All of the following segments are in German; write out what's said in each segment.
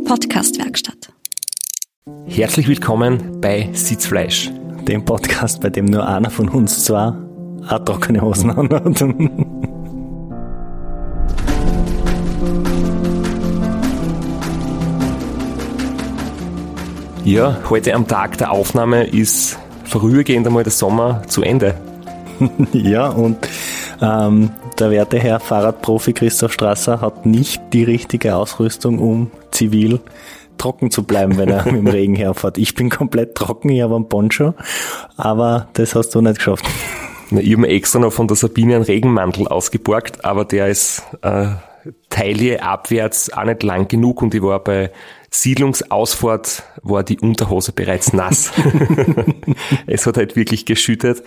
Podcast-Werkstatt. Herzlich willkommen bei Sitzfleisch. Dem Podcast, bei dem nur einer von uns zwei auch trockene Hosen anhat. Ja, heute am Tag der Aufnahme ist vorübergehend einmal der Sommer zu Ende. Ja, und der werte Herr Fahrradprofi Christoph Strasser hat nicht die richtige Ausrüstung, um zivil trocken zu bleiben, wenn er mit dem Regen herfährt. Ich bin komplett trocken, ich habe einen Poncho, aber das hast du nicht geschafft. Ich habe mir extra noch von der Sabine einen Regenmantel ausgeborgt, aber der ist Taille abwärts auch nicht lang genug und ich war bei Siedlungsausfahrt, war die Unterhose bereits nass. Es hat halt wirklich geschüttet.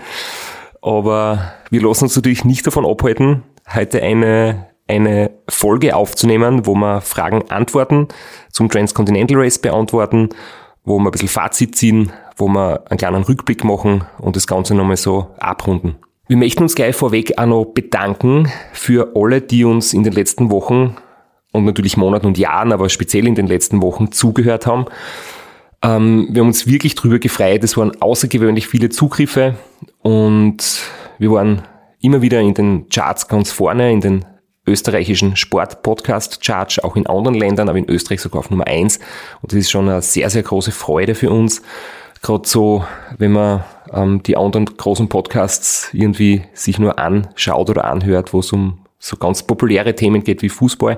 Aber wir lassen uns natürlich nicht davon abhalten, heute eine Folge aufzunehmen, wo wir Fragen, Antworten zum Transcontinental Race beantworten, wo wir ein bisschen Fazit ziehen, wo wir einen kleinen Rückblick machen und das Ganze nochmal so abrunden. Wir möchten uns gleich vorweg auch noch bedanken für alle, die uns in den letzten Wochen und natürlich Monaten und Jahren, aber speziell in den letzten Wochen zugehört haben. Wir haben uns wirklich drüber gefreut. Es waren außergewöhnlich viele Zugriffe und wir waren immer wieder in den Charts ganz vorne, in den österreichischen Sport-Podcast-Charts, auch in anderen Ländern, aber in Österreich sogar auf Nummer 1. Und das ist schon eine sehr, sehr große Freude für uns. Gerade so, wenn man die anderen großen Podcasts irgendwie sich nur anschaut oder anhört, wo es um so ganz populäre Themen geht wie Fußball.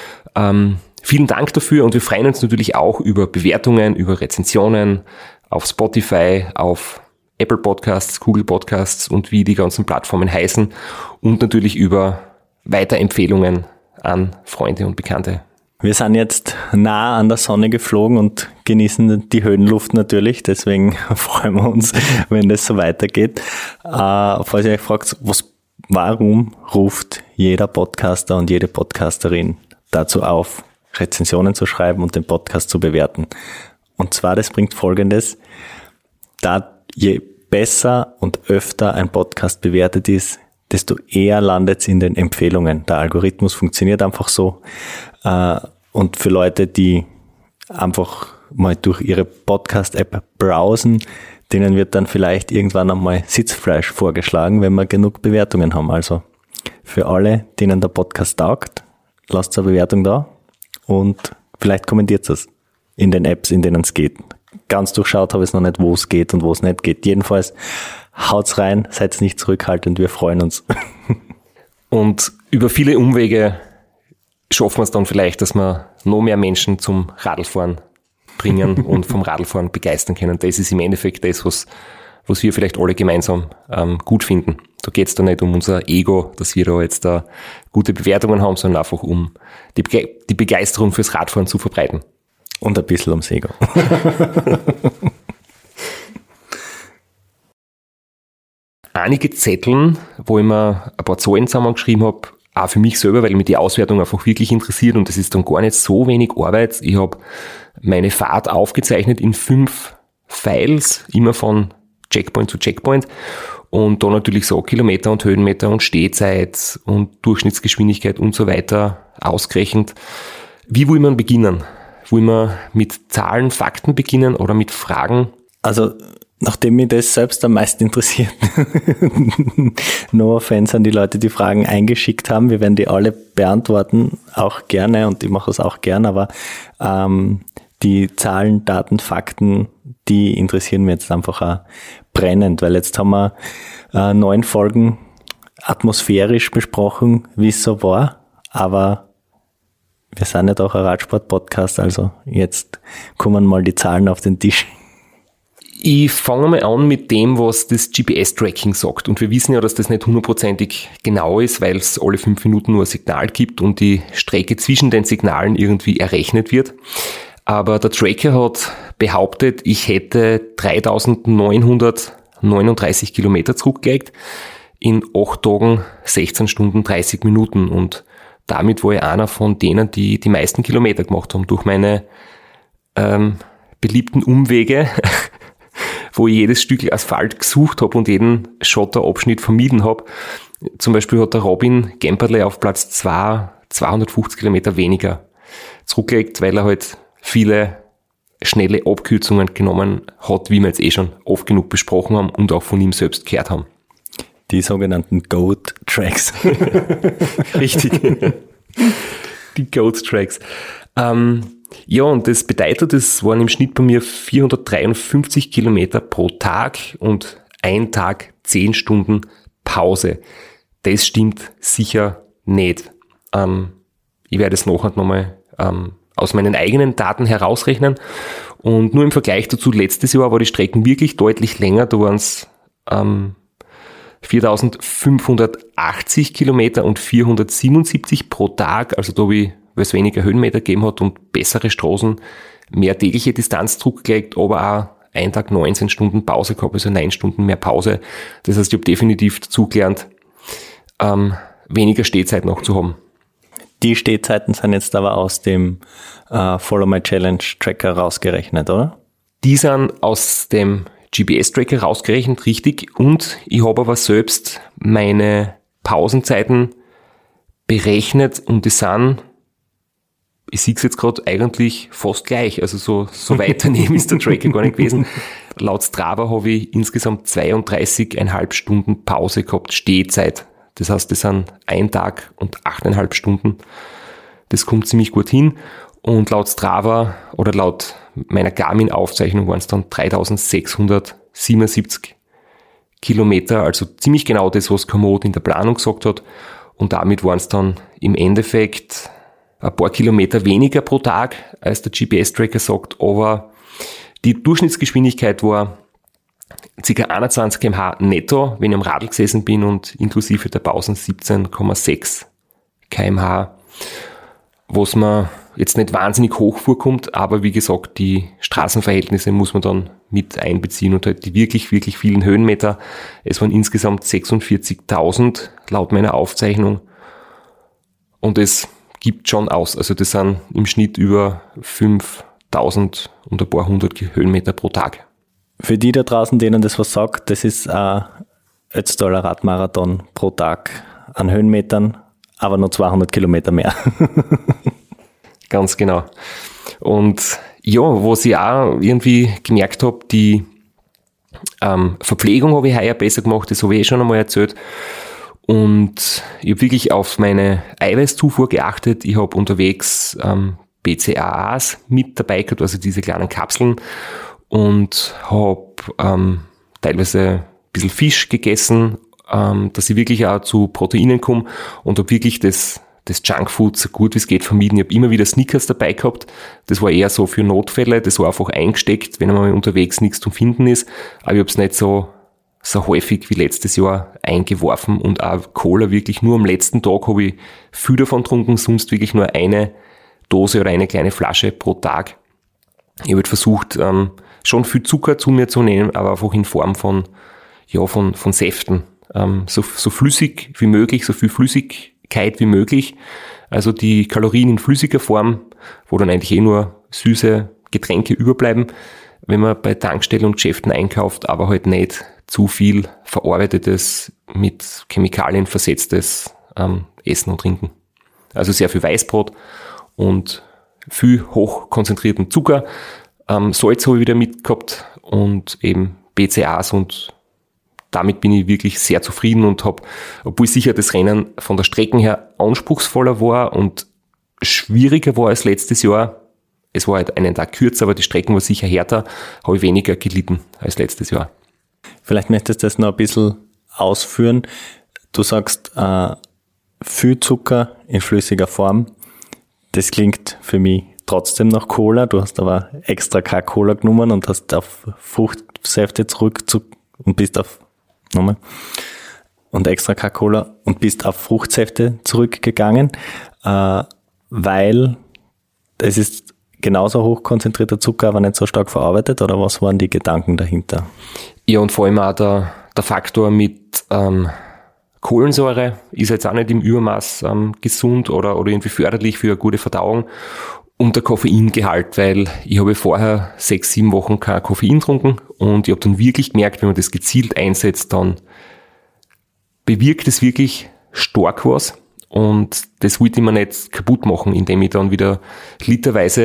Vielen Dank dafür und wir freuen uns natürlich auch über Bewertungen, über Rezensionen auf Spotify, auf Apple Podcasts, Google Podcasts und wie die ganzen Plattformen heißen und natürlich über Weiterempfehlungen an Freunde und Bekannte. Wir sind jetzt nah an der Sonne geflogen und genießen die Höhenluft natürlich, deswegen freuen wir uns, wenn das so weitergeht. Falls ihr euch fragt, warum ruft jeder Podcaster und jede Podcasterin dazu auf, Rezensionen zu schreiben und den Podcast zu bewerten? Und zwar, das bringt Folgendes: Da je besser und öfter ein Podcast bewertet ist, desto eher landet es in den Empfehlungen. Der Algorithmus funktioniert einfach so. Und für Leute, die einfach mal durch ihre Podcast-App browsen, denen wird dann vielleicht irgendwann einmal Sitzfleisch vorgeschlagen, wenn wir genug Bewertungen haben. Also für alle, denen der Podcast taugt, lasst eine Bewertung da und vielleicht kommentiert es in den Apps, in denen es geht. Ganz durchschaut habe ich es noch nicht, wo es geht und wo es nicht geht. Jedenfalls haut's rein, seid nicht zurückhaltend, wir freuen uns. Und über viele Umwege schaffen wir es dann vielleicht, dass wir noch mehr Menschen zum Radlfahren bringen und vom Radlfahren begeistern können. Das ist im Endeffekt das, was wir vielleicht alle gemeinsam gut finden. Da geht es dann nicht um unser Ego, dass wir da jetzt gute Bewertungen haben, sondern einfach um die Begeisterung fürs Radfahren zu verbreiten. Und ein bisschen ums Ego. Einige Zetteln, wo ich mir ein paar Zahlen zusammengeschrieben habe, auch für mich selber, weil mich die Auswertung einfach wirklich interessiert und das ist dann gar nicht so wenig Arbeit. Ich habe meine Fahrt aufgezeichnet in 5 Files, immer von Checkpoint zu Checkpoint und da natürlich so Kilometer und Höhenmeter und Stehzeit und Durchschnittsgeschwindigkeit und so weiter ausgerechnet. Wie will man beginnen? Will man mit Zahlen, Fakten beginnen oder mit Fragen? Also, nachdem mich das selbst am meisten interessiert, no offense an die Leute, die Fragen eingeschickt haben, wir werden die alle beantworten, auch gerne und ich mache es auch gern, aber die Zahlen, Daten, Fakten, die interessieren mich jetzt einfach auch brennend, weil jetzt haben wir 9 Folgen atmosphärisch besprochen, wie es so war, aber wir sind ja doch ein Radsport-Podcast, also jetzt kommen mal die Zahlen auf den Tisch. Ich fange mal an mit dem, was das GPS-Tracking sagt. Und wir wissen ja, dass das nicht 100%ig genau ist, weil es alle 5 Minuten nur ein Signal gibt und die Strecke zwischen den Signalen irgendwie errechnet wird. Aber der Tracker hat behauptet, ich hätte 3.939 Kilometer zurückgelegt in 8 Tagen, 16 Stunden, 30 Minuten. Und damit war ich einer von denen, die die meisten Kilometer gemacht haben. Durch meine beliebten Umwege, wo ich jedes Stück Asphalt gesucht habe und jeden Schotterabschnitt vermieden habe. Zum Beispiel hat der Robin Gemperle auf Platz 2 250 Kilometer weniger zurückgelegt, weil er halt viele schnelle Abkürzungen genommen hat, wie wir jetzt schon oft genug besprochen haben und auch von ihm selbst gehört haben. Die sogenannten Goat-Tracks. Richtig. Die Goat-Tracks. Ja, und das bedeutet, es waren im Schnitt bei mir 453 Kilometer pro Tag und ein Tag 10 Stunden Pause. Das stimmt sicher nicht. Ich werde es nachher nochmal aus meinen eigenen Daten herausrechnen. Und nur im Vergleich dazu, letztes Jahr war die Strecken wirklich deutlich länger. Da waren es 4.580 Kilometer und 477 pro Tag. Also da habe ich, weil es weniger Höhenmeter gegeben hat und bessere Straßen, mehr tägliche Distanz zurückgelegt, aber auch ein Tag 19 Stunden Pause gehabt, also 9 Stunden mehr Pause. Das heißt, ich habe definitiv dazugelernt, weniger Stehzeit noch zu haben. Die Stehzeiten sind jetzt aber aus dem Follow My Challenge Tracker rausgerechnet, oder? Die sind aus dem GPS-Tracker rausgerechnet, richtig. Und ich habe aber selbst meine Pausenzeiten berechnet und die sind, ich sehe es jetzt gerade, eigentlich fast gleich. Also so weit daneben ist der Tracker gar nicht gewesen. Laut Strava habe ich insgesamt 32,5 Stunden Pause gehabt, Stehzeit. Das heißt, das sind 1 Tag und 8,5 Stunden. Das kommt ziemlich gut hin. Und laut Strava oder laut meiner Garmin-Aufzeichnung waren es dann 3.677 Kilometer. Also ziemlich genau das, was Komoot in der Planung gesagt hat. Und damit waren es dann im Endeffekt ein paar Kilometer weniger pro Tag, als der GPS-Tracker sagt. Aber die Durchschnittsgeschwindigkeit war ca. 21 km/h netto, wenn ich am Radl gesessen bin, und inklusive der Pausen 17,6 km/h, was mir jetzt nicht wahnsinnig hoch vorkommt, aber wie gesagt, die Straßenverhältnisse muss man dann mit einbeziehen und halt die wirklich, wirklich vielen Höhenmeter. Es waren insgesamt 46.000 laut meiner Aufzeichnung und es gibt schon aus. Also das sind im Schnitt über 5.000 und ein paar hundert Höhenmeter pro Tag. Für die da draußen, denen das was sagt, das ist ein Ötztaler Radmarathon pro Tag an Höhenmetern, aber nur 200 Kilometer mehr. Ganz genau. Und ja, was ich auch irgendwie gemerkt habe, die Verpflegung habe ich heuer besser gemacht, das habe ich schon einmal erzählt. Und ich habe wirklich auf meine Eiweißzufuhr geachtet. Ich habe unterwegs BCAAs mit dabei gehabt, also diese kleinen Kapseln, und habe teilweise ein bisschen Fisch gegessen, dass ich wirklich auch zu Proteinen komme, und habe wirklich das Junkfood so gut wie es geht vermieden. Ich habe immer wieder Snickers dabei gehabt. Das war eher so für Notfälle. Das war einfach eingesteckt, wenn man unterwegs nichts zum Finden ist. Aber ich habe es nicht so häufig wie letztes Jahr eingeworfen, und auch Cola wirklich nur am letzten Tag habe ich viel davon getrunken, sonst wirklich nur eine Dose oder eine kleine Flasche pro Tag. Ich habe halt versucht, schon viel Zucker zu mir zu nehmen, aber einfach in Form von Säften. So flüssig wie möglich, so viel Flüssigkeit wie möglich. Also die Kalorien in flüssiger Form, wo dann eigentlich nur süße Getränke überbleiben, wenn man bei Tankstellen und Geschäften einkauft, aber halt nicht zu viel verarbeitetes, mit Chemikalien versetztes Essen und Trinken. Also sehr viel Weißbrot und viel hochkonzentrierten Zucker. Salz habe ich wieder mitgehabt und eben BCAAs, und damit bin ich wirklich sehr zufrieden und habe, obwohl sicher das Rennen von der Strecke her anspruchsvoller war und schwieriger war als letztes Jahr, es war halt einen Tag kürzer, aber die Strecken war sicher härter, habe ich weniger gelitten als letztes Jahr. Vielleicht möchtest du das noch ein bisschen ausführen. Du sagst, viel Zucker in flüssiger Form. Das klingt für mich trotzdem nach Cola. Du hast aber extra keine Cola genommen und hast auf Fruchtsäfte und bist auf Cola und bist auf Fruchtsäfte zurückgegangen, weil es ist genauso hochkonzentrierter Zucker, aber nicht so stark verarbeitet, oder was waren die Gedanken dahinter? Ja, und vor allem auch der Faktor mit Kohlensäure ist jetzt auch nicht im Übermaß gesund oder irgendwie förderlich für eine gute Verdauung, und der Koffeingehalt, weil ich habe vorher 6-7 Wochen kein Koffein getrunken, und ich habe dann wirklich gemerkt, wenn man das gezielt einsetzt, dann bewirkt es wirklich stark was, und das wollte ich mir nicht kaputt machen, indem ich dann wieder literweise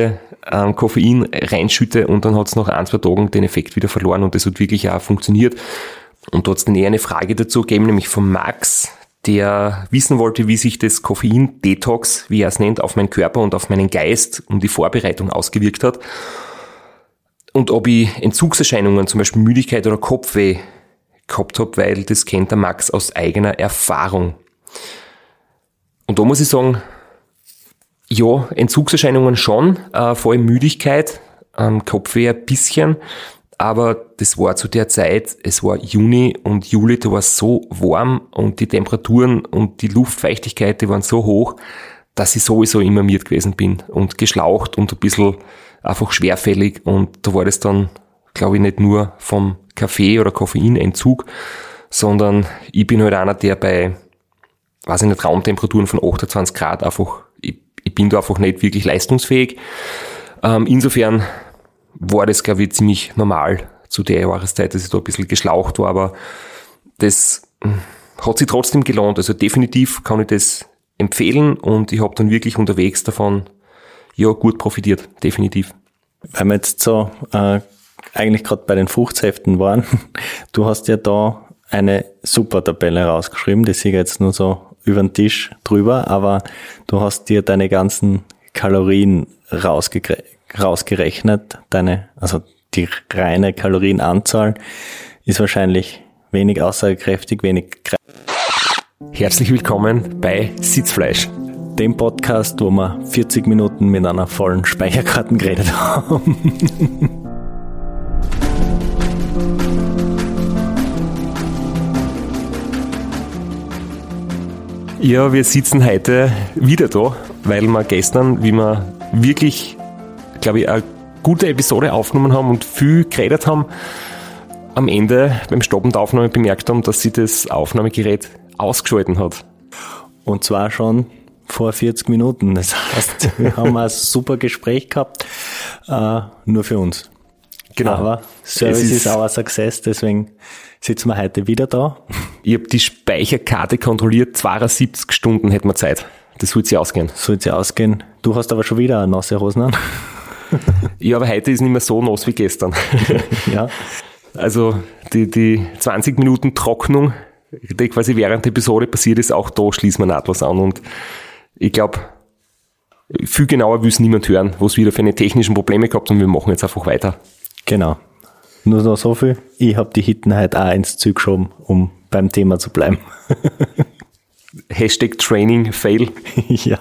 Koffein reinschütte und dann hat es nach 1-2 Tagen den Effekt wieder verloren und das hat wirklich auch funktioniert. Und da hat es dann eher eine Frage dazu gegeben, nämlich von Max, der wissen wollte, wie sich das Koffein-Detox, wie er es nennt, auf meinen Körper und auf meinen Geist und die Vorbereitung ausgewirkt hat. Und ob ich Entzugserscheinungen, zum Beispiel Müdigkeit oder Kopfweh, gehabt habe, weil das kennt der Max aus eigener Erfahrung. Und da muss ich sagen, ja, Entzugserscheinungen schon, vor allem Müdigkeit, Kopfweh ein bisschen, aber das war zu der Zeit, es war Juni und Juli, da war es so warm und die Temperaturen und die Luftfeuchtigkeit, die waren so hoch, dass ich sowieso immer miert gewesen bin und geschlaucht und ein bisschen einfach schwerfällig und da war das dann, glaube ich, nicht nur vom Kaffee- oder Koffeinentzug, sondern ich bin halt einer, der bei, weiß ich nicht, Raumtemperaturen von 28 Grad einfach, ich bin da einfach nicht wirklich leistungsfähig. Insofern war das, glaube ich, ziemlich normal zu der Jahreszeit, dass ich da ein bisschen geschlaucht war, aber das hat sich trotzdem gelohnt. Also definitiv kann ich das empfehlen und ich habe dann wirklich unterwegs davon ja gut profitiert, definitiv. Weil wir jetzt so eigentlich gerade bei den Fruchtsäften waren, du hast ja da eine super Tabelle rausgeschrieben, die sehe ich jetzt nur so über den Tisch drüber, aber du hast dir deine ganzen Kalorien rausgerechnet, also die reine Kalorienanzahl ist wahrscheinlich wenig aussagekräftig, Herzlich willkommen bei Sitzfleisch. Dem Podcast, wo wir 40 Minuten mit einer vollen Speicherkarten geredet haben. Ja, wir sitzen heute wieder da, weil wir gestern, wie wir wirklich, glaube ich, eine gute Episode aufgenommen haben und viel geredet haben, am Ende beim Stoppen der Aufnahme bemerkt haben, dass sie das Aufnahmegerät ausgeschalten hat. Und zwar schon vor 40 Minuten. Das heißt, wir haben ein super Gespräch gehabt, nur für uns. Genau. Aber Service ist auch ein Success, deswegen sitzen wir heute wieder da. Ich habe die Speicherkarte kontrolliert, 72 Stunden hätten wir Zeit. Das sollte sich ausgehen. Du hast aber schon wieder nasse Hosen an. Ja, aber heute ist nicht mehr so nass wie gestern. Ja. Also die 20 Minuten Trocknung, die quasi während der Episode passiert ist, auch da schließen wir nahtlos an. Und ich glaube, viel genauer will es niemand hören, was wieder für eine technischen Probleme gehabt und wir machen jetzt einfach weiter. Genau. Nur noch so viel. Ich habe die Hitten halt auch ins Ziel geschoben, um beim Thema zu bleiben. Hashtag Training Fail. Ja.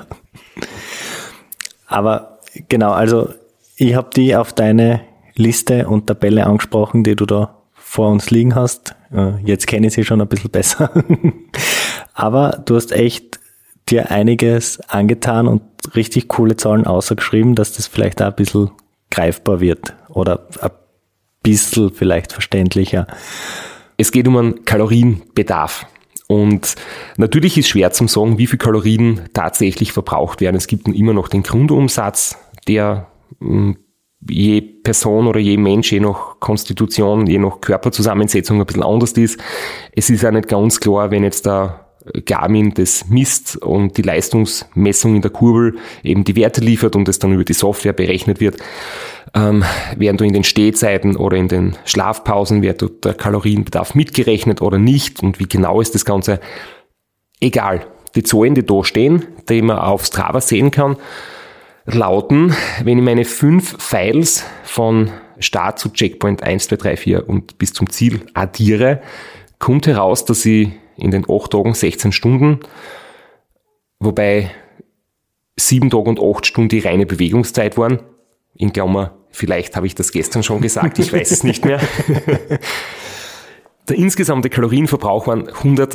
Aber genau, also ich habe die auf deine Liste und Tabelle angesprochen, die du da vor uns liegen hast. Jetzt kenne ich sie schon ein bisschen besser. Aber du hast echt dir einiges angetan und richtig coole Zahlen ausgeschrieben, dass das vielleicht auch ein bisschen greifbar wird oder ein bisschen vielleicht verständlicher. Es geht um einen Kalorienbedarf. Und natürlich ist schwer zu sagen, wie viel Kalorien tatsächlich verbraucht werden. Es gibt immer noch den Grundumsatz, der je Person oder je Mensch, je nach Konstitution, je nach Körperzusammensetzung ein bisschen anders ist. Es ist auch nicht ganz klar, wenn jetzt der Garmin das misst und die Leistungsmessung in der Kurbel eben die Werte liefert und es dann über die Software berechnet wird, werden da in den Stehzeiten oder in den Schlafpausen wird der Kalorienbedarf mitgerechnet oder nicht und wie genau ist das Ganze? Egal. Die Zahlen, die da stehen, die man auf Strava sehen kann, lauten, wenn ich meine 5 Files von Start zu Checkpoint 1, 2, 3, 4 und bis zum Ziel addiere, kommt heraus, dass ich in den 8 Tagen 16 Stunden, wobei 7 Tage und 8 Stunden die reine Bewegungszeit waren. In Klammer, vielleicht habe ich das gestern schon gesagt, ich weiß es nicht mehr. Der insgesamte Kalorienverbrauch waren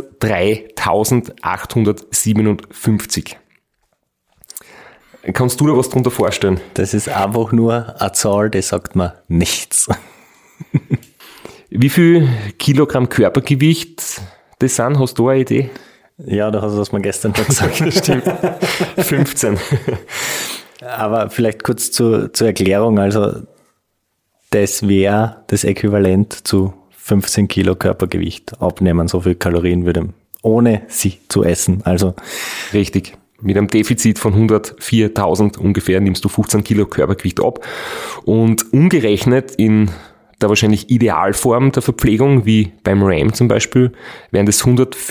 103.857. Kannst du dir was darunter vorstellen? Das ist einfach nur eine Zahl, die sagt mir nichts. Wie viel Kilogramm Körpergewicht das sind? Hast du eine Idee? Ja, da hast du das mir gestern schon gesagt. Stimmt. 15. Aber vielleicht kurz zur Erklärung. Also das wäre das Äquivalent zu 15 Kilo Körpergewicht abnehmen. So viel Kalorien würde ohne sie zu essen. Also richtig. mit einem Defizit von 104.000 ungefähr nimmst du 15 Kilo Körpergewicht ab. Und umgerechnet in der wahrscheinlich Idealform der Verpflegung, wie beim RAM zum Beispiel, wären das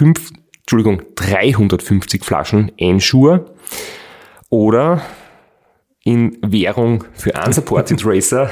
350 Flaschen Ensure oder in Währung für Unsupported Racer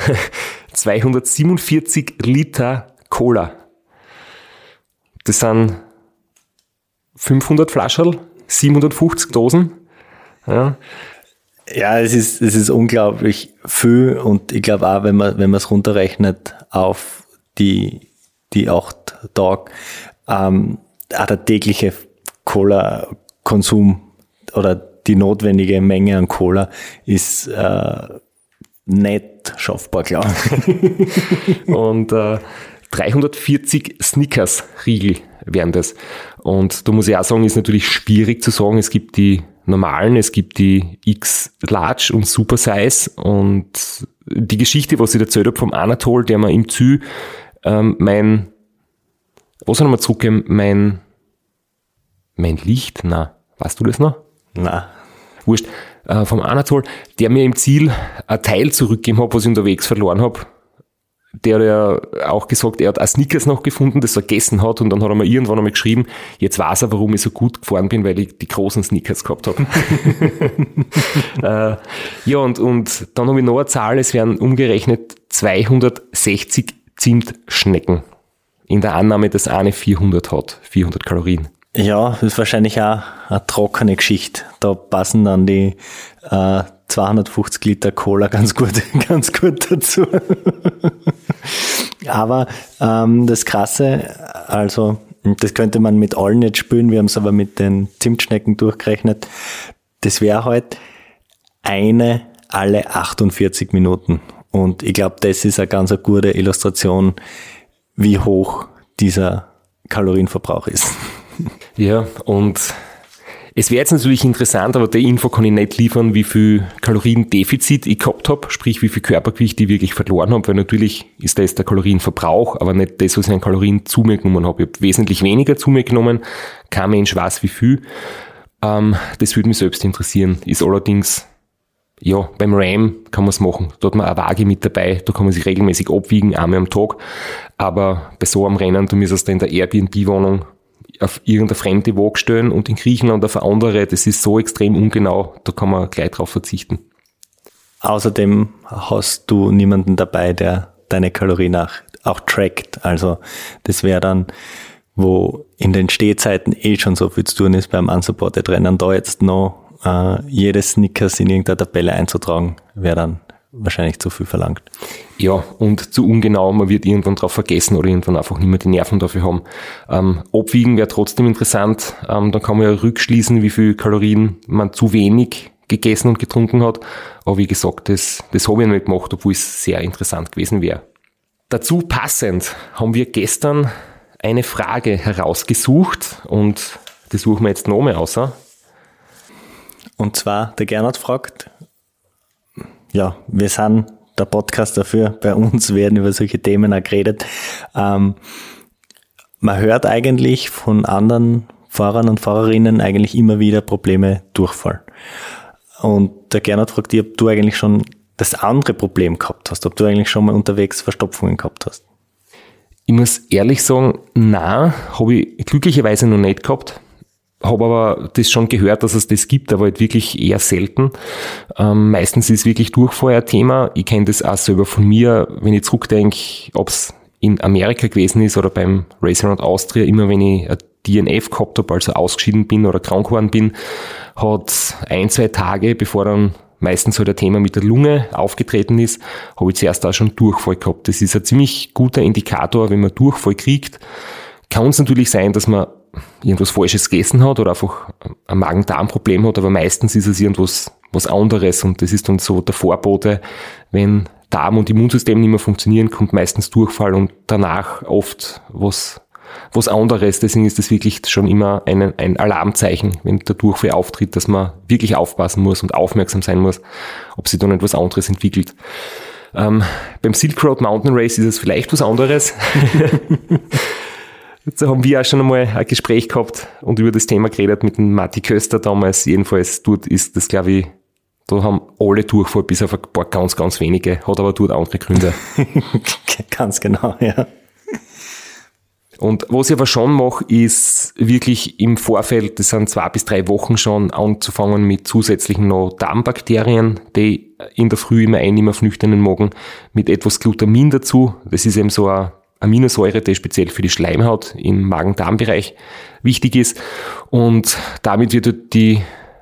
247 Liter Cola. Das sind 500 Flaschen, 750 Dosen. Ja. Ja, es ist unglaublich viel und ich glaube auch, wenn man es runterrechnet auf die 8 Tage, auch der tägliche Cola-Konsum oder die notwendige Menge an Cola ist nicht schaffbar, glaube ich. Und 340 Snickers-Riegel wären das. Und da muss ich auch sagen, ist natürlich schwierig zu sagen, es gibt die normalen, es gibt die X-Large und Super Size und die Geschichte, was ich erzählt habe vom Anatol, der mir im Zü mein Licht, weißt du das noch? Na. Wurscht, vom Anatol, der mir im Ziel ein Teil zurückgegeben hat, was ich unterwegs verloren habe. Der hat ja auch gesagt, er hat auch Snickers noch gefunden, das er gegessen hat und dann hat er mir irgendwann einmal geschrieben, jetzt weiß er, warum ich so gut gefahren bin, weil ich die großen Snickers gehabt habe. Ja, und dann habe ich noch eine Zahl, es wären umgerechnet 260 Zimtschnecken in der Annahme, dass eine 400 hat, 400 Kalorien. Ja, das ist wahrscheinlich auch eine trockene Geschichte. Da passen dann die 250 Liter Cola ganz gut dazu. Aber das Krasse, also das könnte man mit allen nicht spülen, wir haben es aber mit den Zimtschnecken durchgerechnet, das wäre halt eine alle 48 Minuten. Und ich glaube, das ist eine ganz gute Illustration, wie hoch dieser Kalorienverbrauch ist. Ja, und es wäre jetzt natürlich interessant, aber die Info kann ich nicht liefern, wie viel Kaloriendefizit ich gehabt habe, sprich wie viel Körpergewicht ich wirklich verloren habe, weil natürlich ist das der Kalorienverbrauch, aber nicht das, was ich an Kalorien zu mir genommen habe. Ich habe wesentlich weniger zu mir genommen, kein Mensch weiß wie viel. Das würde mich selbst interessieren, ist allerdings, ja, beim RAM kann man es machen. Da hat man eine Waage mit dabei, da kann man sich regelmäßig abwiegen, einmal am Tag, aber bei so einem Rennen, da müsstest du in der Airbnb-Wohnung auf irgendeine fremde Waage stellen und in Griechenland auf eine andere, das ist so extrem ungenau, da kann man gleich drauf verzichten. Außerdem hast du niemanden dabei, der deine Kalorien auch trackt. Also das wäre dann, wo in den Stehzeiten schon so viel zu tun ist beim Unsupported Rennen, da jetzt noch jedes Snickers in irgendeiner Tabelle einzutragen, wäre dann wahrscheinlich zu viel verlangt. Ja, und zu ungenau, man wird irgendwann drauf vergessen oder irgendwann einfach nicht mehr die Nerven dafür haben. Abwiegen wäre trotzdem interessant, dann kann man ja rückschließen, wie viel Kalorien man zu wenig gegessen und getrunken hat. Aber wie gesagt, das habe ich nicht gemacht, obwohl es sehr interessant gewesen wäre. Dazu passend haben wir gestern eine Frage herausgesucht und das suchen wir jetzt noch mal aus. Und zwar, der Gernot fragt, ja, wir sind der Podcast dafür, bei uns werden über solche Themen auch geredet. Man hört eigentlich von anderen Fahrern und Fahrerinnen eigentlich immer wieder Probleme Durchfall. Und der Gernot fragt dich, ob du eigentlich schon das andere Problem gehabt hast, ob du eigentlich schon mal unterwegs Verstopfungen gehabt hast. Ich muss ehrlich sagen, nein, habe ich glücklicherweise noch nicht gehabt. Habe aber das schon gehört, dass es das gibt, aber halt wirklich eher selten. Meistens ist wirklich Durchfall ein Thema. Ich kenne das auch selber von mir, wenn ich zurückdenke, ob es in Amerika gewesen ist oder beim Race Around Austria, immer wenn ich ein DNF gehabt habe, also ausgeschieden bin oder krank geworden bin, hat 1-2 Tage, bevor dann meistens halt ein Thema mit der Lunge aufgetreten ist, habe ich zuerst auch schon Durchfall gehabt. Das ist ein ziemlich guter Indikator, wenn man Durchfall kriegt. Kann es natürlich sein, dass man irgendwas Falsches gegessen hat oder einfach ein Magen-Darm-Problem hat, aber meistens ist es irgendwas anderes und das ist dann so der Vorbote, wenn Darm und Immunsystem nicht mehr funktionieren, kommt meistens Durchfall und danach oft was anderes. Deswegen ist das wirklich schon immer ein Alarmzeichen, wenn der Durchfall auftritt, dass man wirklich aufpassen muss und aufmerksam sein muss, ob sich da nicht was anderes entwickelt. Beim Silk Road Mountain Race ist es vielleicht was anderes. Jetzt haben wir auch schon einmal ein Gespräch gehabt und über das Thema geredet mit dem Matti Köster damals. Jedenfalls dort ist das, glaube ich, da haben alle Durchfall, bis auf ein paar ganz, ganz wenige. Hat aber dort andere Gründe. Ganz genau, ja. Und was ich aber schon mache, ist wirklich im Vorfeld, das sind 2 bis 3 Wochen schon, anzufangen mit zusätzlichen noch Darmbakterien, die in der Früh immer einnehmen auf nüchternen Magen, mit etwas Glutamin dazu. Das ist eben so eine Aminosäure, die speziell für die Schleimhaut im Magen-Darm-Bereich wichtig ist. Und damit wird die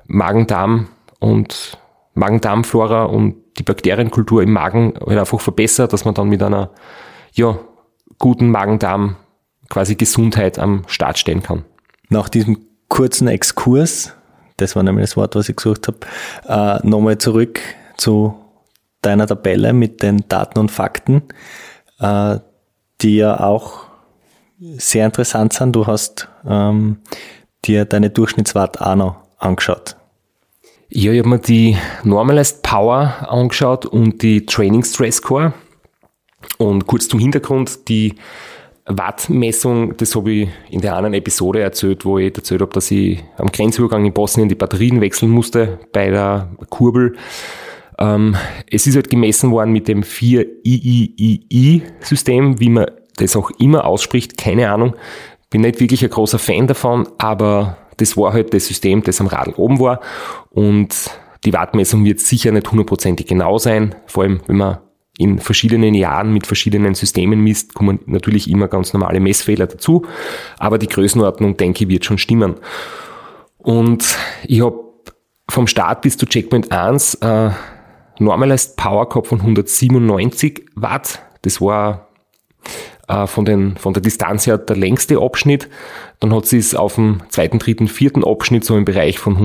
Magen-Darm-Flora und die Bakterienkultur im Magen halt einfach verbessert, dass man dann mit einer guten Magen-Darm quasi Gesundheit am Start stellen kann. Nach diesem kurzen Exkurs, das war nämlich das Wort, was ich gesucht habe, nochmal zurück zu deiner Tabelle mit den Daten und Fakten, die ja auch sehr interessant sind. Du hast dir deine Durchschnittswatt auch noch angeschaut. Ja, ich habe mir die Normalized Power angeschaut und die Training Stress Score. Und kurz zum Hintergrund, die Wattmessung, das habe ich in der anderen Episode erzählt, wo ich erzählt habe, dass ich am Grenzübergang in Bosnien die Batterien wechseln musste bei der Kurbel. Es ist halt gemessen worden mit dem 4-IIII-System, wie man das auch immer ausspricht, keine Ahnung. Bin nicht wirklich ein großer Fan davon, aber das war halt das System, das am Radl oben war. Und die Wattmessung wird sicher nicht 100% genau sein, vor allem wenn man in verschiedenen Jahren mit verschiedenen Systemen misst, kommen natürlich immer ganz normale Messfehler dazu, aber die Größenordnung, denke ich, wird schon stimmen. Und ich habe vom Start bis zu Checkpoint 1 Normalized Power gehabt von 197 Watt. Das war von der Distanz her der längste Abschnitt. Dann hat sie es auf dem 2., 3., 4. Abschnitt so im Bereich von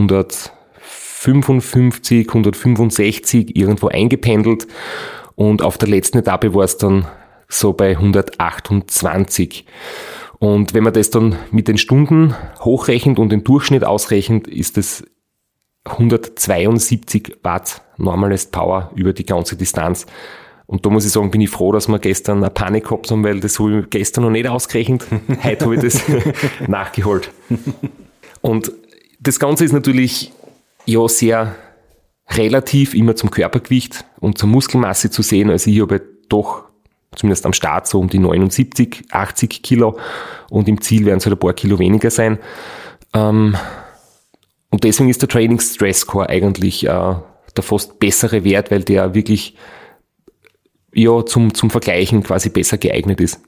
155, 165 irgendwo eingependelt. Und auf der letzten Etappe war es dann so bei 128. Und wenn man das dann mit den Stunden hochrechnet und den Durchschnitt ausrechnet, ist es 172 Watt Normalized Power über die ganze Distanz. Und da muss ich sagen, bin ich froh, dass wir gestern eine Panik gehabt haben, weil das habe ich gestern noch nicht ausgerechnet. Heute habe ich das nachgeholt. Und das Ganze ist natürlich ja sehr relativ immer zum Körpergewicht und zur Muskelmasse zu sehen. Also ich habe doch zumindest am Start so um die 79, 80 Kilo und im Ziel werden es halt ein paar Kilo weniger sein. Und deswegen ist der Training Stress Score eigentlich der fast bessere Wert, weil der wirklich zum Vergleichen quasi besser geeignet ist.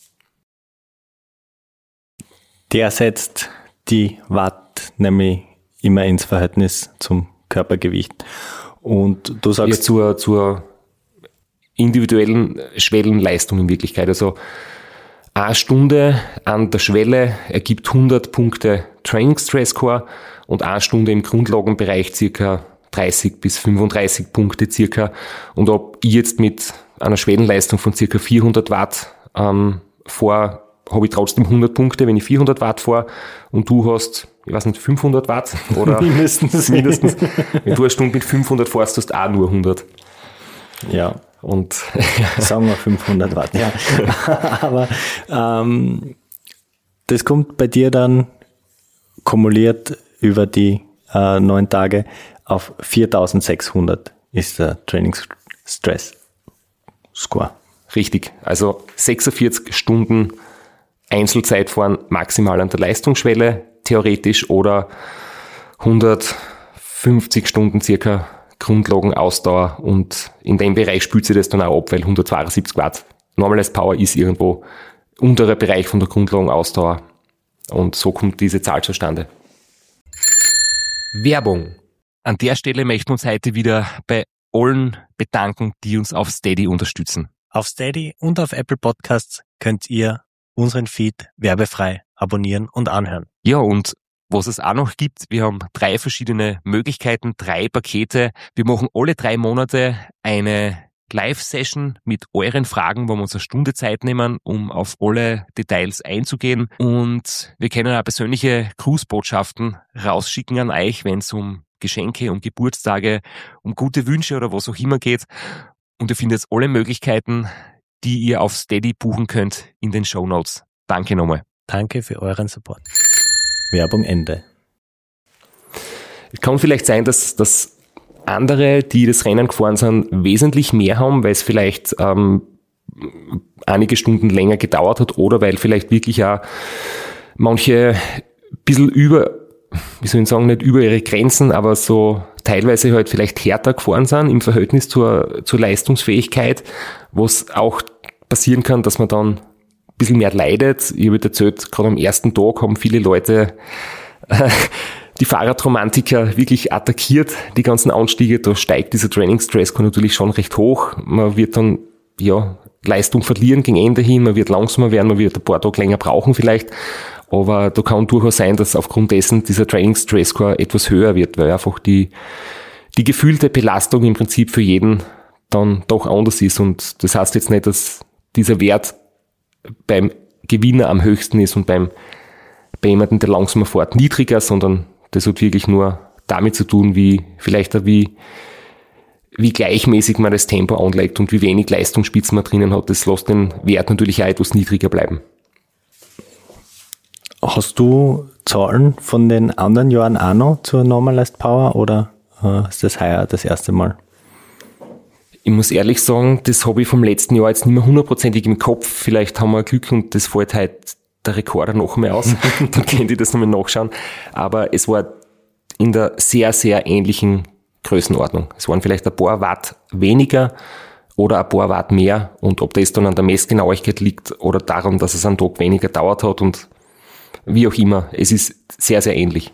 Der setzt die Watt nämlich immer ins Verhältnis zum Körpergewicht. Und du sagst... Ja, zur individuellen Schwellenleistung in Wirklichkeit. Also eine Stunde an der Schwelle ergibt 100 Punkte Training Stress Score und eine Stunde im Grundlagenbereich circa 30 bis 35 Punkte circa. Und ob ich jetzt mit einer Schwellenleistung von circa 400 Watt fahre, habe ich trotzdem 100 Punkte, wenn ich 400 Watt fahre und du hast, ich weiß nicht, 500 Watt oder mindestens. Wenn du eine Stunde mit 500 fährst, hast du auch nur 100. Ja. Und sagen wir 500 Watt, ja. Aber das kommt bei dir dann kumuliert über die 9 Tage auf 4600 ist der Training Stress Score. Richtig, also 46 Stunden Einzelzeitfahren maximal an der Leistungsschwelle, theoretisch, oder 150 Stunden circa Grundlagenausdauer, und in dem Bereich spült sich das dann auch ab, weil 172 Watt Normalized Power ist irgendwo unterer Bereich von der Grundlagenausdauer, und so kommt diese Zahl zustande. Werbung. An der Stelle möchten wir uns heute wieder bei allen bedanken, die uns auf Steady unterstützen. Auf Steady und auf Apple Podcasts könnt ihr unseren Feed werbefrei abonnieren und anhören. Ja, und was es auch noch gibt, wir haben 3 verschiedene Möglichkeiten, 3 Pakete. Wir machen alle 3 Monate eine Live-Session mit euren Fragen, wo wir uns eine Stunde Zeit nehmen, um auf alle Details einzugehen. Und wir können auch persönliche Grußbotschaften rausschicken an euch, wenn es um Geschenke, um Geburtstage, um gute Wünsche oder was auch immer geht. Und ihr findet alle Möglichkeiten, die ihr auf Steady buchen könnt, in den Shownotes. Danke nochmal. Danke für euren Support. Werbung Ende. Es kann vielleicht sein, dass andere, die das Rennen gefahren sind, wesentlich mehr haben, weil es vielleicht einige Stunden länger gedauert hat oder weil vielleicht wirklich auch manche ein bisschen nicht über ihre Grenzen, aber so teilweise halt vielleicht härter gefahren sind im Verhältnis zur Leistungsfähigkeit, wo es auch passieren kann, dass man dann ein bisschen mehr leidet. Ich habe erzählt, gerade am ersten Tag haben viele Leute die Fahrradromantiker wirklich attackiert, die ganzen Anstiege. Da steigt dieser Trainingsstress natürlich schon recht hoch. Man wird dann Leistung verlieren gegen Ende hin, man wird langsamer werden, man wird ein paar Tage länger brauchen vielleicht. Aber da kann durchaus sein, dass aufgrund dessen dieser Training-Stress-Score etwas höher wird, weil einfach die gefühlte Belastung im Prinzip für jeden dann doch anders ist. Und das heißt jetzt nicht, dass dieser Wert beim Gewinner am höchsten ist und bei jemandem, der langsamer fährt, niedriger, sondern das hat wirklich nur damit zu tun, wie gleichmäßig man das Tempo anlegt und wie wenig Leistungsspitzen man drinnen hat. Das lässt den Wert natürlich auch etwas niedriger bleiben. Hast du Zahlen von den anderen Jahren auch noch zur Normalized Power oder ist das heuer das erste Mal? Ich muss ehrlich sagen, das habe ich vom letzten Jahr jetzt nicht mehr hundertprozentig im Kopf. Vielleicht haben wir Glück und das fällt heute der Rekorder noch mehr aus. Dann könnt ihr das nochmal nachschauen. Aber es war in der sehr, sehr ähnlichen Größenordnung. Es waren vielleicht ein paar Watt weniger oder ein paar Watt mehr. Und ob das dann an der Messgenauigkeit liegt oder daran, dass es einen Tag weniger dauert hat und wie auch immer, es ist sehr, sehr ähnlich.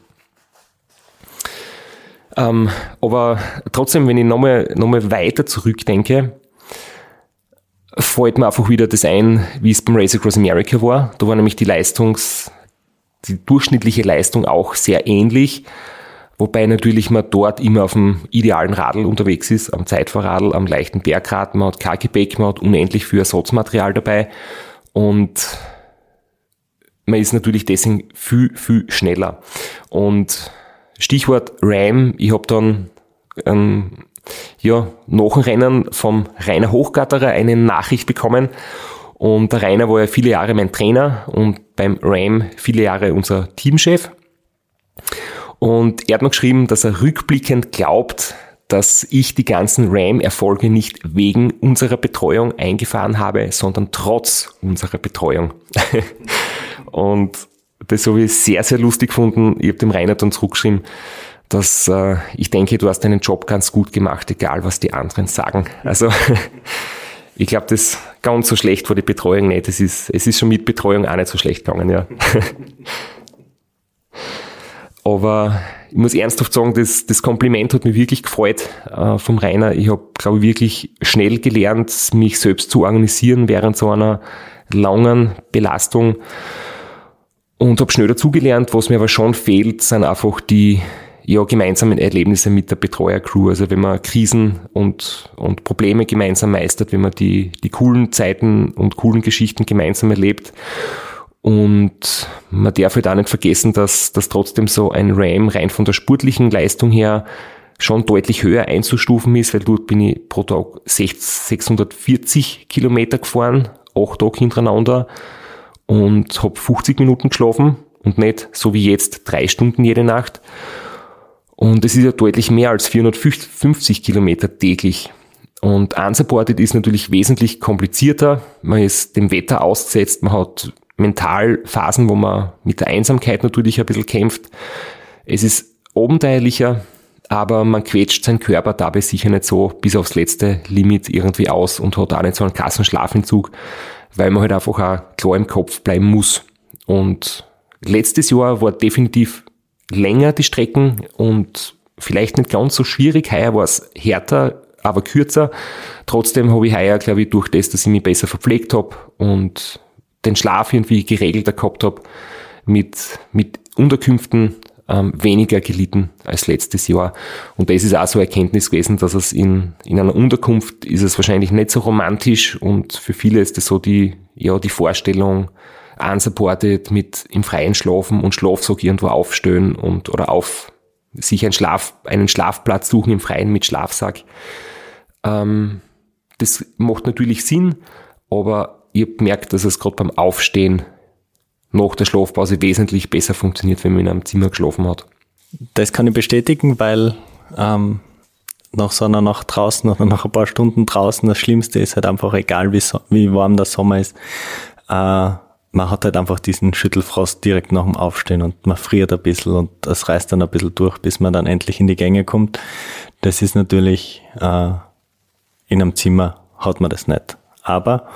Aber trotzdem, wenn ich nochmal weiter zurückdenke, fällt mir einfach wieder das ein, wie es beim Race Across America war. Da war nämlich die durchschnittliche Leistung auch sehr ähnlich, wobei natürlich man dort immer auf dem idealen Radl unterwegs ist, am Zeitfahrradl, am leichten Bergrad, man hat kein Gepäck, man hat unendlich viel Ersatzmaterial dabei und man ist natürlich deswegen viel, viel schneller. Und Stichwort RAM, ich habe dann nach dem Rennen vom Rainer Hochgatterer eine Nachricht bekommen und der Rainer war ja viele Jahre mein Trainer und beim RAM viele Jahre unser Teamchef und er hat mir geschrieben, dass er rückblickend glaubt, dass ich die ganzen RAM-Erfolge nicht wegen unserer Betreuung eingefahren habe, sondern trotz unserer Betreuung. Und das habe ich sehr, sehr lustig gefunden. Ich habe dem Rainer dann zurückgeschrieben, dass ich denke, du hast deinen Job ganz gut gemacht, egal was die anderen sagen. Also ich glaube, das ganz so schlecht war die Betreuung nicht. Es ist schon mit Betreuung auch nicht so schlecht gegangen, ja. Aber ich muss ernsthaft sagen, das Kompliment hat mich wirklich gefreut vom Rainer. Ich habe, glaube ich, wirklich schnell gelernt, mich selbst zu organisieren während so einer langen Belastung. Und habe schnell dazugelernt. Was mir aber schon fehlt, sind einfach die gemeinsamen Erlebnisse mit der Betreuercrew. Also wenn man Krisen und Probleme gemeinsam meistert, wenn man die coolen Zeiten und coolen Geschichten gemeinsam erlebt. Und man darf halt auch nicht vergessen, dass trotzdem so ein RAM rein von der sportlichen Leistung her schon deutlich höher einzustufen ist, weil dort bin ich pro Tag 640 Kilometer gefahren, 8 Tage hintereinander. Und habe 50 Minuten geschlafen und nicht so wie jetzt 3 Stunden jede Nacht. Und es ist ja deutlich mehr als 450 Kilometer täglich. Und unsupported ist natürlich wesentlich komplizierter. Man ist dem Wetter ausgesetzt, man hat mental Phasen, wo man mit der Einsamkeit natürlich ein bisschen kämpft. Es ist abenteuerlicher, aber man quetscht seinen Körper dabei sicher nicht so bis aufs letzte Limit irgendwie aus und hat auch nicht so einen krassen Schlafentzug, weil man halt einfach auch klar im Kopf bleiben muss. Und letztes Jahr war definitiv länger die Strecken und vielleicht nicht ganz so schwierig. Heuer war es härter, aber kürzer. Trotzdem habe ich heuer, glaube ich, durch das, dass ich mich besser verpflegt habe und den Schlaf irgendwie geregelter gehabt habe, mit Unterkünften weniger gelitten als letztes Jahr. Und das ist auch so eine Erkenntnis gewesen, dass es in einer Unterkunft ist es wahrscheinlich nicht so romantisch und für viele ist das so die Vorstellung, unsupported mit im Freien schlafen und Schlafsack irgendwo aufstellen oder sich einen Schlafplatz suchen im Freien mit Schlafsack. Das macht natürlich Sinn, aber ich habe gemerkt, dass es gerade beim Aufstehen nach der Schlafpause wesentlich besser funktioniert, wenn man in einem Zimmer geschlafen hat. Das kann ich bestätigen, weil nach so einer Nacht draußen oder nach ein paar Stunden draußen, das Schlimmste ist halt einfach, egal wie warm der Sommer ist, man hat halt einfach diesen Schüttelfrost direkt nach dem Aufstehen und man friert ein bisschen und das reißt dann ein bisschen durch, bis man dann endlich in die Gänge kommt. Das ist natürlich, in einem Zimmer hat man das nicht. Aber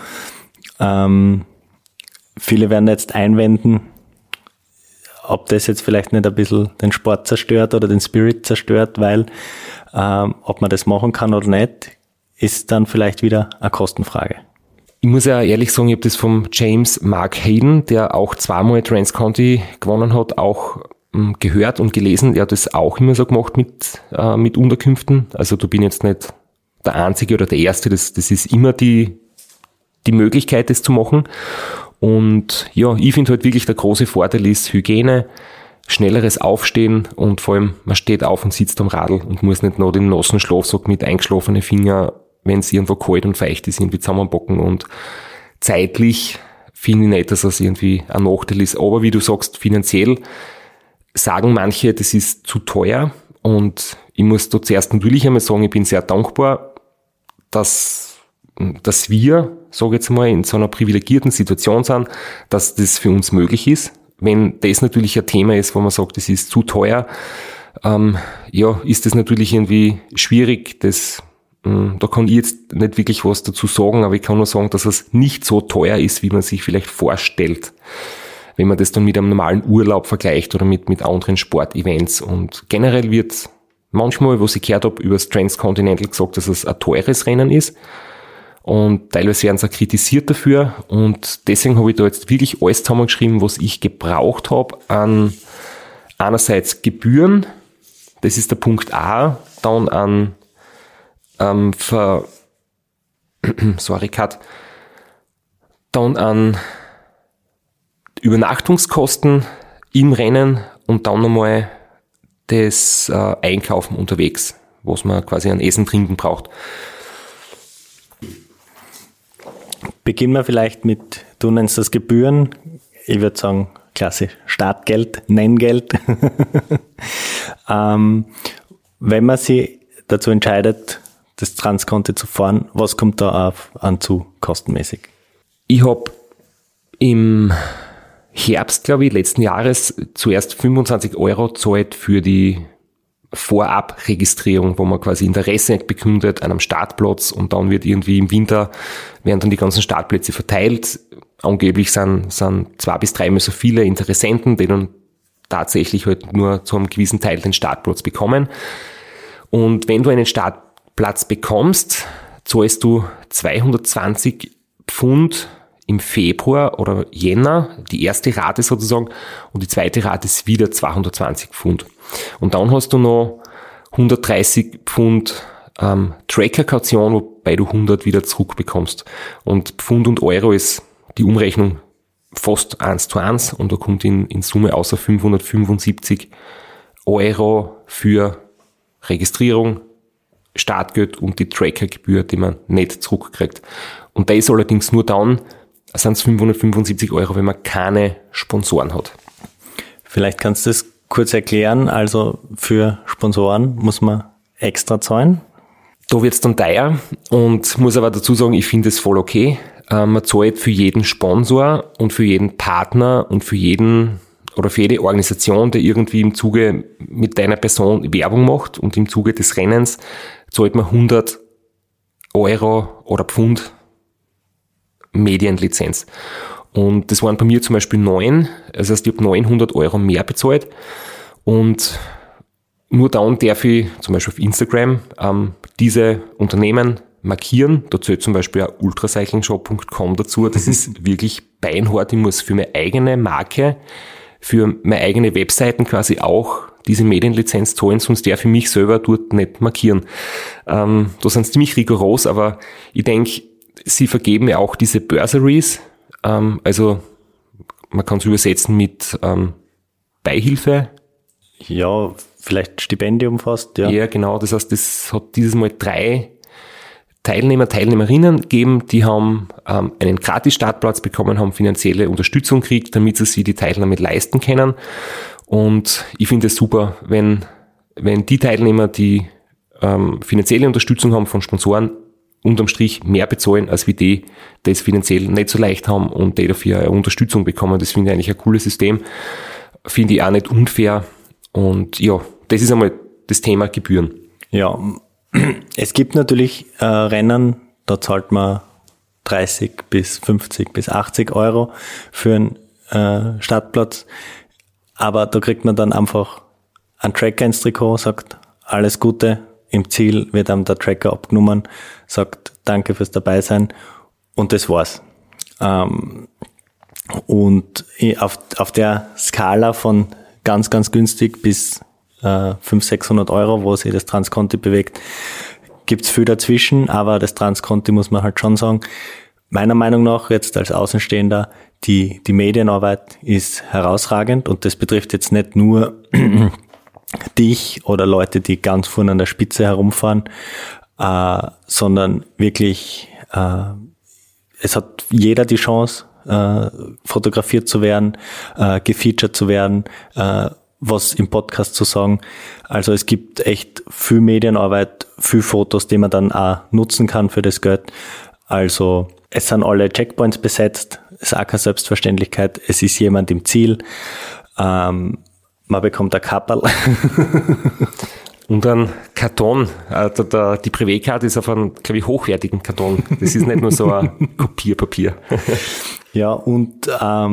viele werden jetzt einwenden, ob das jetzt vielleicht nicht ein bisschen den Sport zerstört oder den Spirit zerstört, weil ob man das machen kann oder nicht, ist dann vielleicht wieder eine Kostenfrage. Ich muss ja ehrlich sagen, ich habe das vom James Mark Hayden, der auch zweimal Trans-County gewonnen hat, auch gehört und gelesen. Er hat das auch immer so gemacht mit Unterkünften. Also da bin jetzt nicht der Einzige oder der Erste. Das ist immer die Möglichkeit, das zu machen. Und ja, ich finde halt wirklich, der große Vorteil ist Hygiene, schnelleres Aufstehen und vor allem, man steht auf und sitzt am Radl und muss nicht noch den nassen Schlafsack mit eingeschlafenen Fingern, wenn es irgendwo kalt und feucht ist, irgendwie zusammenpacken. Und zeitlich finde ich nicht, dass das irgendwie ein Nachteil ist. Aber wie du sagst, finanziell sagen manche, das ist zu teuer. Und ich muss da zuerst natürlich einmal sagen, ich bin sehr dankbar, dass wir, sage ich jetzt mal, in so einer privilegierten Situation sind, dass das für uns möglich ist. Wenn das natürlich ein Thema ist, wo man sagt, das ist zu teuer, ist das natürlich irgendwie schwierig. Da kann ich jetzt nicht wirklich was dazu sagen, aber ich kann nur sagen, dass es nicht so teuer ist, wie man sich vielleicht vorstellt, wenn man das dann mit einem normalen Urlaub vergleicht oder mit anderen Sportevents. Und generell wird manchmal, was ich gehört habe, über das Transcontinental gesagt, dass es ein teures Rennen ist. Und teilweise werden sie auch kritisiert dafür. Und deswegen habe ich da jetzt wirklich alles zusammengeschrieben, was ich gebraucht habe an einerseits Gebühren, das ist der Punkt A, dann an dann an Übernachtungskosten im Rennen und dann nochmal das Einkaufen unterwegs, was man quasi an Essen, Trinken braucht. Beginnen wir vielleicht mit, du nennst das Gebühren, ich würde sagen, klassisch Startgeld, Nenngeld. Wenn man sich dazu entscheidet, das Transconti zu fahren, was kommt da an zu kostenmäßig? Ich habe im Herbst, glaube ich, letzten Jahres zuerst 25 € gezahlt für die Vorabregistrierung, wo man quasi Interesse bekundet an einem Startplatz und dann wird irgendwie im Winter, werden dann die ganzen Startplätze verteilt. Angeblich sind 2 bis 3 Mal so viele Interessenten, die dann tatsächlich halt nur zu einem gewissen Teil den Startplatz bekommen. Und wenn du einen Startplatz bekommst, zahlst du 220 Pfund im Februar oder Jänner, die erste Rate sozusagen, und die zweite Rate ist wieder 220 Pfund. Und dann hast du noch 130 Pfund Tracker-Kaution, wobei du 100 wieder zurückbekommst. Und Pfund und Euro ist die Umrechnung fast 1:1 und da kommt in Summe außer 575 € für Registrierung, Startgeld und die Trackergebühr, die man nicht zurückkriegt. Und da ist allerdings nur dann, sind es 575 €, wenn man keine Sponsoren hat. Vielleicht kannst du das kurz erklären. Also für Sponsoren muss man extra zahlen? Da wird's dann teuer und muss aber dazu sagen, ich finde es voll okay. Man zahlt für jeden Sponsor und für jeden Partner und für jeden oder für jede Organisation, die irgendwie im Zuge mit deiner Person Werbung macht und im Zuge des Rennens zahlt man 100 € oder Pfund Medienlizenz. Und das waren bei mir zum Beispiel 9, das heißt, ich habe 900 € mehr bezahlt und nur dann darf ich zum Beispiel auf Instagram diese Unternehmen markieren. Da zählt zum Beispiel auch ultracyclingshop.com dazu. Das ist wirklich beinhart. Ich muss für meine eigene Marke, für meine eigene Webseiten quasi auch diese Medienlizenz zahlen, sonst darf ich mich selber dort nicht markieren. Da sind sie ziemlich rigoros, aber ich denke, sie vergeben ja auch diese Bursaries, also man kann es übersetzen mit Beihilfe. Ja, vielleicht Stipendium fast, ja. Ja, genau, das heißt, das hat dieses Mal 3 Teilnehmerinnen geben, die haben einen Gratis-Startplatz bekommen, haben finanzielle Unterstützung gekriegt, damit sie sich die Teilnahme leisten können. Und ich finde es super, wenn die Teilnehmer, die finanzielle Unterstützung haben von Sponsoren, unterm Strich mehr bezahlen, als wie die es finanziell nicht so leicht haben und die dafür eine Unterstützung bekommen. Das finde ich eigentlich ein cooles System. Finde ich auch nicht unfair. Und ja, das ist einmal das Thema Gebühren. Ja, es gibt natürlich Rennen, da zahlt man 30 bis 50 bis 80 Euro für einen Startplatz. Aber da kriegt man dann einfach einen Tracker ins Trikot, sagt alles Gute. Im Ziel wird einem der Tracker abgenommen, sagt danke fürs Dabeisein und das war's. Und auf der Skala von ganz, ganz günstig bis 500-600 Euro, wo sich das Transconti bewegt, gibt's viel dazwischen, aber das Transconti muss man halt schon sagen, meiner Meinung nach jetzt als Außenstehender, die Medienarbeit ist herausragend und das betrifft jetzt nicht nur dich oder Leute, die ganz vorne an der Spitze herumfahren, sondern wirklich, es hat jeder die Chance, fotografiert zu werden, gefeatured zu werden, was im Podcast zu sagen. Also es gibt echt viel Medienarbeit, viel Fotos, die man dann auch nutzen kann für das Geld. Also es sind alle Checkpoints besetzt, es ist auch keine Selbstverständlichkeit, es ist jemand im Ziel, man bekommt ein Kapperl. Und ein Karton. Die Privé-Card ist auf einem, glaube ich, hochwertigen Karton. Das ist nicht nur so ein Kopierpapier. Ja, und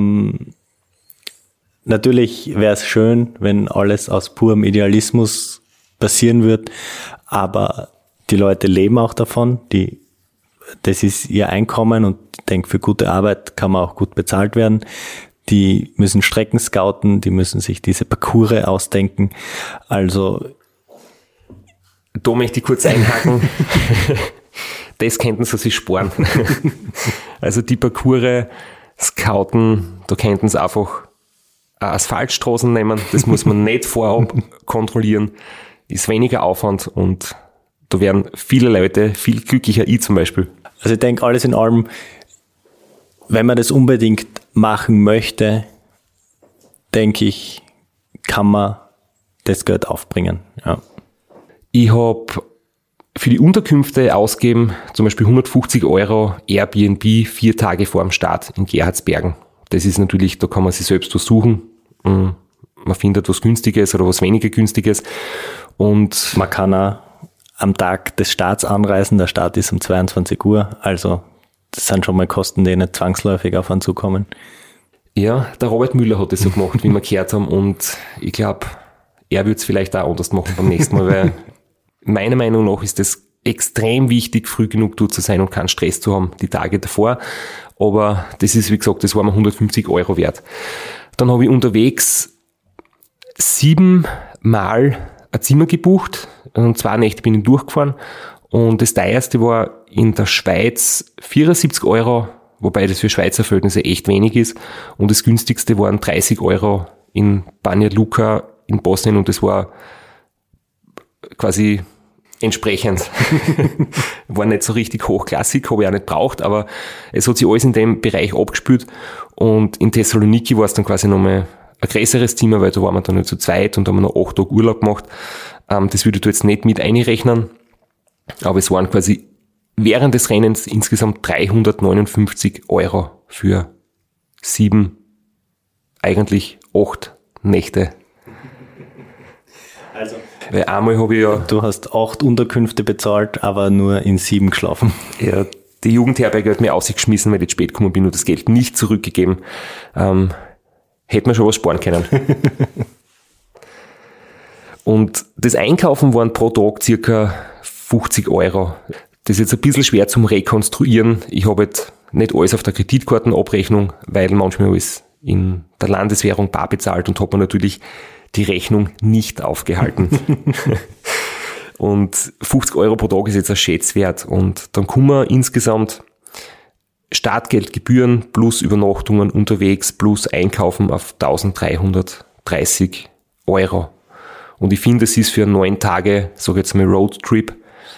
natürlich wäre es schön, wenn alles aus purem Idealismus passieren wird, aber die Leute leben auch davon. Das ist ihr Einkommen und ich denke, für gute Arbeit kann man auch gut bezahlt werden. Die müssen Strecken scouten, die müssen sich diese Parcours ausdenken. Also da möchte ich kurz einhaken. Das könnten sie sich sparen. Also die Parcours scouten, da könnten sie einfach Asphaltstraßen nehmen. Das muss man nicht vorab kontrollieren. Ist weniger Aufwand und da werden viele Leute viel glücklicher, ich zum Beispiel. Also ich denke, alles in allem, wenn man das unbedingt machen möchte, denke ich, kann man das Geld aufbringen. Ja. Ich habe für die Unterkünfte ausgegeben, zum Beispiel 150 Euro Airbnb 4 Tage vor dem Start in Gerhardsbergen. Das ist natürlich, da kann man sich selbst was suchen. Man findet was Günstiges oder was weniger Günstiges. Und man kann auch am Tag des Starts anreisen. Der Start ist um 22 Uhr. Also das sind schon mal Kosten, die nicht zwangsläufig auf einen zukommen. Ja, der Robert Müller hat das so gemacht, wie wir gehört haben. Und ich glaube, er wird es vielleicht auch anders machen beim nächsten Mal, weil meiner Meinung nach ist es extrem wichtig, früh genug dort zu sein und keinen Stress zu haben die Tage davor. Aber das ist, wie gesagt, das war mir 150 Euro wert. Dann habe ich unterwegs 7 Mal ein Zimmer gebucht und 2 Nächte bin ich durchgefahren. Und das teuerste war in der Schweiz 74 Euro, wobei das für Schweizer Verhältnisse echt wenig ist. Und das günstigste waren 30 Euro in Banja Luka in Bosnien und das war quasi entsprechend. War nicht so richtig hochklassig, habe ich auch nicht braucht, aber es hat sich alles in dem Bereich abgespült. Und in Thessaloniki war es dann quasi nochmal ein größeres Zimmer, weil da waren wir dann nur zu zweit und haben noch 8 Tage Urlaub gemacht. Das würde ich da jetzt nicht mit einrechnen, aber es waren quasi während des Rennens insgesamt 359 Euro für 7, eigentlich 8 Nächte. Also, weil einmal habe ich ja... Du hast 8 Unterkünfte bezahlt, aber nur in 7 geschlafen. Ja, die Jugendherberge hat mir ausgeschmissen, weil ich spät gekommen bin und das Geld nicht zurückgegeben. Hätte man schon was sparen können. Und das Einkaufen waren pro Tag circa 50 Euro. Das ist jetzt ein bisschen schwer zum Rekonstruieren. Ich habe jetzt nicht alles auf der Kreditkartenabrechnung, weil manchmal alles in der Landeswährung bar bezahlt und habe mir natürlich die Rechnung nicht aufgehalten. Und 50 Euro pro Tag ist jetzt ein Schätzwert. Und dann kommen wir insgesamt Startgeld, Gebühren plus Übernachtungen unterwegs plus Einkaufen auf 1330 Euro. Und ich finde, es ist für 9 Tage, sage jetzt mal Roadtrip,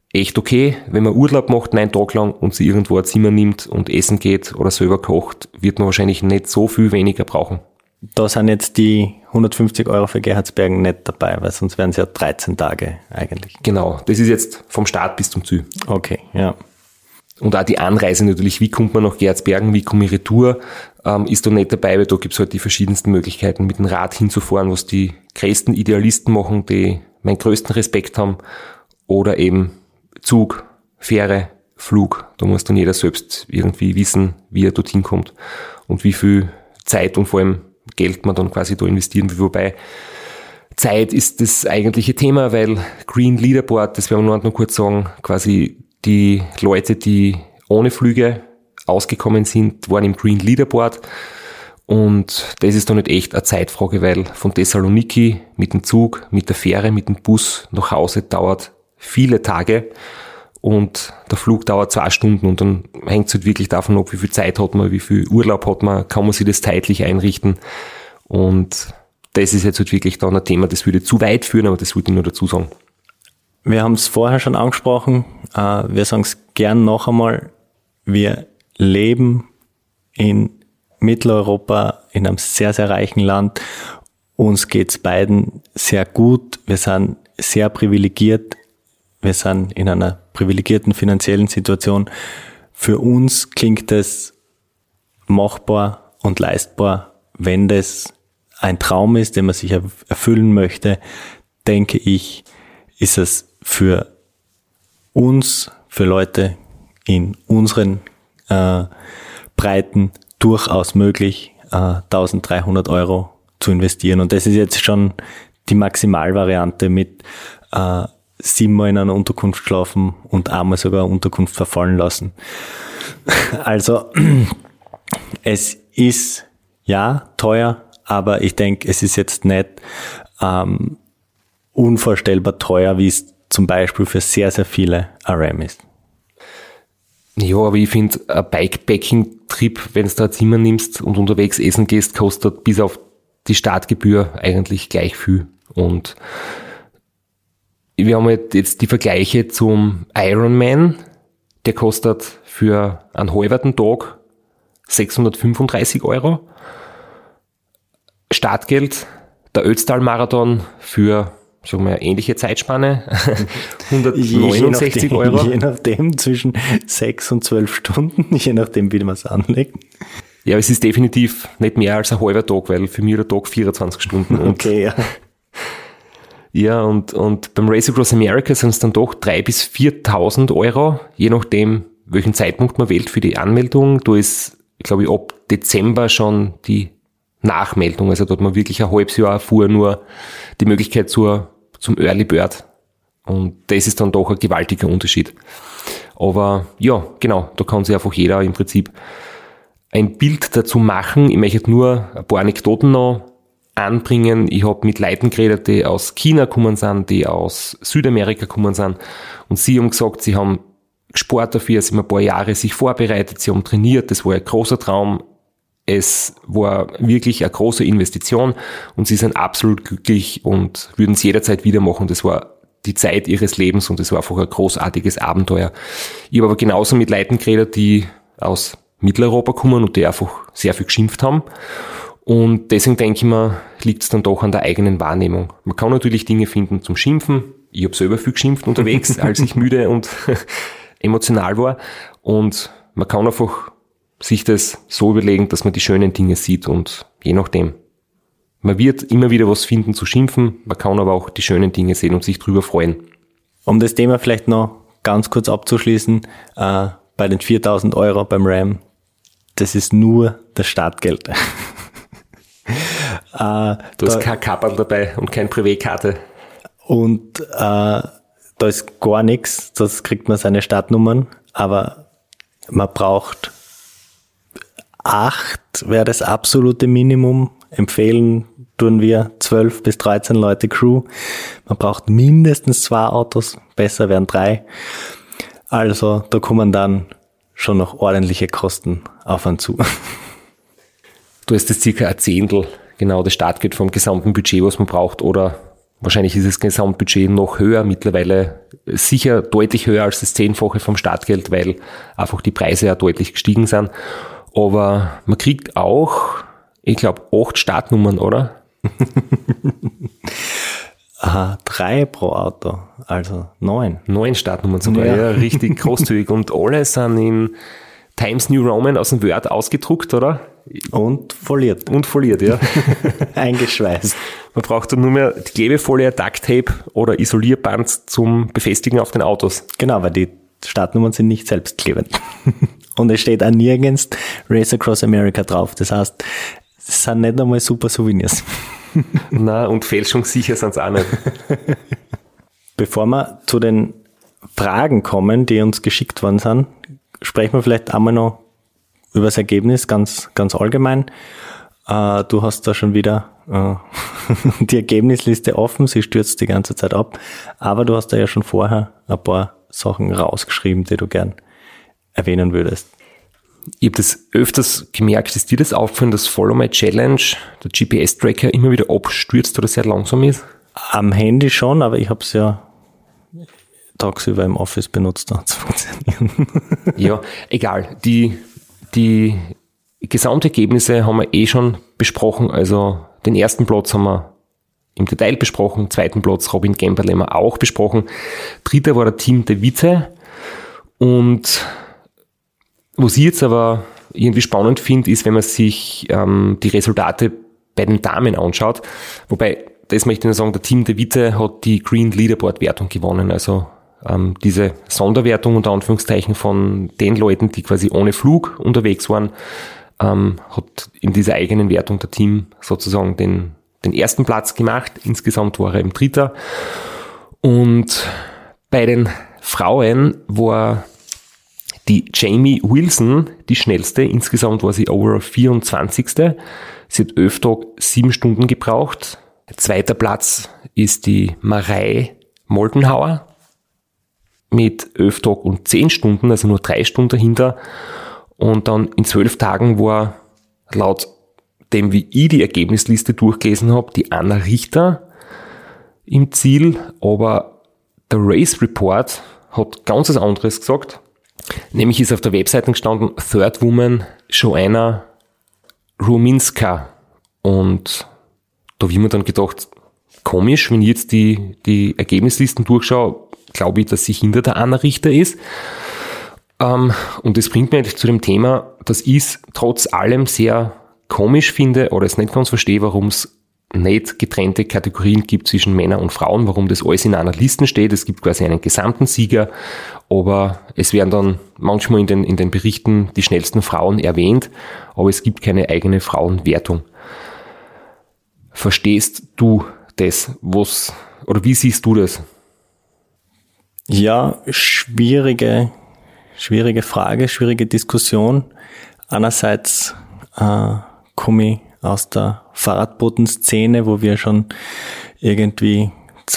echt okay. Wenn man Urlaub macht, 9 Tage lang und sich irgendwo ein Zimmer nimmt und essen geht oder selber kocht, wird man wahrscheinlich nicht so viel weniger brauchen. Da sind jetzt die 150 Euro für Gerhardsbergen nicht dabei, weil sonst wären es ja 13 Tage eigentlich. Genau, das ist jetzt vom Start bis zum Ziel. Okay, ja. Und auch die Anreise natürlich, wie kommt man nach Gerhardsbergen, wie komme ich retour, ist da nicht dabei, weil da gibt's halt die verschiedensten Möglichkeiten, mit dem Rad hinzufahren, was die größten Idealisten machen, die meinen größten Respekt haben, oder eben Zug, Fähre, Flug. Da muss dann jeder selbst irgendwie wissen, wie er dorthin kommt und wie viel Zeit und vor allem Geld man dann quasi da investieren will. Wobei Zeit ist das eigentliche Thema, weil Green Leaderboard, das werden wir noch kurz sagen, quasi die Leute, die ohne Flüge ausgekommen sind, waren im Green Leaderboard. Und das ist doch nicht echt eine Zeitfrage, weil von Thessaloniki mit dem Zug, mit der Fähre, mit dem Bus nach Hause dauert viele Tage und der Flug dauert 2 Stunden und dann hängt es halt wirklich davon ab, wie viel Zeit hat man, wie viel Urlaub hat man, kann man sich das zeitlich einrichten. Und das ist jetzt halt wirklich dann ein Thema, das würde zu weit führen, aber das würde ich nur dazu sagen. Wir haben es vorher schon angesprochen, wir sagen es gern noch einmal, wir leben in Mitteleuropa, in einem sehr, sehr reichen Land. Uns geht's beiden sehr gut, wir sind sehr privilegiert, wir sind in einer privilegierten finanziellen Situation. Für uns klingt es machbar und leistbar, wenn das ein Traum ist, den man sich erfüllen möchte, denke ich, ist es für uns, für Leute in unseren Breiten durchaus möglich, 1.300 Euro zu investieren. Und das ist jetzt schon die Maximalvariante mit 7-mal in einer Unterkunft schlafen und einmal sogar eine Unterkunft verfallen lassen. Also es ist ja teuer, aber ich denke, es ist jetzt nicht unvorstellbar teuer, wie es zum Beispiel für sehr, sehr viele RM ist. Ja, aber ich finde, ein Bikepacking-Trip, wenn du da ein Zimmer nimmst und unterwegs essen gehst, kostet bis auf die Startgebühr eigentlich gleich viel. Und wir haben jetzt die Vergleiche zum Ironman, der kostet für einen halben Tag 635 Euro. Startgeld, der Ötztal-Marathon für, sagen wir, ähnliche Zeitspanne, 169 Euro. Je nachdem, zwischen 6 und 12 Stunden, je nachdem, wie man es anlegt. Ja, es ist definitiv nicht mehr als ein halber Tag, weil für mich der Tag 24 Stunden. Okay, ja. Ja, und beim Race Across America sind es dann doch 3.000 bis 4.000 Euro, je nachdem, welchen Zeitpunkt man wählt für die Anmeldung. Da ist, glaube ich, ab Dezember schon die Nachmeldung. Also da hat man wirklich ein halbes Jahr vorher nur die Möglichkeit zum Early Bird. Und das ist dann doch ein gewaltiger Unterschied. Aber ja, genau, da kann sich einfach jeder im Prinzip ein Bild dazu machen. Ich möchte nur ein paar Anekdoten noch anbringen. Ich habe mit Leuten geredet, die aus China gekommen sind, die aus Südamerika gekommen sind. Und sie haben gesagt, sie haben gespart dafür, sie haben ein paar Jahre sich vorbereitet, sie haben trainiert. Das war ein großer Traum. Es war wirklich eine große Investition und sie sind absolut glücklich und würden es jederzeit wieder machen. Das war die Zeit ihres Lebens und das war einfach ein großartiges Abenteuer. Ich habe aber genauso mit Leuten geredet, die aus Mitteleuropa kommen und die einfach sehr viel geschimpft haben. Und deswegen denke ich mir, liegt es dann doch an der eigenen Wahrnehmung. Man kann natürlich Dinge finden zum Schimpfen. Ich habe selber viel geschimpft unterwegs, als ich müde und emotional war. Und man kann einfach sich das so überlegen, dass man die schönen Dinge sieht und je nachdem. Man wird immer wieder was finden zu schimpfen, man kann aber auch die schönen Dinge sehen und sich drüber freuen. Um das Thema vielleicht noch ganz kurz abzuschließen, bei den 4.000 Euro beim RAM, das ist nur das Startgeld. Du hast kein Kapperl dabei und keine Privatkarte. Und da ist gar nichts, das kriegt man seine Startnummern, aber man braucht 8, wäre das absolute Minimum. Empfehlen tun wir 12 bis 13 Leute Crew. Man braucht mindestens 2 Autos, besser wären 3. Also da kommen dann schon noch ordentliche Kosten auf einen zu. Du hast das circa ein Zehntel, genau das Startgeld vom gesamten Budget, was man braucht, oder Wahrscheinlich ist das Gesamtbudget noch höher, mittlerweile sicher deutlich höher als das 10-fache vom Startgeld, weil einfach die Preise ja deutlich gestiegen sind. Aber man kriegt auch, ich glaube, 8 Startnummern, oder? 3 pro Auto, also 9. 9 Startnummern sogar, ja, richtig großzügig. Und alle sind in Times New Roman aus dem Word ausgedruckt, oder? Und foliert. Und foliert, ja. Eingeschweißt. Man braucht dann nur mehr die Klebefolie, Ducktape oder Isolierband zum Befestigen auf den Autos. Genau, weil die Startnummern sind nicht selbstklebend. Und es steht auch nirgends Race Across America drauf. Das heißt, es sind nicht einmal super Souvenirs. Na, und fälschungssicher sind sie auch nicht. Bevor wir zu den Fragen kommen, die uns geschickt worden sind, sprechen wir vielleicht einmal noch über das Ergebnis, ganz allgemein. Du hast da schon wieder die Ergebnisliste offen, sie stürzt die ganze Zeit ab, aber du hast da ja schon vorher ein paar Sachen rausgeschrieben, die du gern erwähnen würdest. Ich habe das öfters gemerkt, ist dir das auffallen, dass Follow My Challenge, der GPS-Tracker, immer wieder abstürzt oder sehr langsam ist? Am Handy schon, aber ich habe es ja tagsüber im Office benutzt, da hat es funktioniert. Ja, egal. Die Gesamtergebnisse haben wir schon besprochen. Also den ersten Platz haben wir im Detail besprochen, zweiten Platz Robin Gemperle haben wir auch besprochen. Dritter war der Team De Witte. Und was ich jetzt aber irgendwie spannend finde, ist, wenn man sich die Resultate bei den Damen anschaut. Wobei, das möchte ich nur sagen, der Team De Witte hat die Green Leaderboard Wertung gewonnen. Also diese Sonderwertung unter Anführungszeichen von den Leuten, die quasi ohne Flug unterwegs waren, hat in dieser eigenen Wertung der Team sozusagen den ersten Platz gemacht. Insgesamt war er im Dritter. Und bei den Frauen war die Jamie Wilson die schnellste. Insgesamt war sie overall 24. Sie hat 11 Tage 7 Stunden gebraucht. Zweiter Platz ist die Marei Moldenhauer mit 11 Tagen und 10 Stunden, also nur 3 Stunden dahinter. Und dann in 12 Tagen war laut dem, wie ich die Ergebnisliste durchgelesen habe, die Anna Richter im Ziel. Aber der Race Report hat ganz was anderes gesagt. Nämlich ist auf der Webseite gestanden, Third Woman Joanna Ruminska. Und da habe ich mir dann gedacht, komisch, wenn ich jetzt die Ergebnislisten durchschaue, glaube ich, dass sie hinter der Anna Richter ist. Und das bringt mich eigentlich zu dem Thema, dass ich es trotz allem sehr komisch finde oder es nicht ganz verstehe, warum es nicht getrennte Kategorien gibt zwischen Männern und Frauen, warum das alles in einer Liste steht. Es gibt quasi einen gesamten Sieger, aber es werden dann manchmal in den Berichten die schnellsten Frauen erwähnt, aber es gibt keine eigene Frauenwertung. Verstehst du das? Oder wie siehst du das? Ja, schwierige Frage, schwierige Diskussion. Einerseits komme ich aus der Fahrradbotenszene, wo wir schon irgendwie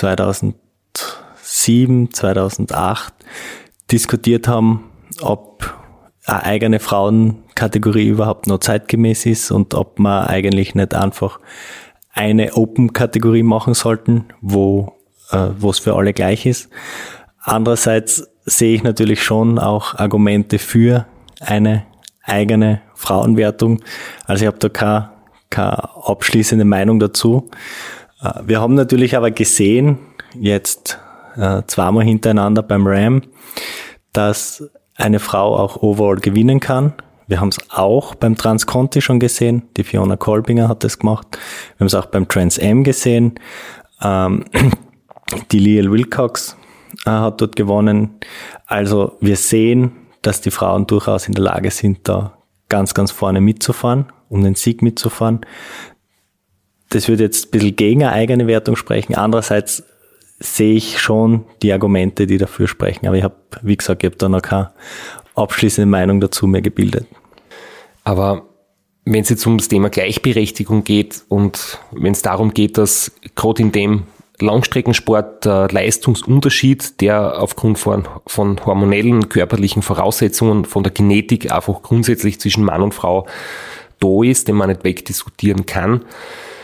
2007, 2008 diskutiert haben, ob eine eigene Frauenkategorie überhaupt noch zeitgemäß ist und ob man eigentlich nicht einfach eine Open-Kategorie machen sollten, wo es für alle gleich ist. Andererseits sehe ich natürlich schon auch Argumente für eine eigene Frauenwertung. Also ich habe da keine abschließende Meinung dazu. Wir haben natürlich aber gesehen, jetzt zweimal hintereinander beim Ram, dass eine Frau auch overall gewinnen kann. Wir haben es auch beim Transconti schon gesehen. Die Fiona Kolbinger hat das gemacht. Wir haben es auch beim Trans Am gesehen. Die Leal Wilcox hat dort gewonnen. Also wir sehen, dass die Frauen durchaus in der Lage sind, da ganz, ganz vorne mitzufahren, um den Sieg mitzufahren. Das würde jetzt ein bisschen gegen eine eigene Wertung sprechen. Andererseits sehe ich schon die Argumente, die dafür sprechen. Aber ich habe, wie gesagt, da noch keine abschließende Meinung dazu mehr gebildet. Aber wenn es jetzt um das Thema Gleichberechtigung geht und wenn es darum geht, dass gerade in dem Langstreckensport der Leistungsunterschied, der aufgrund von hormonellen, körperlichen Voraussetzungen, von der Genetik einfach grundsätzlich zwischen Mann und Frau da ist, den man nicht wegdiskutieren kann,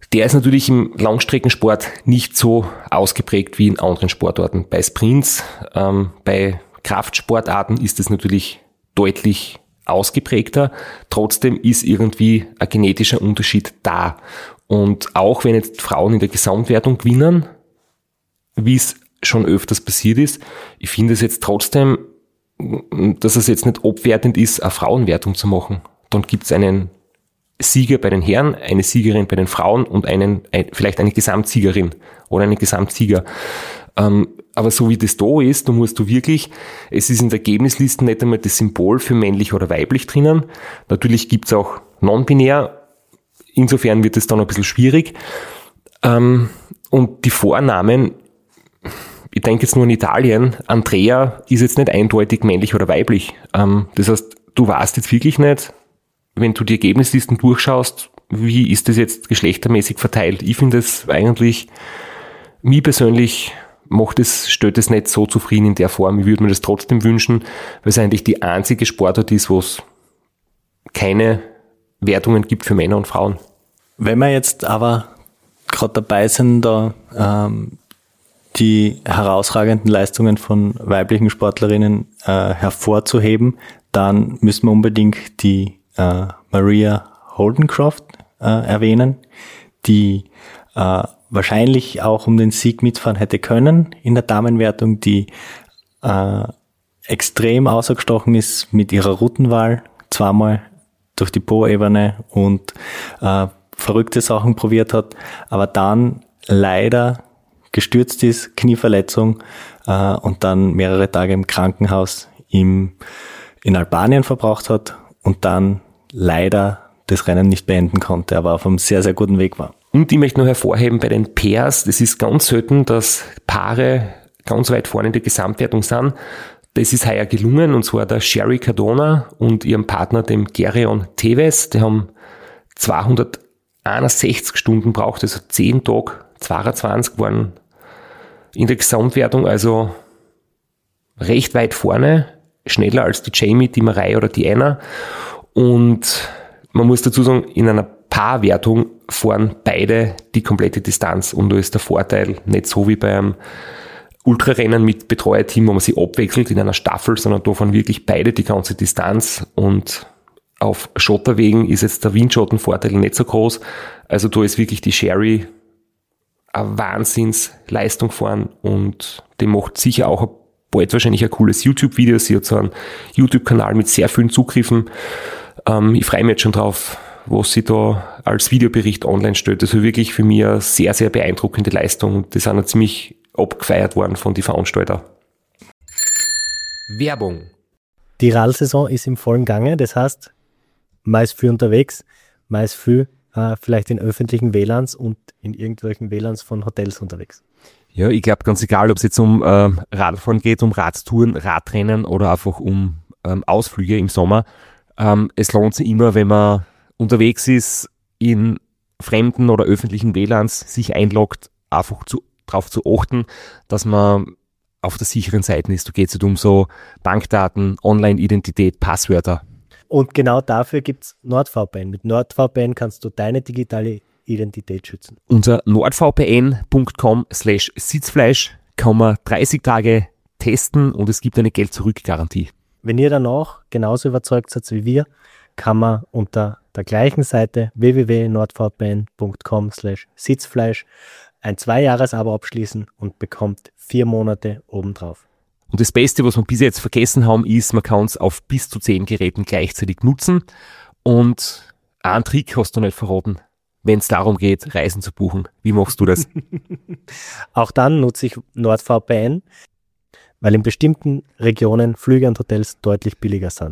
Der ist natürlich im Langstreckensport nicht so ausgeprägt wie in anderen Sportarten. Bei Sprints, bei Kraftsportarten ist es natürlich deutlich ausgeprägter. Trotzdem ist irgendwie ein genetischer Unterschied da. Und auch wenn jetzt Frauen in der Gesamtwertung gewinnen, wie es schon öfters passiert ist, ich finde es jetzt trotzdem, dass es jetzt nicht abwertend ist, eine Frauenwertung zu machen. Dann gibt es einen Sieger bei den Herren, eine Siegerin bei den Frauen und vielleicht eine Gesamtsiegerin oder einen Gesamtsieger. Aber so wie das da ist, da musst du wirklich, es ist in der Ergebnisliste nicht einmal das Symbol für männlich oder weiblich drinnen. Natürlich gibt's auch non-binär, insofern wird es dann ein bisschen schwierig. Und die Vornamen, ich denke jetzt nur an Italien, Andrea ist jetzt nicht eindeutig männlich oder weiblich. Das heißt, du weißt jetzt wirklich nicht, wenn du die Ergebnislisten durchschaust, wie ist das jetzt geschlechtermäßig verteilt? Ich finde es eigentlich, mich persönlich stellt es nicht so zufrieden in der Form. Ich würde mir das trotzdem wünschen, weil es eigentlich die einzige Sportart ist, wo es keine Wertungen gibt für Männer und Frauen. Wenn wir jetzt aber gerade dabei sind, da die herausragenden Leistungen von weiblichen Sportlerinnen hervorzuheben, dann müssen wir unbedingt die Maria Holdencroft erwähnen, die wahrscheinlich auch um den Sieg mitfahren hätte können in der Damenwertung, die extrem außergestochen ist mit ihrer Routenwahl, zweimal durch die Po-Ebene und verrückte Sachen probiert hat, aber dann leider gestürzt ist, Knieverletzung und dann mehrere Tage im Krankenhaus in Albanien verbracht hat und dann leider das Rennen nicht beenden konnte, aber auf einem sehr, sehr guten Weg war. Und ich möchte noch hervorheben bei den Pairs, das ist ganz selten, dass Paare ganz weit vorne in der Gesamtwertung sind. Das ist heuer gelungen, und zwar der Sherry Cardona und ihrem Partner, dem Gerion Teves. Die haben 261 Stunden gebraucht, also 10 Tage, 22 waren in der Gesamtwertung, also recht weit vorne, schneller als die Jamie, die Marei oder die Anna. Und man muss dazu sagen, in einer Paarwertung fahren beide die komplette Distanz, und da ist der Vorteil nicht so wie beim Ultrarennen mit Betreuerteam, wo man sich abwechselt in einer Staffel, sondern da fahren wirklich beide die ganze Distanz, und auf Schotterwegen ist jetzt der Windschattenvorteil nicht so groß. Also da ist wirklich die Sherry eine Wahnsinnsleistung fahren, und die macht sicher auch bald wahrscheinlich ein cooles YouTube-Video. Sie hat so einen YouTube-Kanal mit sehr vielen Zugriffen. Ich freue mich jetzt schon drauf, was sie da als Videobericht online stellt. Das war wirklich für mich eine sehr, sehr beeindruckende Leistung. Das sind ja ziemlich abgefeiert worden von den Veranstaltern. Werbung. Die Radsaison ist im vollen Gange, das heißt, man ist viel unterwegs, man ist viel vielleicht in öffentlichen WLANs und in irgendwelchen WLANs von Hotels unterwegs. Ja, ich glaube, ganz egal, ob es jetzt um Radfahren geht, um Radtouren, Radrennen oder einfach um Ausflüge im Sommer. Es lohnt sich immer, wenn man unterwegs ist, in fremden oder öffentlichen WLANs sich einloggt, einfach darauf zu achten, dass man auf der sicheren Seite ist. Da geht es nicht um so Bankdaten, Online-Identität, Passwörter. Und genau dafür gibt es NordVPN. Mit NordVPN kannst du deine digitale Identität schützen. Unter nordvpn.com/sitzfleisch kann man 30 Tage testen, und es gibt eine Geld-Zurück-Garantie. Wenn ihr danach genauso überzeugt seid wie wir, kann man unter der gleichen Seite www.nordvpn.com/sitzfleisch ein 2-Jahres-Abo abschließen und bekommt 4 Monate obendrauf. Und das Beste, was wir bis jetzt vergessen haben, ist, man kann es auf bis zu 10 Geräten gleichzeitig nutzen. Und einen Trick hast du nicht verraten, wenn es darum geht, Reisen zu buchen. Wie machst du das? Auch dann nutze ich NordVPN, weil in bestimmten Regionen Flüge und Hotels deutlich billiger sind.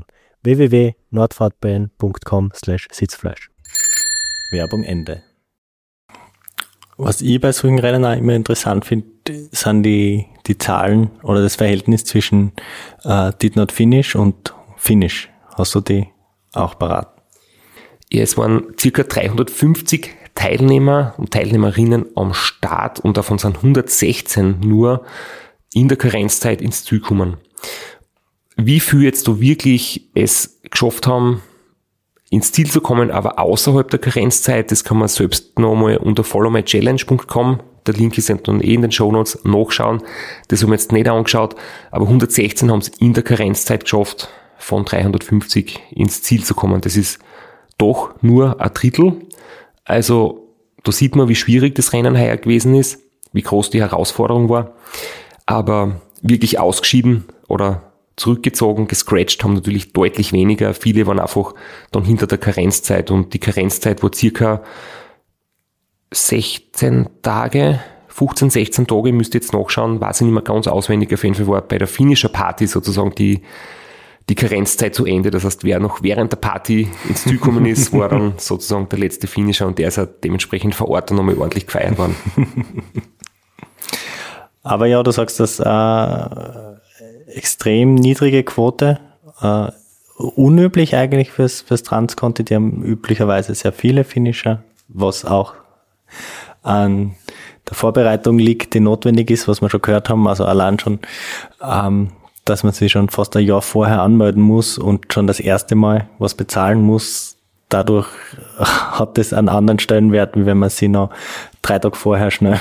www.nordvpn.com/sitzfleisch. Werbung Ende. Was ich bei solchen Rennen auch immer interessant finde, sind die Zahlen oder das Verhältnis zwischen Did Not Finish und Finish. Hast du die auch parat? Ja, es waren circa 350 Teilnehmer und Teilnehmerinnen am Start, und davon sind 116 nur in der Karenzzeit ins Ziel gekommen. Wie viel jetzt da wirklich es geschafft haben, ins Ziel zu kommen, aber außerhalb der Karenzzeit, das kann man selbst nochmal unter followmychallenge.com, der Link ist dann in den Shownotes, nachschauen. Das haben wir jetzt nicht angeschaut, aber 116 haben es in der Karenzzeit geschafft, von 350 ins Ziel zu kommen. Das ist doch nur ein Drittel. Also da sieht man, wie schwierig das Rennen heuer gewesen ist, wie groß die Herausforderung war. Aber wirklich ausgeschieden oder zurückgezogen, gescratcht haben natürlich deutlich weniger. Viele waren einfach dann hinter der Karenzzeit und die Karenzzeit war circa 16 Tage, 15, 16 Tage, müsst ihr jetzt nachschauen, weiß ich nicht mehr ganz auswendig, auf jeden Fall war bei der Finisher Party sozusagen die Karenzzeit zu Ende. Das heißt, wer noch während der Party ins Ziel gekommen ist, war dann sozusagen der letzte Finisher und der ist halt dementsprechend vor Ort dann nochmal ordentlich gefeiert worden. Aber ja, du sagst, dass extrem niedrige Quote, unüblich eigentlich fürs Transconti, die haben üblicherweise sehr viele Finisher, was auch an der Vorbereitung liegt, die notwendig ist, was wir schon gehört haben, also allein schon, dass man sich schon fast ein Jahr vorher anmelden muss und schon das erste Mal was bezahlen muss. Dadurch hat es einen anderen Stellenwert, wie wenn man sich noch 3 Tage vorher schnell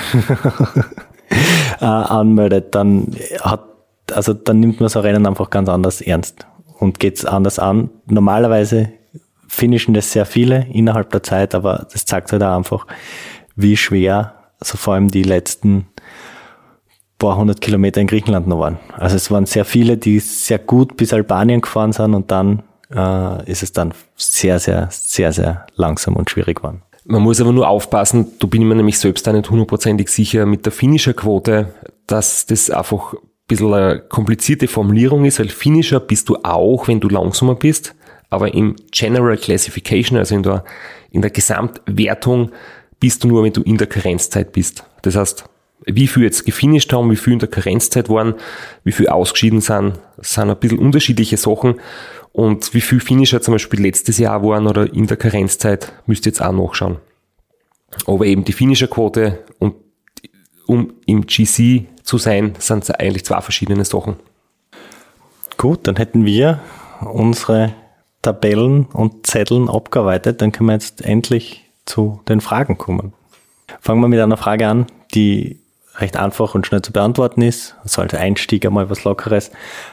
anmeldet. Dann nimmt man so Rennen einfach ganz anders ernst und geht's anders an. Normalerweise finishen das sehr viele innerhalb der Zeit, aber das zeigt halt auch einfach, wie schwer so vor allem die letzten paar 100 Kilometer in Griechenland noch waren. Also es waren sehr viele, die sehr gut bis Albanien gefahren sind und dann ist es dann sehr, sehr, sehr, sehr langsam und schwierig geworden. Man muss aber nur aufpassen, da bin ich mir nämlich selbst auch nicht hundertprozentig sicher mit der Finisher-Quote, dass das einfach ein bisschen eine komplizierte Formulierung ist, weil Finisher bist du auch, wenn du langsamer bist, aber im General Classification, also in der Gesamtwertung, bist du nur, wenn du in der Karenzzeit bist. Das heißt, wie viel jetzt gefinisht haben, wie viel in der Karenzzeit waren, wie viel ausgeschieden sind ein bisschen unterschiedliche Sachen. Und wie viel Finisher zum Beispiel letztes Jahr waren oder in der Karenzzeit, müsst ihr jetzt auch nachschauen. Aber eben die Finisher-Quote und um im GC zu sein, sind es eigentlich 2 verschiedene Sachen. Gut, dann hätten wir unsere Tabellen und Zetteln abgearbeitet. Dann können wir jetzt endlich zu den Fragen kommen. Fangen wir mit einer Frage an, die recht einfach und schnell zu beantworten ist. Also als Einstieg einmal was Lockeres.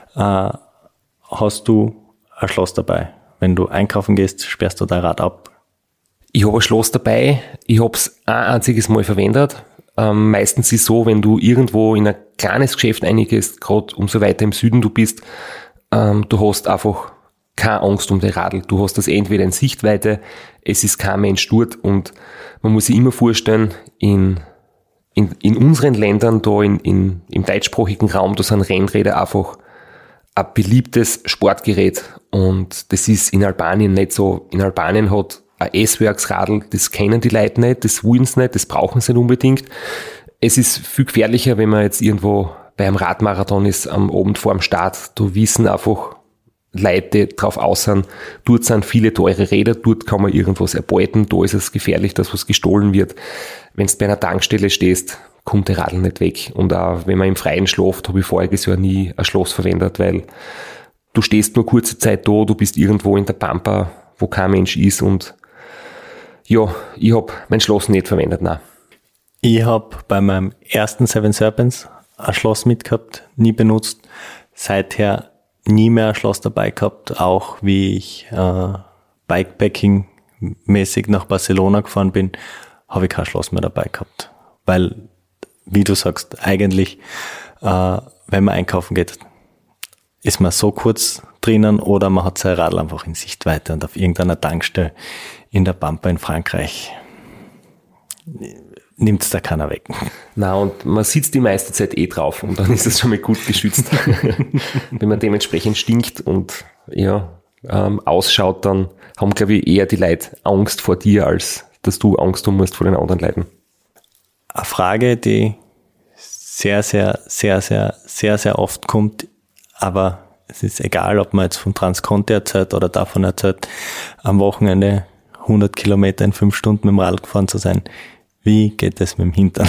Hast du ein Schloss dabei? Wenn du einkaufen gehst, sperrst du dein Rad ab? Ich habe ein Schloss dabei. Ich habe es ein einziges Mal verwendet. Meistens ist es so, wenn du irgendwo in ein kleines Geschäft reingehst, gerade umso weiter im Süden du bist, du hast einfach keine Angst um dein Radl. Du hast das entweder in Sichtweite, es ist kein Mensch dort und man muss sich immer vorstellen, in unseren Ländern, da im deutschsprachigen Raum, da sind Rennräder einfach ein beliebtes Sportgerät und das ist in Albanien nicht so. In Albanien hat ein S-Werksradl, das kennen die Leute nicht, das wollen sie nicht, das brauchen sie nicht unbedingt. Es ist viel gefährlicher, wenn man jetzt irgendwo bei einem Radmarathon ist, am Abend vor dem Start, da wissen einfach Leute drauf aus sind, dort sind viele teure Räder, dort kann man irgendwas erbeuten, da ist es gefährlich, dass was gestohlen wird. Wenn du bei einer Tankstelle stehst, kommt der Radl nicht weg. Und auch wenn man im Freien schläft, habe ich voriges Jahr nie ein Schloss verwendet, weil du stehst nur kurze Zeit da, du bist irgendwo in der Pampa, wo kein Mensch ist und ja, ich habe mein Schloss nicht verwendet, nein. Ich habe bei meinem ersten Seven Serpents ein Schloss mitgehabt, nie benutzt, seither nie mehr ein Schloss dabei gehabt, auch wie ich Bikepacking-mäßig nach Barcelona gefahren bin, habe ich kein Schloss mehr dabei gehabt. Weil, wie du sagst, eigentlich, wenn man einkaufen geht, ist man so kurz drinnen oder man hat sein Radl einfach in Sichtweite und auf irgendeiner Tankstelle in der Pampa in Frankreich nimmt es da keiner weg. Na und man sitzt die meiste Zeit drauf und dann ist es schon mal gut geschützt. Wenn man dementsprechend stinkt und ausschaut, dann haben, glaube ich, eher die Leute Angst vor dir, als dass du Angst haben musst vor den anderen Leuten. Eine Frage, die sehr, sehr, sehr, sehr, sehr, sehr oft kommt, aber es ist egal, ob man jetzt von Transconti erzählt oder davon erzählt, am Wochenende 100 Kilometer in 5 Stunden mit dem Radl gefahren zu sein. Wie geht es mit dem Hintern?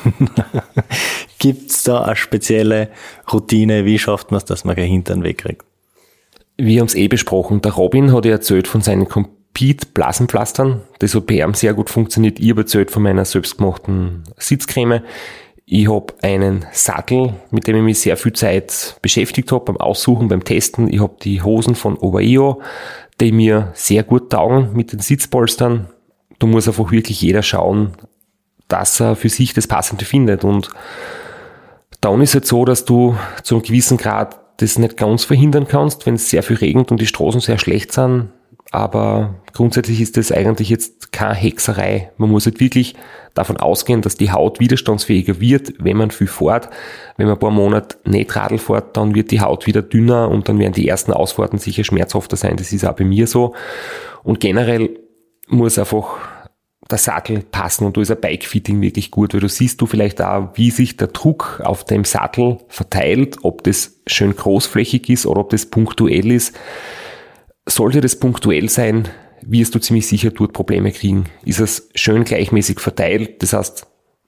Gibt's da eine spezielle Routine? Wie schafft man es, dass man keinen Hintern wegkriegt? Wir haben es besprochen. Der Robin hat ja erzählt von seinen Speed-Blasenpflastern. Das hat bei ihm sehr gut funktioniert. Ich habe erzählt von meiner selbstgemachten Sitzcreme. Ich habe einen Sattel, mit dem ich mich sehr viel Zeit beschäftigt habe, beim Aussuchen, beim Testen. Ich habe die Hosen von Ovaio, die mir sehr gut taugen mit den Sitzpolstern. Da muss einfach wirklich jeder schauen, dass er für sich das Passende findet. Und dann ist es halt so, dass du zu einem gewissen Grad das nicht ganz verhindern kannst, wenn es sehr viel regnet und die Straßen sehr schlecht sind. Aber grundsätzlich ist das eigentlich jetzt keine Hexerei. Man muss halt wirklich davon ausgehen, dass die Haut widerstandsfähiger wird, wenn man viel fährt. Wenn man ein paar Monate nicht Radl fährt, dann wird die Haut wieder dünner und dann werden die ersten Ausfahrten sicher schmerzhafter sein. Das ist auch bei mir so. Und generell muss einfach der Sattel passen und da ist ein Bike-Fitting wirklich gut, weil du siehst vielleicht auch, wie sich der Druck auf dem Sattel verteilt, ob das schön großflächig ist oder ob das punktuell ist. Sollte das punktuell sein, wirst du ziemlich sicher dort Probleme kriegen. Ist es schön gleichmäßig verteilt, das heißt,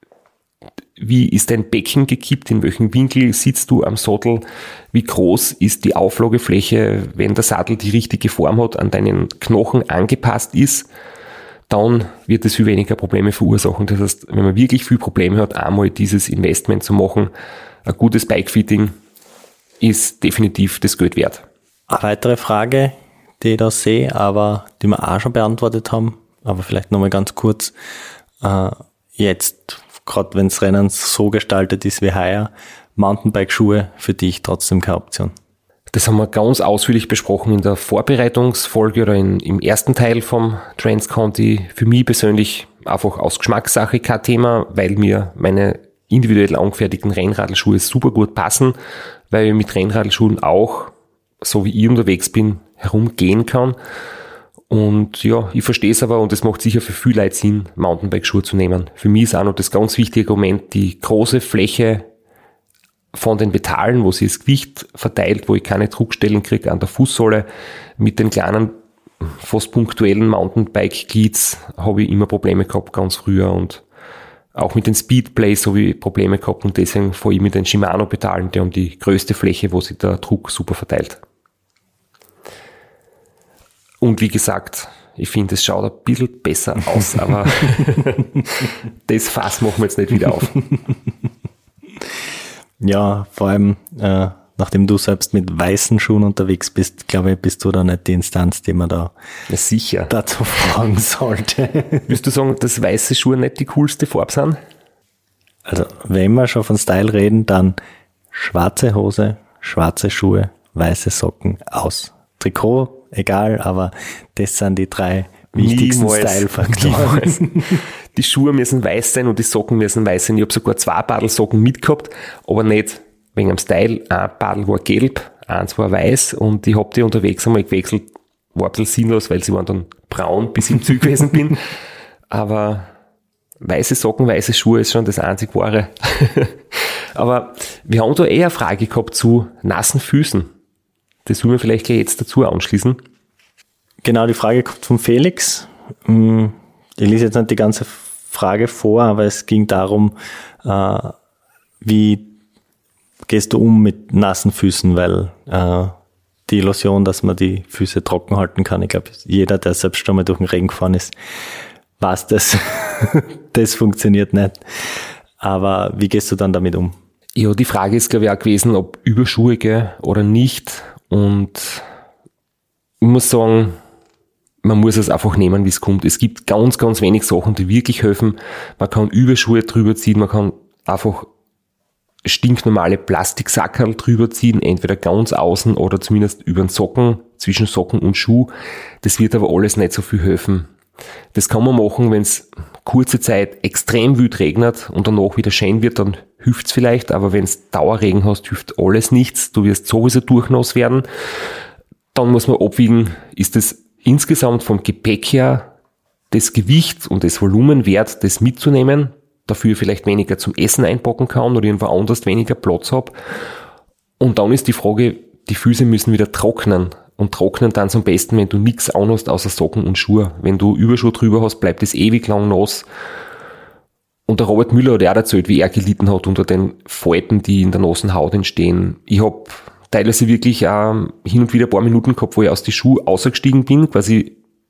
wie ist dein Becken gekippt, in welchem Winkel sitzt du am Sattel, wie groß ist die Auflagefläche, wenn der Sattel die richtige Form hat, an deinen Knochen angepasst ist, dann wird es viel weniger Probleme verursachen. Das heißt, wenn man wirklich viel Probleme hat, einmal dieses Investment zu machen, ein gutes Bike-Fitting ist definitiv das Geld wert. Eine weitere Frage, die ich da sehe, aber die wir auch schon beantwortet haben, aber vielleicht nochmal ganz kurz, jetzt, gerade wenn das Rennen so gestaltet ist wie heuer, Mountainbike-Schuhe für dich trotzdem keine Option? Das haben wir ganz ausführlich besprochen in der Vorbereitungsfolge oder im ersten Teil vom Transconti. Für mich persönlich einfach aus Geschmackssache kein Thema, weil mir meine individuell angefertigten Rennradlschuhe super gut passen, weil ich mit Rennradlschuhen auch, so wie ich unterwegs bin, herumgehen kann. Und ja, ich verstehe es aber und es macht sicher für viele Leute Sinn, Mountainbike-Schuhe zu nehmen. Für mich ist auch noch das ganz wichtige Argument, die große Fläche von den Pedalen, wo sich das Gewicht verteilt, wo ich keine Druckstellen kriege an der Fußsohle. Mit den kleinen, fast punktuellen Mountainbike-Glieds habe ich immer Probleme gehabt, ganz früher. Und auch mit den Speedplays habe ich Probleme gehabt und deswegen fahre ich mit den Shimano-Pedalen, die haben die größte Fläche, wo sich der Druck super verteilt. Und wie gesagt, ich finde, es schaut ein bisschen besser aus, aber das Fass machen wir jetzt nicht wieder auf. Ja, vor allem, nachdem du selbst mit weißen Schuhen unterwegs bist, glaube ich, bist du da nicht die Instanz, die man da sicher dazu fragen sollte. Würdest du sagen, dass weiße Schuhe nicht die coolste Farbe sind? Also, wenn wir schon von Style reden, dann schwarze Hose, schwarze Schuhe, weiße Socken, aus. Trikot, egal, aber das sind die drei wichtigsten Style-Faktoren. Die Schuhe müssen weiß sein und die Socken müssen weiß sein. Ich habe sogar 2 Padelsocken mitgehabt, aber nicht wegen dem Style. Ein Padel war gelb, eins war weiß und ich habe die unterwegs einmal gewechselt. War ein bisschen sinnlos, weil sie waren dann braun, bis ich im Zug gewesen bin. Aber weiße Socken, weiße Schuhe ist schon das einzig Wahre. Aber wir haben da eher eine Frage gehabt zu nassen Füßen. Das wollen wir vielleicht gleich jetzt dazu anschließen. Genau, die Frage kommt von Felix. Ich lese jetzt nicht die ganze Frage vor, aber es ging darum, wie gehst du um mit nassen Füßen, weil die Illusion, dass man die Füße trocken halten kann, ich glaube, jeder, der selbst schon mal durch den Regen gefahren ist, weiß das. Das funktioniert nicht. Aber wie gehst du dann damit um? Ja, die Frage ist, glaube ich, auch gewesen, ob überschuhige oder nicht. Und ich muss sagen, man muss es einfach nehmen, wie es kommt. Es gibt ganz, ganz wenig Sachen, die wirklich helfen. Man kann Überschuhe drüber ziehen, man kann einfach stinknormale Plastiksackerl drüber ziehen, entweder ganz außen oder zumindest über den Socken, zwischen Socken und Schuh. Das wird aber alles nicht so viel helfen. Das kann man machen, wenn es kurze Zeit extrem wild regnet und danach wieder schön wird, dann hilft es vielleicht, aber wenn es Dauerregen hast, hilft alles nichts. Du wirst sowieso durchnass werden. Dann muss man abwiegen, ist es insgesamt vom Gepäck her das Gewicht und das Volumen wert, das mitzunehmen, dafür vielleicht weniger zum Essen einpacken kann oder irgendwo anders weniger Platz habe. Und dann ist die Frage, die Füße müssen wieder trocknen. Und trocknen dann zum besten, wenn du nichts anhast außer Socken und Schuhe. Wenn du Überschuhe drüber hast, bleibt es ewig lang nass. Und der Robert Müller hat auch erzählt, wie er gelitten hat unter den Falten, die in der nassen Haut entstehen. Ich habe teilweise wirklich hin und wieder ein paar Minuten gehabt, wo ich aus die Schuhe ausgestiegen bin, quasi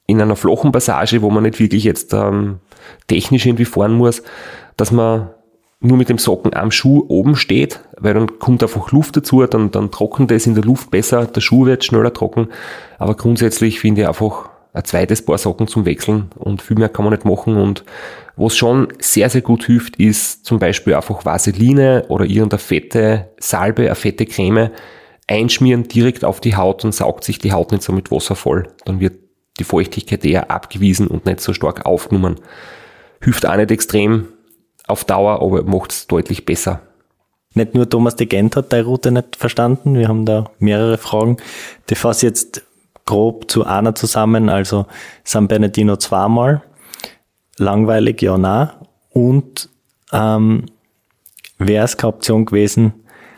in einer flachen Passage, wo man nicht wirklich jetzt technisch irgendwie fahren muss, dass man nur mit dem Socken am Schuh oben steht, weil dann kommt einfach Luft dazu, dann trocknet es in der Luft besser, der Schuh wird schneller trocken, aber grundsätzlich finde ich einfach ein zweites Paar Socken zum Wechseln und viel mehr kann man nicht machen. Und was schon sehr, sehr gut hilft, ist zum Beispiel einfach Vaseline oder irgendeine fette Salbe, eine fette Creme einschmieren direkt auf die Haut und saugt sich die Haut nicht so mit Wasser voll. Dann wird die Feuchtigkeit eher abgewiesen und nicht so stark aufgenommen. Hilft auch nicht extrem auf Dauer, aber macht es deutlich besser. Nicht nur Thomas de Gent hat deine Route nicht verstanden, wir haben da mehrere Fragen. Die fasse jetzt grob zu einer zusammen, also San Bernardino 2-mal, langweilig, ja, nein. Und wäre es keine Option gewesen,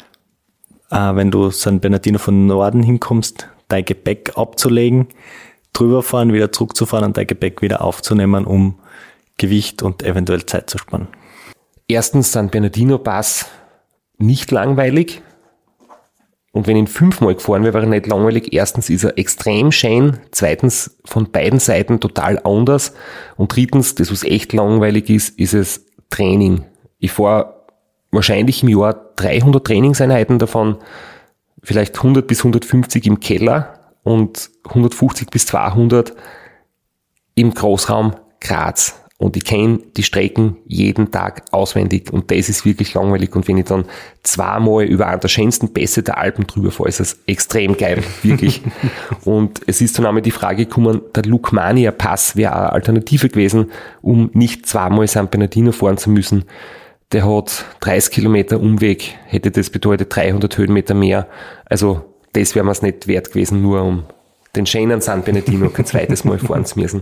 wenn du San Bernardino von Norden hinkommst, dein Gepäck abzulegen, drüber fahren, wieder zurückzufahren und dein Gepäck wieder aufzunehmen, um Gewicht und eventuell Zeit zu sparen? Erstens, San Bernardino Pass nicht langweilig. Und wenn ich ihn 5-mal gefahren wäre, wäre er nicht langweilig. Erstens ist er extrem schön. Zweitens, von beiden Seiten total anders. Und drittens, das was echt langweilig ist, ist es Training. Ich fahre wahrscheinlich im Jahr 300 Trainingseinheiten, davon vielleicht 100 bis 150 im Keller und 150 bis 200 im Großraum Graz. Und ich kenne die Strecken jeden Tag auswendig und das ist wirklich langweilig. Und wenn ich dann 2-mal über einen der schönsten Pässe der Alpen drüber fahre, ist das extrem geil, wirklich. Und es ist dann einmal die Frage gekommen, der Lukmania Pass wäre eine Alternative gewesen, um nicht 2-mal San Bernardino fahren zu müssen. Der hat 30 Kilometer Umweg, hätte das bedeutet 300 Höhenmeter mehr. Also das wäre mir es nicht wert gewesen, nur um den schönen San Bernardino kein zweites Mal fahren zu müssen.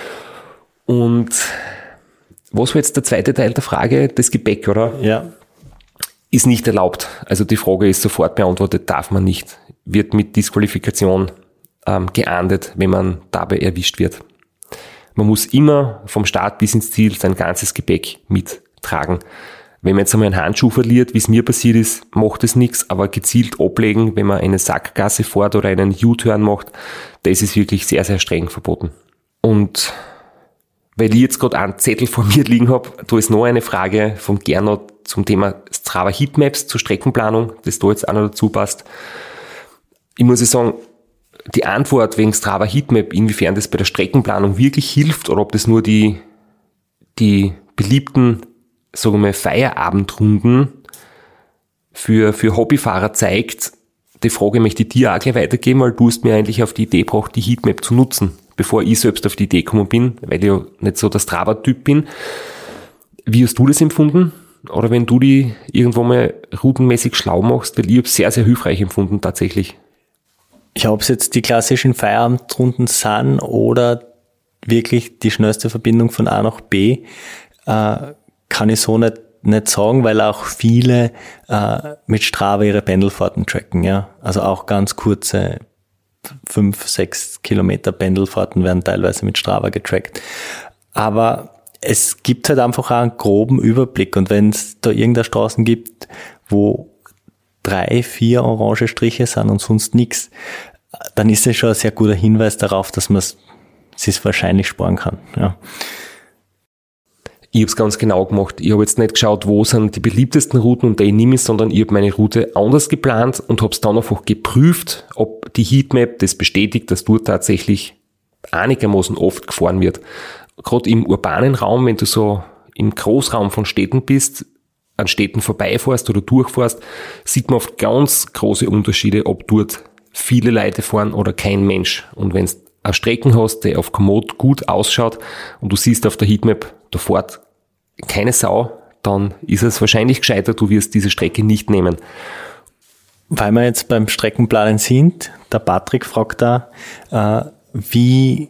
Und was war jetzt der zweite Teil der Frage? Das Gepäck, oder? Ja. Ist nicht erlaubt. Also die Frage ist sofort beantwortet, darf man nicht. Wird mit Disqualifikation geahndet, wenn man dabei erwischt wird. Man muss immer vom Start bis ins Ziel sein ganzes Gepäck mittragen. Wenn man jetzt einmal einen Handschuh verliert, wie es mir passiert ist, macht es nichts, aber gezielt ablegen, wenn man eine Sackgasse fährt oder einen U-Turn macht, das ist wirklich sehr, sehr streng verboten. Und weil ich jetzt gerade einen Zettel vor mir liegen habe, da ist noch eine Frage vom Gernot zum Thema Strava Heatmaps zur Streckenplanung, das da jetzt auch noch dazu passt. Ich muss sagen, die Antwort wegen Strava Heatmap, inwiefern das bei der Streckenplanung wirklich hilft oder ob das nur die beliebten, sagen wir mal, Feierabendrunden für Hobbyfahrer zeigt, die Frage möchte ich dir auch gleich weitergeben, weil du hast mir eigentlich auf die Idee gebracht, die Heatmap zu nutzen, bevor ich selbst auf die Idee gekommen bin, weil ich ja nicht so der Strava-Typ bin. Wie hast du das empfunden? Oder wenn du die irgendwo mal routenmäßig schlau machst, weil ich habe es sehr, sehr hilfreich empfunden tatsächlich. Ja, ob es jetzt die klassischen Feierabendrunden sind oder wirklich die schnellste Verbindung von A nach B, kann ich so nicht sagen, weil auch viele mit Strava ihre Pendelfahrten tracken. Ja, also auch ganz kurze 5-6 Kilometer Pendelfahrten werden teilweise mit Strava getrackt. Aber es gibt halt einfach auch einen groben Überblick. Und wenn es da irgendeine Straßen gibt, wo 3-4 orange Striche sind und sonst nichts, dann ist es schon ein sehr guter Hinweis darauf, dass man es sich wahrscheinlich sparen kann. Ja. Ich habe es ganz genau gemacht. Ich habe jetzt nicht geschaut, wo sind die beliebtesten Routen und die nehme ich, sondern ich habe meine Route anders geplant und habe es dann einfach geprüft, ob die Heatmap das bestätigt, dass dort tatsächlich einigermaßen oft gefahren wird. Gerade im urbanen Raum, wenn du so im Großraum von Städten bist, an Städten vorbeifährst oder durchfährst, sieht man oft ganz große Unterschiede, ob dort viele Leute fahren oder kein Mensch. Und wenn du eine Strecken hast, die auf Komoot gut ausschaut und du siehst auf der Heatmap, da fährt keine Sau, dann ist es wahrscheinlich gescheiter, du wirst diese Strecke nicht nehmen. Weil wir jetzt beim Streckenplanen sind, der Patrick fragt da, wie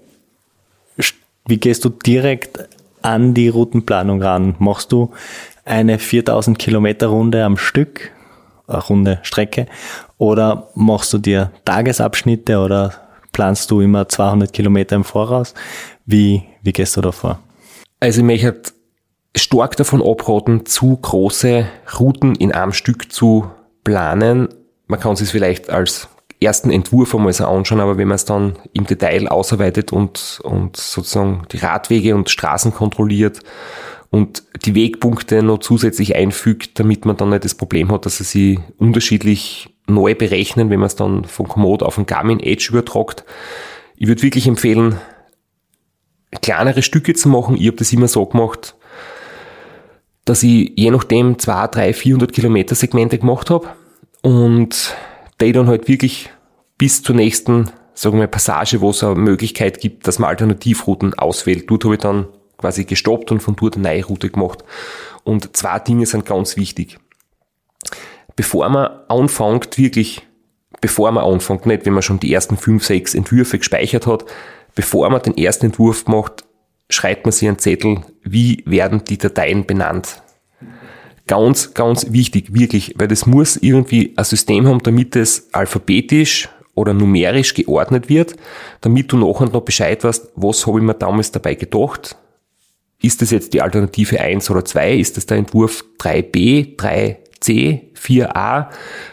gehst du direkt an die Routenplanung ran? Machst du eine 4000 Kilometer Runde am Stück, eine runde Strecke, oder machst du dir Tagesabschnitte oder planst du immer 200 Kilometer im Voraus? Wie gehst du da vor? Also ich möchte stark davon abraten, zu große Routen in einem Stück zu planen. Man kann es vielleicht als ersten Entwurf einmal so anschauen, aber wenn man es dann im Detail ausarbeitet und sozusagen die Radwege und Straßen kontrolliert und die Wegpunkte noch zusätzlich einfügt, damit man dann nicht das Problem hat, dass sie unterschiedlich neu berechnen, wenn man es dann von Komoot auf den Garmin Edge übertragt. Ich würde wirklich empfehlen, kleinere Stücke zu machen. Ich habe das immer so gemacht, dass ich je nachdem 200, 300, 400 Kilometer Segmente gemacht habe und die dann halt wirklich bis zur nächsten, sagen wir mal, Passage, wo es eine Möglichkeit gibt, dass man Alternativrouten auswählt. Dort habe ich dann quasi gestoppt und von dort eine neue Route gemacht. Und 2 Dinge sind ganz wichtig. Bevor man anfängt, nicht wenn man schon die ersten 5, 6 Entwürfe gespeichert hat, bevor man den ersten Entwurf macht, schreibt man sich einen Zettel, wie werden die Dateien benannt. Ganz, ganz wichtig, wirklich, weil das muss irgendwie ein System haben, damit es alphabetisch oder numerisch geordnet wird, damit du nachher noch Bescheid weißt, was habe ich mir damals dabei gedacht. Ist das jetzt die Alternative 1 oder 2? Ist das der Entwurf 3b, 3c, 4a?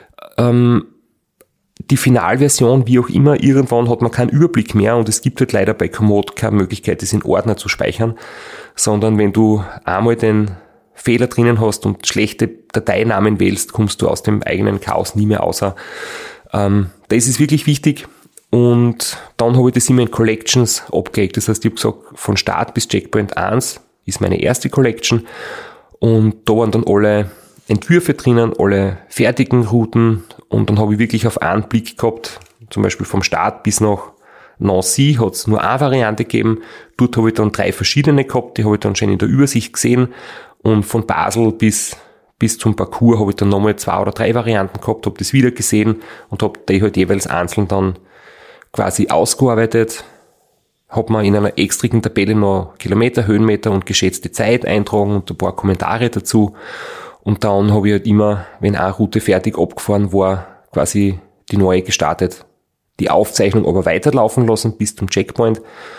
Die Finalversion, wie auch immer, irgendwann hat man keinen Überblick mehr und es gibt halt leider bei Komoot keine Möglichkeit, das in Ordner zu speichern, sondern wenn du einmal den Fehler drinnen hast und schlechte Dateinamen wählst, kommst du aus dem eigenen Chaos nie mehr außer. Das ist wirklich wichtig. Und dann habe ich das immer in Collections abgelegt. Das heißt, ich habe gesagt, von Start bis Checkpoint 1 ist meine erste Collection. Und da waren dann alle Entwürfe drinnen, alle fertigen Routen. Und dann habe ich wirklich auf einen Blick gehabt, zum Beispiel vom Start bis nach Nancy hat es nur eine Variante gegeben. Dort habe ich dann 3 verschiedene gehabt, die habe ich dann schon in der Übersicht gesehen. Und von Basel bis zum Parcours habe ich dann nochmal 2 oder 3 Varianten gehabt, habe das wieder gesehen und habe die halt jeweils einzeln dann quasi ausgearbeitet, habe mir in einer extrigen Tabelle noch Kilometer, Höhenmeter und geschätzte Zeit eintragen und ein paar Kommentare dazu. Und dann habe ich halt immer, wenn eine Route fertig abgefahren war, quasi die neue gestartet. Die Aufzeichnung aber weiterlaufen lassen bis zum Checkpoint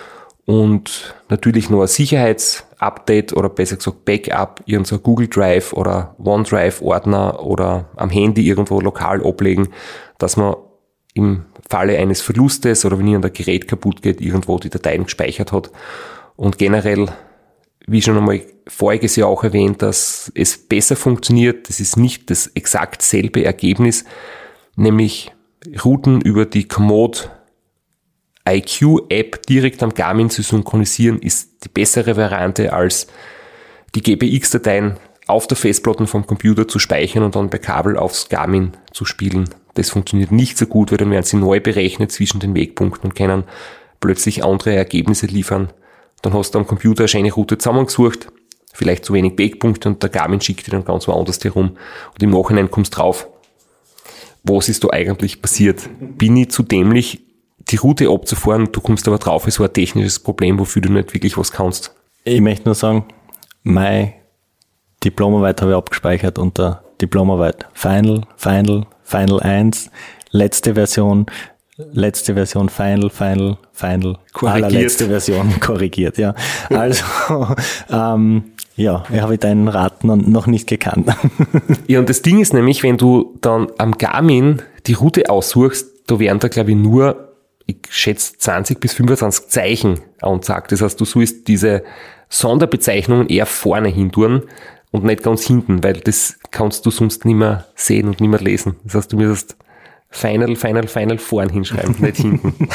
und natürlich noch ein Sicherheitsupdate oder besser gesagt Backup, irgendein Google Drive oder OneDrive Ordner oder am Handy irgendwo lokal ablegen, dass man im Falle eines Verlustes oder wenn irgendein Gerät kaputt geht, irgendwo die Dateien gespeichert hat. Und generell, wie schon einmal voriges Jahr auch erwähnt, dass es besser funktioniert. Das ist nicht das exakt selbe Ergebnis, nämlich Routen über die Komoot IQ-App direkt am Garmin zu synchronisieren, ist die bessere Variante als die GPX-Dateien auf der Festplatte vom Computer zu speichern und dann per Kabel aufs Garmin zu spielen. Das funktioniert nicht so gut, weil dann werden sie neu berechnet zwischen den Wegpunkten und können plötzlich andere Ergebnisse liefern. Dann hast du am Computer eine schöne Route zusammengesucht, vielleicht zu wenig Wegpunkte und der Garmin schickt dir dann ganz woanders herum und im Nachhinein kommst drauf, was ist da eigentlich passiert? Bin ich zu dämlich, die Route abzufahren, du kommst aber drauf, es war ein technisches Problem, wofür du nicht wirklich was kannst. Ich möchte nur sagen, meine Diplomarbeit habe ich abgespeichert unter Diplomarbeit Final 1, letzte Version, Final, allerletzte Version korrigiert, ja. Also, ja, ich habe deinen Rat noch nicht gekannt. Ja, und das Ding ist nämlich, wenn du dann am Garmin die Route aussuchst, da wären da, glaube ich, nur, ich schätze, 20 bis 25 Zeichen angezeigt. Das heißt, du sollst diese Sonderbezeichnungen eher vorne hin tun und nicht ganz hinten, weil das kannst du sonst nicht mehr sehen und nicht mehr lesen. Das heißt, du müsstest Final vorne hinschreiben, nicht hinten.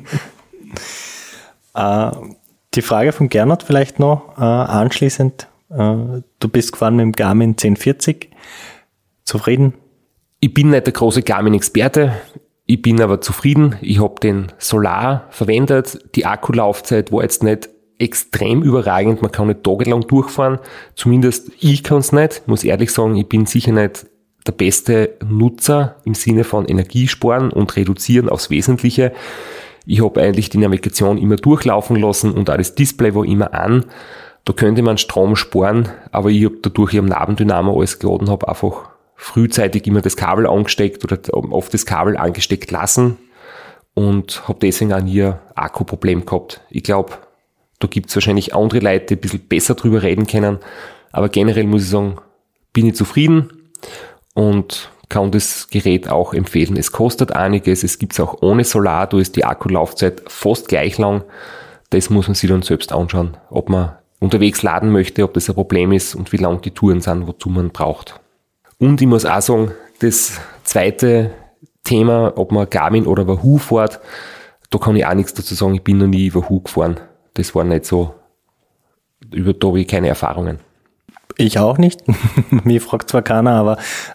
Die Frage von Gernot vielleicht noch anschließend. Du bist gefahren mit dem Garmin 1040. Zufrieden? Ich bin nicht der große Garmin-Experte. Ich bin aber zufrieden. Ich habe den Solar verwendet. Die Akkulaufzeit war jetzt nicht extrem überragend. Man kann nicht tagelang durchfahren. Zumindest ich kann es nicht. Ich muss ehrlich sagen, ich bin sicher nicht der beste Nutzer im Sinne von Energiesparen und Reduzieren aufs Wesentliche. Ich habe eigentlich die Navigation immer durchlaufen lassen und auch das Display war immer an. Da könnte man Strom sparen, aber ich habe dadurch am Nabendynamo alles geladen, habe einfach frühzeitig immer das Kabel angesteckt oder oft das Kabel angesteckt lassen und habe deswegen auch nie ein Akkuproblem gehabt. Ich glaube, da gibt es wahrscheinlich andere Leute, die ein bisschen besser drüber reden können, aber generell muss ich sagen, bin ich zufrieden und kann das Gerät auch empfehlen. Es kostet einiges, es gibt es auch ohne Solar, da ist die Akkulaufzeit fast gleich lang. Das muss man sich dann selbst anschauen, ob man unterwegs laden möchte, ob das ein Problem ist und wie lang die Touren sind, wozu man braucht. Und ich muss auch sagen, das zweite Thema, ob man Garmin oder Wahoo fährt, da kann ich auch nichts dazu sagen. Ich bin noch nie Wahoo gefahren. Das war nicht so, da habe ich keine Erfahrungen. Ich auch nicht. Mir fragt zwar keiner, aber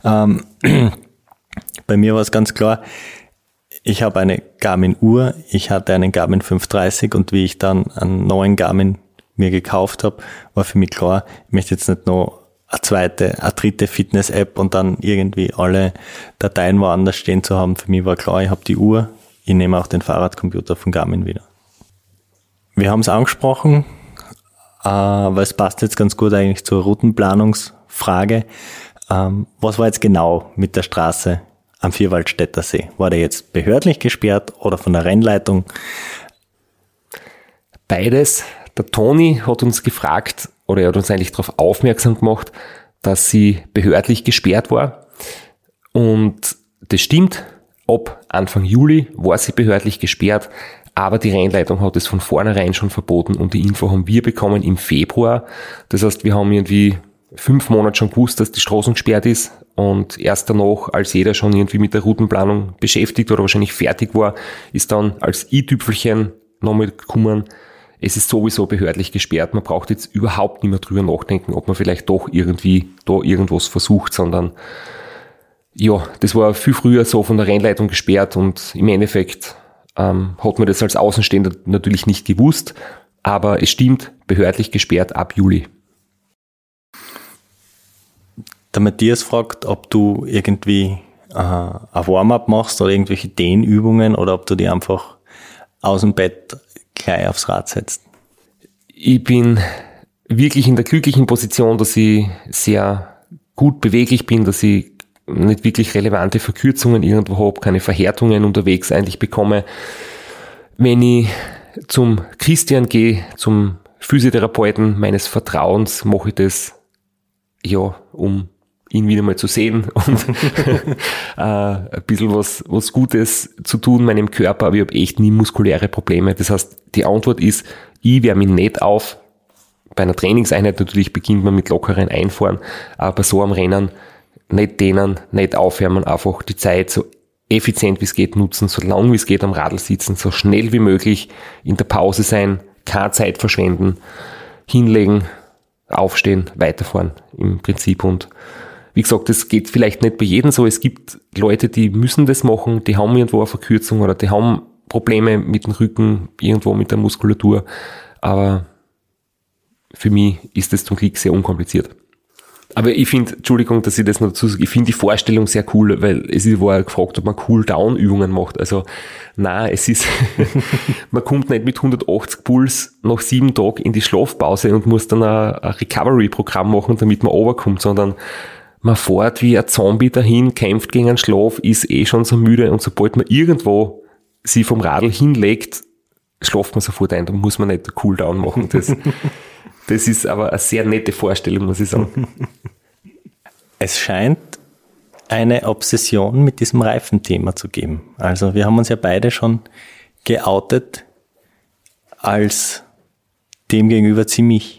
bei mir war es ganz klar, ich habe eine Garmin-Uhr, ich hatte einen Garmin 530 und wie ich dann einen neuen Garmin mir gekauft habe, war für mich klar, ich möchte jetzt nicht noch eine dritte Fitness-App und dann irgendwie alle Dateien woanders stehen zu haben. Für mich war klar, ich habe die Uhr, ich nehme auch den Fahrradcomputer von Garmin wieder. Wir haben es angesprochen, weil es passt jetzt ganz gut eigentlich zur Routenplanungsfrage. Was war jetzt genau mit der Straße am Vierwaldstätter See? War der jetzt behördlich gesperrt oder von der Rennleitung? Beides. Der Toni hat uns gefragt, oder er hat uns eigentlich darauf aufmerksam gemacht, dass sie behördlich gesperrt war. Und das stimmt, ab Anfang Juli war sie behördlich gesperrt, aber die Rennleitung hat es von vornherein schon verboten und die Info haben wir bekommen im Februar. Das heißt, wir haben irgendwie 5 Monate schon gewusst, dass die Straße gesperrt ist und erst danach, als jeder schon irgendwie mit der Routenplanung beschäftigt oder wahrscheinlich fertig war, ist dann als i-Tüpfelchen nochmal gekommen, es ist sowieso behördlich gesperrt, man braucht jetzt überhaupt nicht mehr drüber nachdenken, ob man vielleicht doch irgendwie da irgendwas versucht, sondern ja, das war viel früher so von der Rennleitung gesperrt und im Endeffekt hat man das als Außenstehender natürlich nicht gewusst, aber es stimmt, behördlich gesperrt ab Juli. Der Matthias fragt, ob du irgendwie ein Warm-up machst oder irgendwelche Dehnübungen oder ob du die einfach aus dem Bett gleich aufs Rad setzt. Ich bin wirklich in der glücklichen Position, dass ich sehr gut beweglich bin, dass ich nicht wirklich relevante Verkürzungen irgendwo habe, keine Verhärtungen unterwegs eigentlich bekomme. Wenn ich zum Christian gehe, zum Physiotherapeuten meines Vertrauens, mache ich das, ja, um ihn wieder mal zu sehen und ein bisschen was Gutes zu tun meinem Körper, aber ich habe echt nie muskuläre Probleme. Das heißt, die Antwort ist, ich wärme mich nicht auf. Bei einer Trainingseinheit natürlich beginnt man mit lockeren Einfahren, aber so am Rennen nicht dehnen, nicht aufwärmen, einfach die Zeit so effizient wie es geht nutzen, so lang wie es geht am Radl sitzen, so schnell wie möglich in der Pause sein, keine Zeit verschwenden, hinlegen, aufstehen, weiterfahren im Prinzip. Und wie gesagt, das geht vielleicht nicht bei jedem so. Es gibt Leute, die müssen das machen, die haben irgendwo eine Verkürzung oder die haben Probleme mit dem Rücken, irgendwo mit der Muskulatur. Aber für mich ist das zum Glück sehr unkompliziert. Aber ich finde, Entschuldigung, dass ich das noch dazu sage, ich finde die Vorstellung sehr cool, weil es war gefragt, ob man Cool-Down-Übungen macht. Also, nein, es ist, man kommt nicht mit 180 Puls nach 7 Tagen in die Schlafpause und muss dann ein Recovery-Programm machen, damit man runterkommt, sondern man fährt wie ein Zombie dahin, kämpft gegen einen Schlaf, ist schon so müde und sobald man irgendwo sie vom Radl hinlegt, schlaft man sofort ein, da muss man nicht Cool-Down machen. Das ist aber eine sehr nette Vorstellung, muss ich sagen. Es scheint eine Obsession mit diesem Reifenthema zu geben. Also wir haben uns ja beide schon geoutet als demgegenüber ziemlich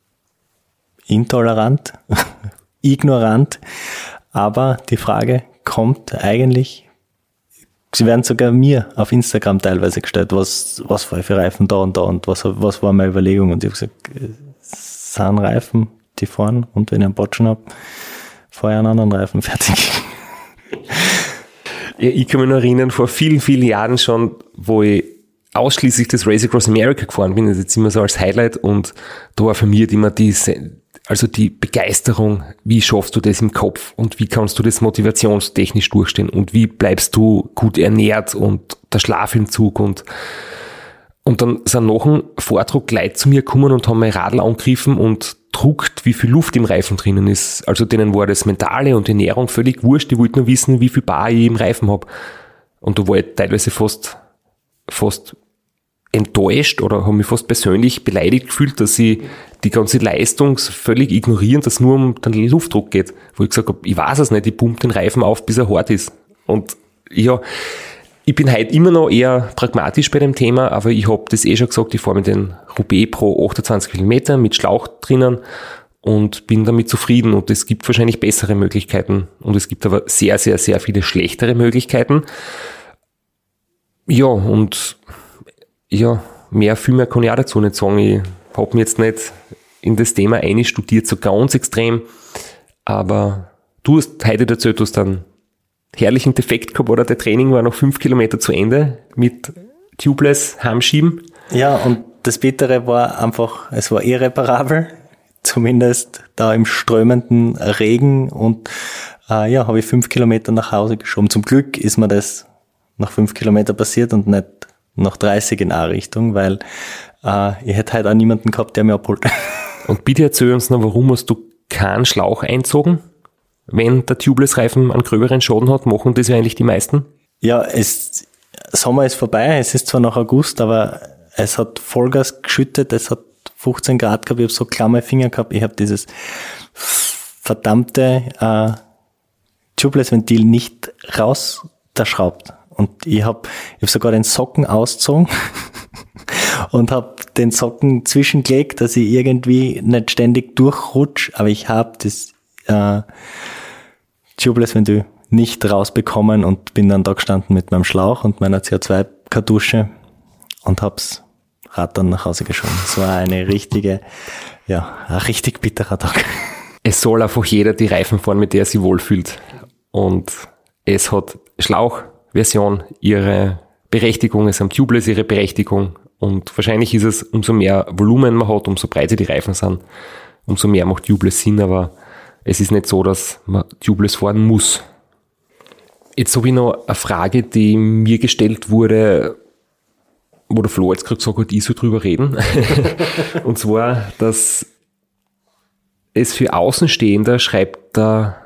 intolerant, ignorant. Aber die Frage kommt eigentlich, sie werden sogar mir auf Instagram teilweise gestellt, was war für Reifen da und was war meine Überlegung? Und ich habe gesagt, sind Reifen, die fahren und wenn ich einen Botschen habe, fahre ich einen anderen Reifen, fertig. Ja, ich kann mich noch erinnern, vor vielen, vielen Jahren schon, wo ich ausschließlich das Race Across America gefahren bin, das ist jetzt immer so als Highlight und da war für mich immer die Begeisterung, wie schaffst du das im Kopf und wie kannst du das motivationstechnisch durchstehen und wie bleibst du gut ernährt und der Schlafentzug und dann sind nach dem Vortrag Leute zu mir gekommen und haben mein Radl angegriffen und druckt, wie viel Luft im Reifen drinnen ist. Also denen war das Mentale und die Ernährung völlig wurscht, die wollten nur wissen, wie viel Bar ich im Reifen habe. Und da war ich teilweise fast enttäuscht oder habe mich fast persönlich beleidigt gefühlt, dass ich die ganze Leistung völlig ignorieren, dass es nur um den Luftdruck geht. Wo ich gesagt habe, ich weiß es nicht, ich pumpe den Reifen auf, bis er hart ist. Und ja, ich bin heute immer noch eher pragmatisch bei dem Thema, aber ich habe das schon gesagt, ich fahre mit den Roubaix Pro 28 Kilometer mit Schlauch drinnen und bin damit zufrieden. Und es gibt wahrscheinlich bessere Möglichkeiten und es gibt aber sehr, sehr, sehr viele schlechtere Möglichkeiten. Ja, und ja, viel mehr kann ich auch dazu nicht sagen. Ich habe mich jetzt nicht in das Thema einstudiert, so ganz extrem, aber du hast heute erzählt, du hast einen herrlichen Defekt gehabt, oder der Training war noch 5 Kilometer zu Ende mit Tubeless Heimschieben. Ja, und das Bittere war einfach, es war irreparabel, zumindest da im strömenden Regen, und habe ich 5 Kilometer nach Hause geschoben. Zum Glück ist mir das nach 5 Kilometer passiert und nicht nach 30 in A-Richtung, weil ich hätte halt auch niemanden gehabt, der mir abholt. Und bitte erzähl uns noch, warum hast du keinen Schlauch einzogen? Wenn der Tubeless-Reifen einen gröberen Schaden hat, machen das ja eigentlich die meisten? Ja, Sommer ist vorbei, es ist zwar noch August, aber es hat Vollgas geschüttet, es hat 15 Grad gehabt, ich habe so klamme Finger gehabt, ich habe dieses verdammte Tubeless-Ventil nicht rausgeschraubt. Und ich hab sogar den Socken ausgezogen und habe den Socken zwischengelegt, dass ich irgendwie nicht ständig durchrutsche, aber ich habe das Tubeless-Ventil nicht rausbekommen und bin dann da gestanden mit meinem Schlauch und meiner CO2-Kartusche und hab's Rad dann nach Hause geschoben. Es war ein richtig bitterer Tag. Es soll einfach jeder die Reifen fahren, mit der er sich wohlfühlt. Und es hat Schlauchversion ihre Berechtigung, es haben Tubeless ihre Berechtigung. Und wahrscheinlich ist es, umso mehr Volumen man hat, umso breiter die Reifen sind, umso mehr macht Tubeless Sinn, aber es ist nicht so, dass man Tubeless fahren muss. Jetzt habe ich noch eine Frage, die mir gestellt wurde, wo der Flo jetzt gerade gesagt hat, ich soll drüber reden. Und zwar, dass es für Außenstehende, schreibt der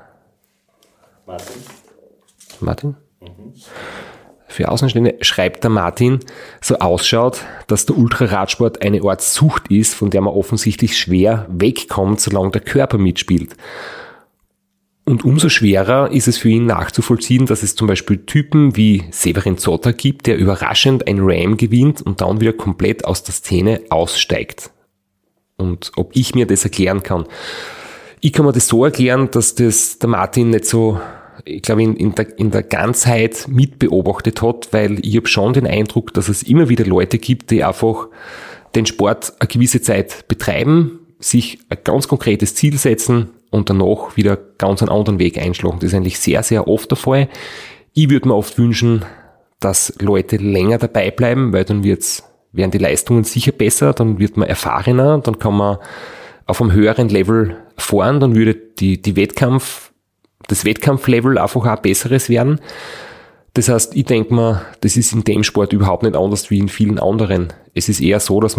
Martin? Für Außenstehende schreibt der Martin, so ausschaut, dass der Ultraradsport eine Art Sucht ist, von der man offensichtlich schwer wegkommt, solange der Körper mitspielt. Und umso schwerer ist es für ihn nachzuvollziehen, dass es zum Beispiel Typen wie Severin Zotter gibt, der überraschend ein Ram gewinnt und dann wieder komplett aus der Szene aussteigt. Und ob ich mir das erklären kann. Ich kann mir das so erklären, dass das der Martin nicht so, ich glaube, in der Ganzheit mitbeobachtet hat, weil ich habe schon den Eindruck, dass es immer wieder Leute gibt, die einfach den Sport eine gewisse Zeit betreiben, sich ein ganz konkretes Ziel setzen und danach wieder ganz einen anderen Weg einschlagen. Das ist eigentlich sehr, sehr oft der Fall. Ich würde mir oft wünschen, dass Leute länger dabei bleiben, weil dann werden die Leistungen sicher besser, dann wird man erfahrener, dann kann man auf einem höheren Level fahren, dann würde das Wettkampflevel einfach auch besseres werden. Das heißt, ich denke mir, das ist in dem Sport überhaupt nicht anders wie in vielen anderen. Es ist eher so, dass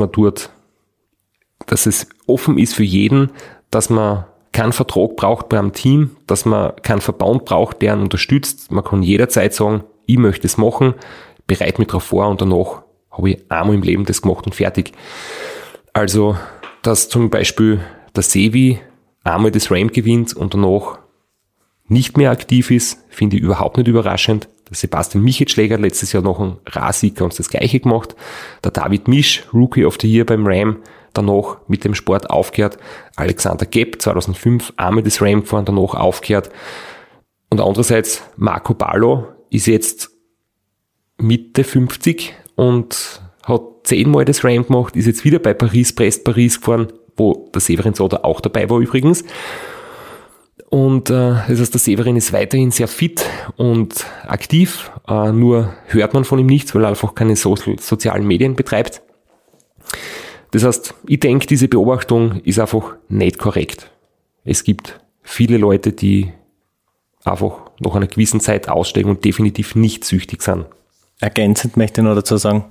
es offen ist für jeden, dass man keinen Vertrag braucht beim Team, dass man keinen Verband braucht, der einen unterstützt. Man kann jederzeit sagen, ich möchte es machen, bereite mich darauf vor und danach habe ich einmal im Leben das gemacht und fertig. Also, dass zum Beispiel der Sevi einmal das Ram gewinnt und danach nicht mehr aktiv ist, finde ich überhaupt nicht überraschend. Der Sebastian Michelschläger hat letztes Jahr noch einen Rasieg ganz das Gleiche gemacht. Der David Misch, Rookie of the Year beim Ram, danach mit dem Sport aufgehört. Alexander Gepp, 2005, einmal das Ram gefahren, danach aufgehört. Und andererseits Marco Ballo ist jetzt Mitte 50 und hat 10-mal das Ram gemacht, ist jetzt wieder bei Brest-Paris gefahren, wo der Severin Zotter auch dabei war übrigens. Und das heißt, der Severin ist weiterhin sehr fit und aktiv, nur hört man von ihm nichts, weil er einfach keine sozialen Medien betreibt. Das heißt, ich denke, diese Beobachtung ist einfach nicht korrekt. Es gibt viele Leute, die einfach nach einer gewissen Zeit aussteigen und definitiv nicht süchtig sind. Ergänzend möchte ich noch dazu sagen,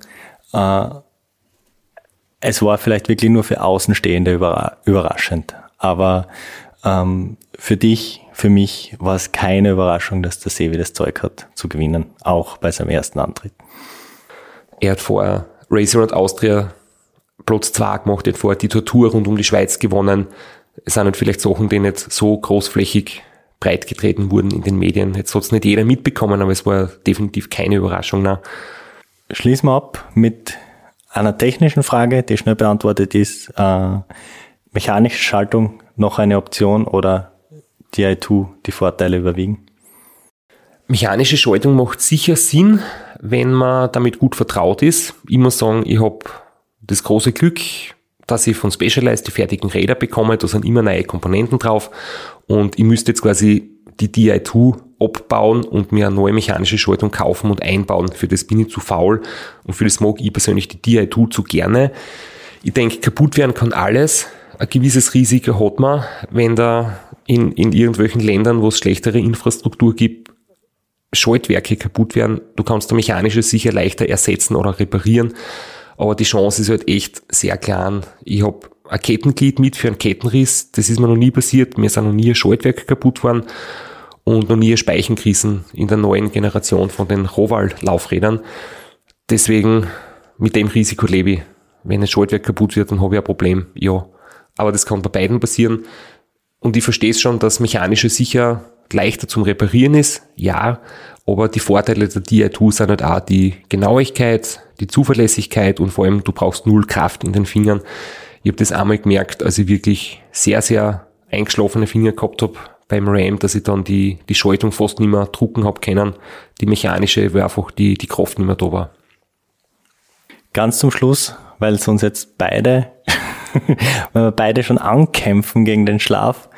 es war vielleicht wirklich nur für Außenstehende überraschend, aber für dich, für mich war es keine Überraschung, dass der Sevi das Zeug hat zu gewinnen, auch bei seinem ersten Antritt. Er hat vorher Racing Austria Platz 2 gemacht, hat vorher die Tour rund um die Schweiz gewonnen. Es sind halt vielleicht Sachen, die nicht so großflächig breit getreten wurden in den Medien. Jetzt hat es nicht jeder mitbekommen, aber es war definitiv keine Überraschung. Nein. Schließen wir ab mit einer technischen Frage, die schnell beantwortet ist. Mechanische Schaltung noch eine Option oder Di2 die Vorteile überwiegen? Mechanische Schaltung macht sicher Sinn, wenn man damit gut vertraut ist. Ich muss sagen, ich habe das große Glück, dass ich von Specialized die fertigen Räder bekomme. Da sind immer neue Komponenten drauf und ich müsste jetzt quasi die Di2 abbauen und mir eine neue mechanische Schaltung kaufen und einbauen. Für das bin ich zu faul und für das mag ich persönlich die Di2 zu gerne. Ich denke, kaputt werden kann alles. Ein gewisses Risiko hat man, wenn da in irgendwelchen Ländern, wo es schlechtere Infrastruktur gibt, Schaltwerke kaputt werden. Du kannst da mechanische sicher leichter ersetzen oder reparieren, aber die Chance ist halt echt sehr klein. Ich habe ein Kettenglied mit für einen Kettenriss, das ist mir noch nie passiert. Mir sind noch nie ein Schaltwerk kaputt worden und noch nie ein Speichen gerissen in der neuen Generation von den Roval-Laufrädern. Deswegen, mit dem Risiko lebe ich. Wenn ein Schaltwerk kaputt wird, dann habe ich ein Problem, ja. Aber das kann bei beiden passieren. Und ich verstehe es schon, dass mechanische sicher leichter zum Reparieren ist, ja, aber die Vorteile der Di2 sind halt auch die Genauigkeit, die Zuverlässigkeit und vor allem, du brauchst null Kraft in den Fingern. Ich habe das einmal gemerkt, als ich wirklich sehr, sehr eingeschlafene Finger gehabt habe beim Ram, dass ich dann die Schaltung fast nicht mehr drucken habe können. Die mechanische, weil einfach die Kraft nicht mehr da war. Ganz zum Schluss, weil es uns jetzt weil wir beide schon ankämpfen gegen den Schlaf,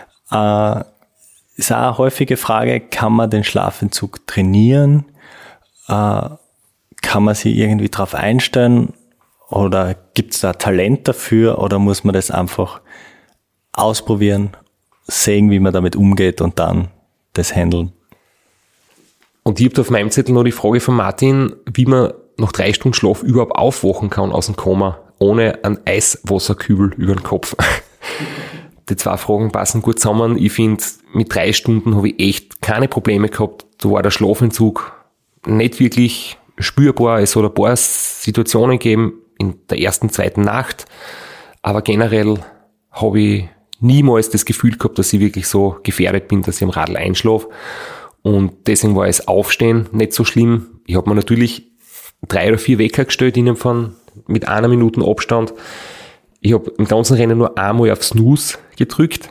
ist auch eine häufige Frage, kann man den Schlafentzug trainieren? Kann man sich irgendwie drauf einstellen? Oder gibt es da Talent dafür? Oder muss man das einfach ausprobieren, sehen, wie man damit umgeht und dann das handeln? Und ich habe da auf meinem Zettel noch die Frage von Martin, wie man nach 3 Stunden Schlaf überhaupt aufwachen kann aus dem Koma, ohne einen Eiswasserkübel über den Kopf. Die 2 Fragen passen gut zusammen. Ich finde, mit 3 Stunden habe ich echt keine Probleme gehabt. Da war der Schlafentzug nicht wirklich spürbar. Es hat ein paar Situationen gegeben in der ersten, zweiten Nacht. Aber generell habe ich niemals das Gefühl gehabt, dass ich wirklich so gefährdet bin, dass ich am Radl einschlafe. Und deswegen war das Aufstehen nicht so schlimm. Ich habe mir natürlich 3 oder 4 Wecker gestellt mit 1 Minute Abstand. Ich habe im ganzen Rennen nur einmal auf Snooze gedrückt,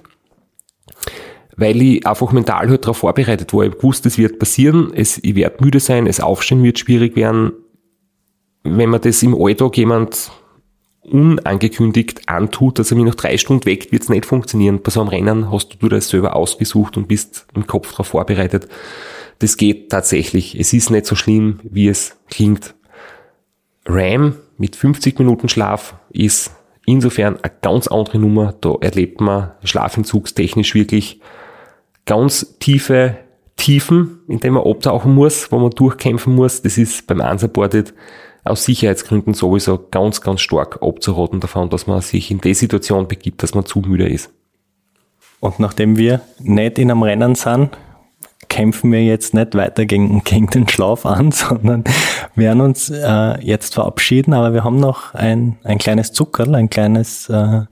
weil ich einfach mental halt darauf vorbereitet war. Ich habe gewusst, es wird passieren, ich werde müde sein, das Aufstehen wird schwierig werden. Wenn man das im Alltag jemand unangekündigt antut, dass er mich nach 3 Stunden weckt, wird es nicht funktionieren. Bei so einem Rennen hast du das selber ausgesucht und bist im Kopf darauf vorbereitet. Das geht tatsächlich. Es ist nicht so schlimm, wie es klingt. Ram mit 50 Minuten Schlaf ist insofern eine ganz andere Nummer. Da erlebt man schlafentzugstechnisch wirklich ganz tiefe Tiefen, in denen man abtauchen muss, wo man durchkämpfen muss. Das ist beim Unsupported aus Sicherheitsgründen sowieso ganz, ganz stark abzuraten davon, dass man sich in die Situation begibt, dass man zu müde ist. Und nachdem wir nicht in einem Rennen sind, kämpfen wir jetzt nicht weiter gegen den Schlaf an, sondern werden uns jetzt verabschieden, aber wir haben noch ein kleines Zuckerl, ein kleines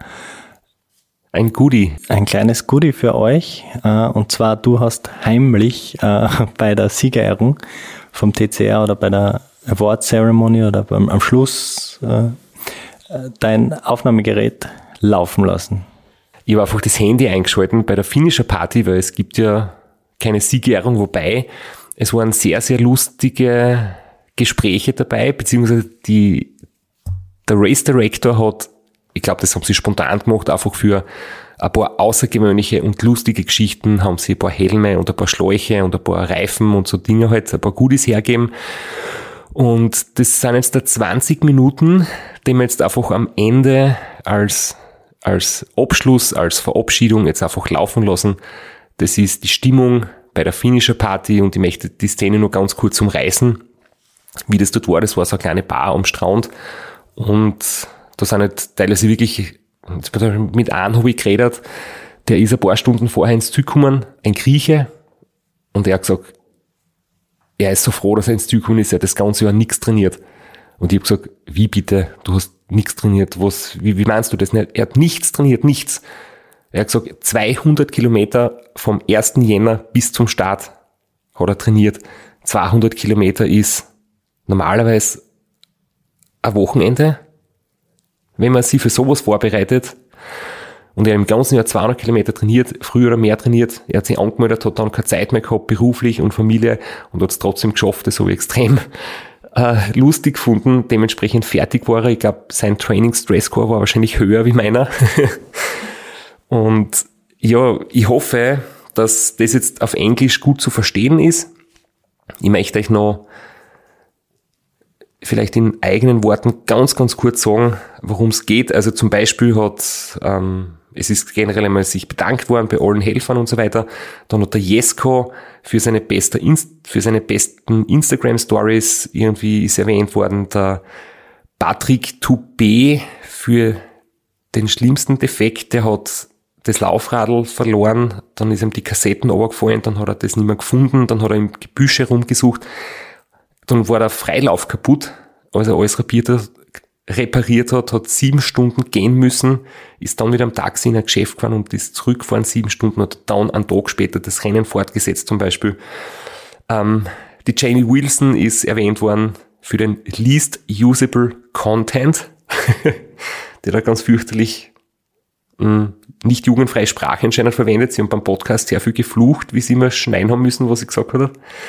Goodie. Ein kleines Goodie für euch. Und zwar, du hast heimlich bei der Siegerehrung vom TCR oder bei der Award Ceremony oder am Schluss dein Aufnahmegerät laufen lassen. Ich habe einfach das Handy eingeschalten bei der Finisher Party, weil es gibt ja keine Siegerehrung, wobei es waren sehr, sehr lustige Gespräche dabei, beziehungsweise der Race Director hat, ich glaube, das haben sie spontan gemacht, einfach für ein paar außergewöhnliche und lustige Geschichten, haben sie ein paar Helme und ein paar Schläuche und ein paar Reifen und so Dinge halt, ein paar Goodies hergeben. Und das sind jetzt da 20 Minuten, die wir jetzt einfach am Ende als Abschluss, als Verabschiedung jetzt einfach laufen lassen. Das ist die Stimmung bei der Finisher Party und ich möchte die Szene nur ganz kurz umreißen, wie das dort war. Das war so eine kleine Bar am Strand und da sind halt teilweise wirklich, mit einem habe ich geredet, der ist ein paar Stunden vorher ins Ziel gekommen, ein Grieche, und er hat gesagt, er ist so froh, dass er ins Ziel gekommen ist, er hat das ganze Jahr nichts trainiert. Und ich habe gesagt, wie bitte, du hast nichts trainiert, wie meinst du das nicht? Er hat nichts trainiert, nichts. Er hat gesagt, 200 Kilometer vom 1. Jänner bis zum Start hat er trainiert. 200 Kilometer ist normalerweise ein Wochenende, wenn man sich für sowas vorbereitet. Und er hat im ganzen Jahr 200 Kilometer trainiert, früher oder mehr trainiert. Er hat sich angemeldet, hat dann keine Zeit mehr gehabt, beruflich und Familie, und hat es trotzdem geschafft. Das habe ich extrem lustig gefunden. Dementsprechend fertig war er. Ich glaube, sein Training-Stress-Score war wahrscheinlich höher wie meiner. Und ja, ich hoffe, dass das jetzt auf Englisch gut zu verstehen ist. Ich möchte euch noch vielleicht in eigenen Worten ganz, ganz kurz sagen, worum es geht. Also zum Beispiel es ist generell einmal sich bedankt worden bei allen Helfern und so weiter. Dann hat der Jesko für seine besten Instagram-Stories irgendwie ist erwähnt worden. Der Patrick Toupé für den schlimmsten Defekt, der hat das Laufradl verloren, dann ist ihm die Kassetten runtergefallen, dann hat er das nicht mehr gefunden, dann hat er im Gebüsch herumgesucht, dann war der Freilauf kaputt, als er alles repariert hat 7 Stunden gehen müssen, ist dann wieder am Taxi in ein Geschäft gefahren und ist zurückgefahren 7 Stunden, hat dann einen Tag später das Rennen fortgesetzt zum Beispiel. Die Jamie Wilson ist erwähnt worden für den Least Usable Content, der da ganz fürchterlich nicht jugendfreie Sprache anscheinend verwendet. Sie haben beim Podcast sehr viel geflucht, wie sie immer schneiden haben müssen, was sie gesagt hat.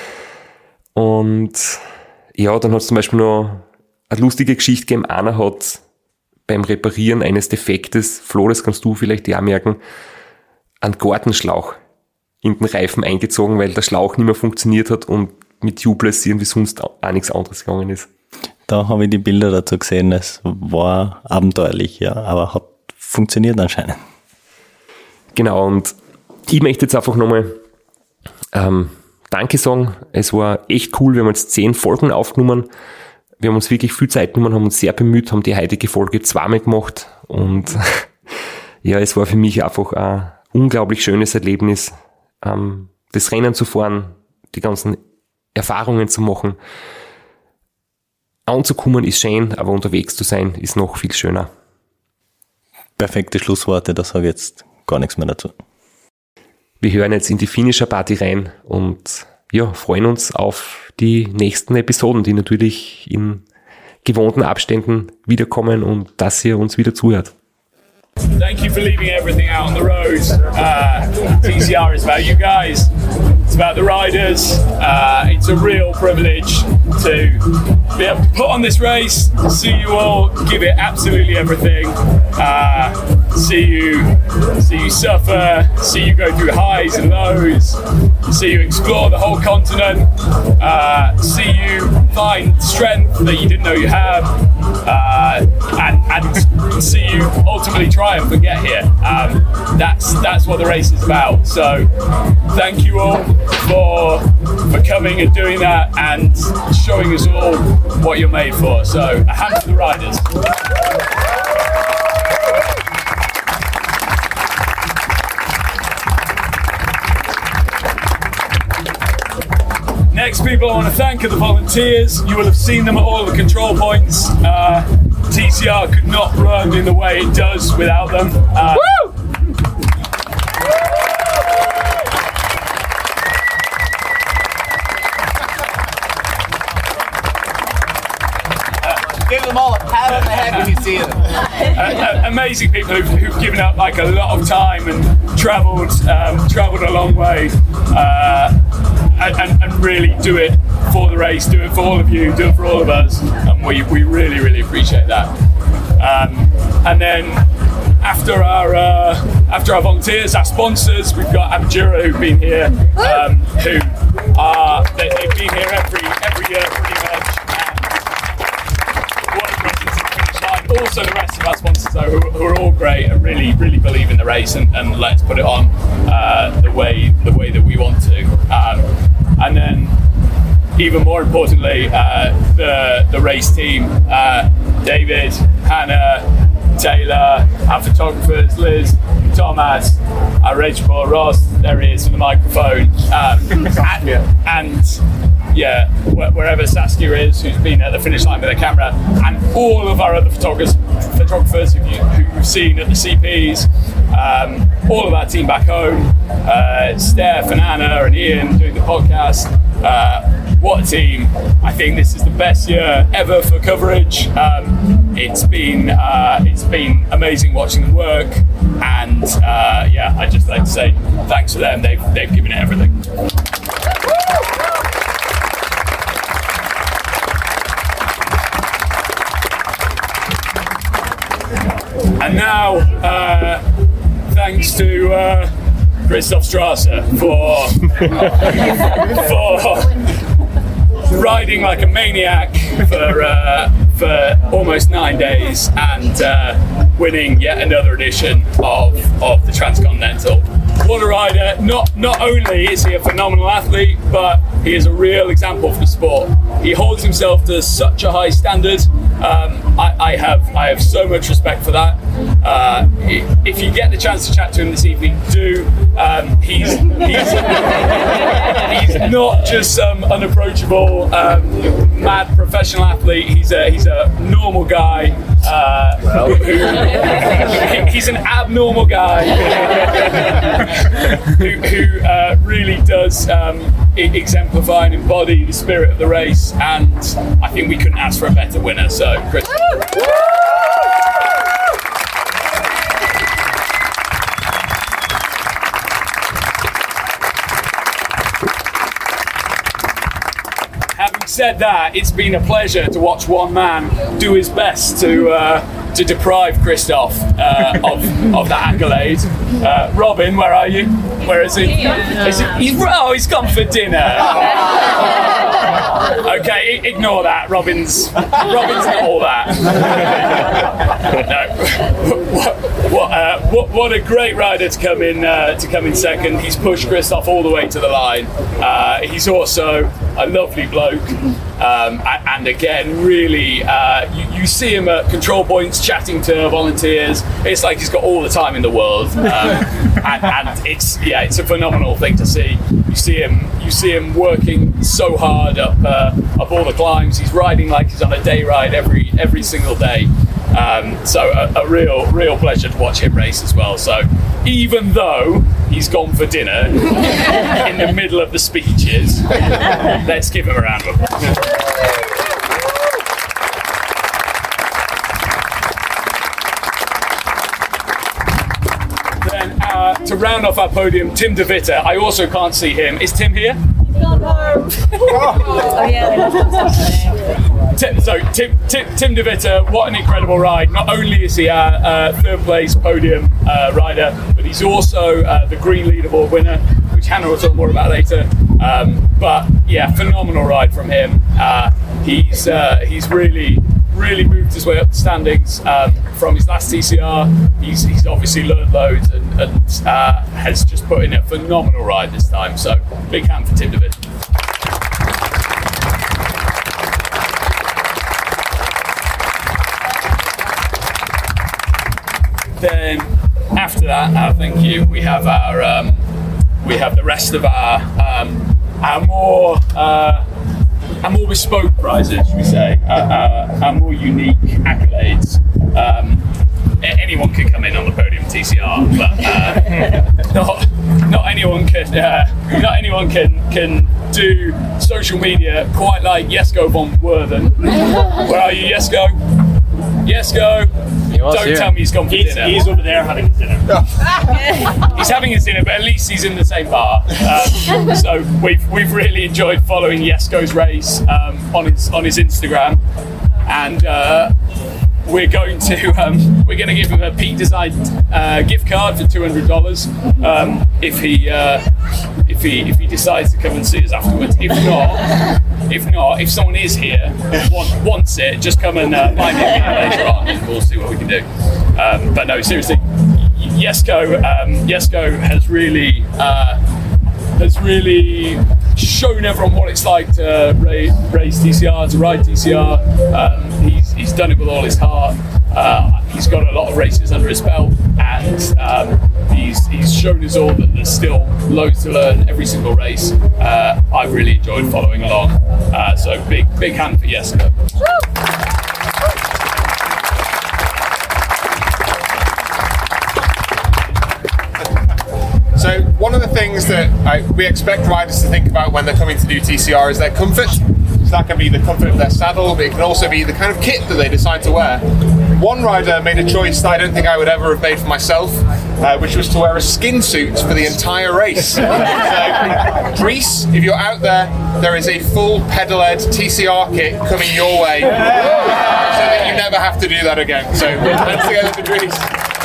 Und ja, dann hat es zum Beispiel noch eine lustige Geschichte gegeben. Einer hat beim Reparieren eines Defektes, Flo, das kannst du vielleicht ja merken, einen Gartenschlauch in den Reifen eingezogen, weil der Schlauch nicht mehr funktioniert hat und mit Tubeless irgendwie sonst auch nichts anderes gegangen ist. Da habe ich die Bilder dazu gesehen. Es war abenteuerlich, ja, aber hat funktioniert anscheinend. Genau, und ich möchte jetzt einfach nochmal Danke sagen. Es war echt cool. Wir haben jetzt 10 Folgen aufgenommen. Wir haben uns wirklich viel Zeit genommen, haben uns sehr bemüht, haben die heutige Folge 2-mal gemacht. Und ja, es war für mich einfach ein unglaublich schönes Erlebnis, das Rennen zu fahren, die ganzen Erfahrungen zu machen. Anzukommen ist schön, aber unterwegs zu sein ist noch viel schöner. Perfekte Schlussworte, da sage ich jetzt gar nichts mehr dazu. Wir hören jetzt in die Finisher-Party rein und ja, freuen uns auf die nächsten Episoden, die natürlich in gewohnten Abständen wiederkommen und dass ihr uns wieder zuhört. Thank you for leaving everything out on the road. TCR is about you guys. It's about the riders. It's a real privilege to be able to put on this race, see you all give it absolutely everything, see you suffer, see you go through highs and lows, see you explore the whole continent, see you find strength that you didn't know you had, and see you ultimately triumph and get here. That's what the race is about. So thank you all for coming and doing that and showing us all what you're made for. So a hand to the riders. Next people I want to thank are the volunteers. You will have seen them at all the control points. TCR could not run in the way it does without them. Give them all a pat on the head when you see them. Amazing people who've given up like a lot of time and travelled a long way and really do it for the race, do it for all of you, do it for all of us, and we really, really appreciate that. And then after our volunteers, our sponsors, we've got Abjura who've been here, they've been here every year pretty much. Also the rest of our sponsors though, who are all great and really, really believe in the race and let's put it on the way that we want to. And then even more importantly, the race team, David, Hannah, Taylor, our photographers, Liz, Thomas, our Reg Ross, there he is with the microphone, and wherever Saskia is, who's been at the finish line with a camera, and all of our other photographers who've seen at the CPs, all of our team back home, Steph and Anna and Ian doing the podcast. What a team. I think this is the best year ever for coverage. It's been amazing watching them work, and I'd just like to say thanks to them. They've given it everything. And now, thanks to Christoph Strasser for riding like a maniac for almost 9 days and winning yet another edition of the Transcontinental. What a rider. Not only is he a phenomenal athlete, but he is a real example for the sport. He holds himself to such a high standard. I have so much respect for that. If you get the chance to chat to him this evening, do. He's not just some unapproachable mad professional athlete. He's a normal guy. He's an abnormal guy who really does exemplify and embody the spirit of the race, and I think we couldn't ask for a better winner. So, Chris. Having said that, it's been a pleasure to watch one man do his best to deprive Christoph of that accolade. Robin, where are you? Where is he? He's gone for dinner. Okay, ignore that. Robin's not all that. No. What a great rider to come in second. He's pushed Christoph all the way to the line. He's also a lovely bloke, and again, really, you see him at control points chatting to volunteers. It's like he's got all the time in the world, and it's a phenomenal thing to see. You see him working so hard up all the climbs. He's riding like he's on a day ride every single day. So a real pleasure to watch him race as well. So even though he's gone for dinner in the middle of the speeches, let's give him a round of applause. Then to round off our podium, Tim de Witte. I also can't see him. Is Tim here? Tim de Witte, what an incredible ride. Not only is he our third place podium rider, but he's also the green leaderboard winner, which Hannah will talk more about later. But yeah, phenomenal ride from him. He's really moved his way up the standings from his last TCR. He's obviously learned loads and has just put in a phenomenal ride this time. So big hand for Tim de Witte. Then after that, thank you. We have the rest of our more bespoke prizes, should we say, our more unique accolades. Anyone can come in on the podium TCR, but not anyone can do social media quite like Jesko von Werven. Where are you, Jesko? Jesko, don't tell me he's gone for dinner. He's over there having his dinner. He's having his dinner, but at least he's in the same bar. So we've really enjoyed following Jesko's race on his Instagram, and we're going to give him a Pete designed gift card for $200 if he decides to come and see us afterwards. If someone is here wants it, just come and find me later on, and we'll see what we can do. But no, seriously, Jesko has really shown everyone what it's like to race TCR, to ride TCR. He's done it with all his heart. He's got a lot of races under his belt, and he's shown us all that there's still loads to learn every single race. I've really enjoyed following along. So big hand for Jessica. So one of the things that we expect riders to think about when they're coming to do TCR is their comfort. So that can be the comfort of their saddle, but it can also be the kind of kit that they decide to wear. One rider made a choice that I don't think I would ever have made for myself, which was to wear a skin suit for the entire race. So, Greece, if you're out there is a full pedal-ed TCR kit coming your way, so that you never have to do that again. So let's together for Greece.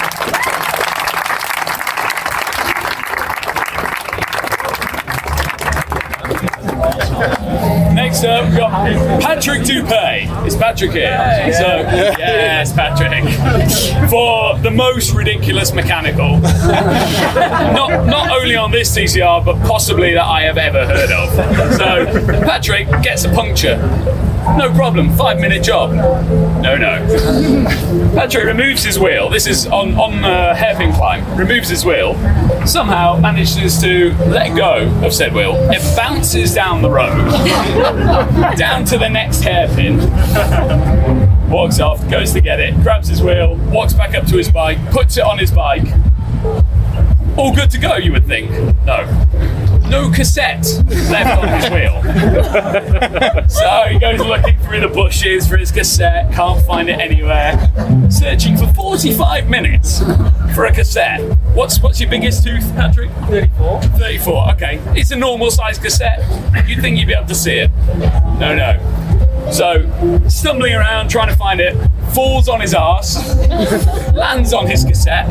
Next up, we've got Patrick Dupay. Is Patrick here? So, yes, Patrick. For the most ridiculous mechanical. Not only on this TCR, but possibly that I have ever heard of. So, Patrick gets a puncture. No problem, 5-minute job. No. Patrick removes his wheel. This is on hairpin climb. Removes his wheel. Somehow manages to let go of said wheel. It bounces down the road, down to the next hairpin. Walks off, goes to get it, grabs his wheel, walks back up to his bike, puts it on his bike. All good to go, you would think. No cassette left on his wheel. So he goes looking through the bushes for his cassette, can't find it anywhere. Searching for 45 minutes for a cassette. What's your biggest tooth, Patrick? 34. 34, okay. It's a normal size cassette. You'd think you'd be able to see it. No. So, stumbling around, trying to find it, falls on his arse, lands on his cassette.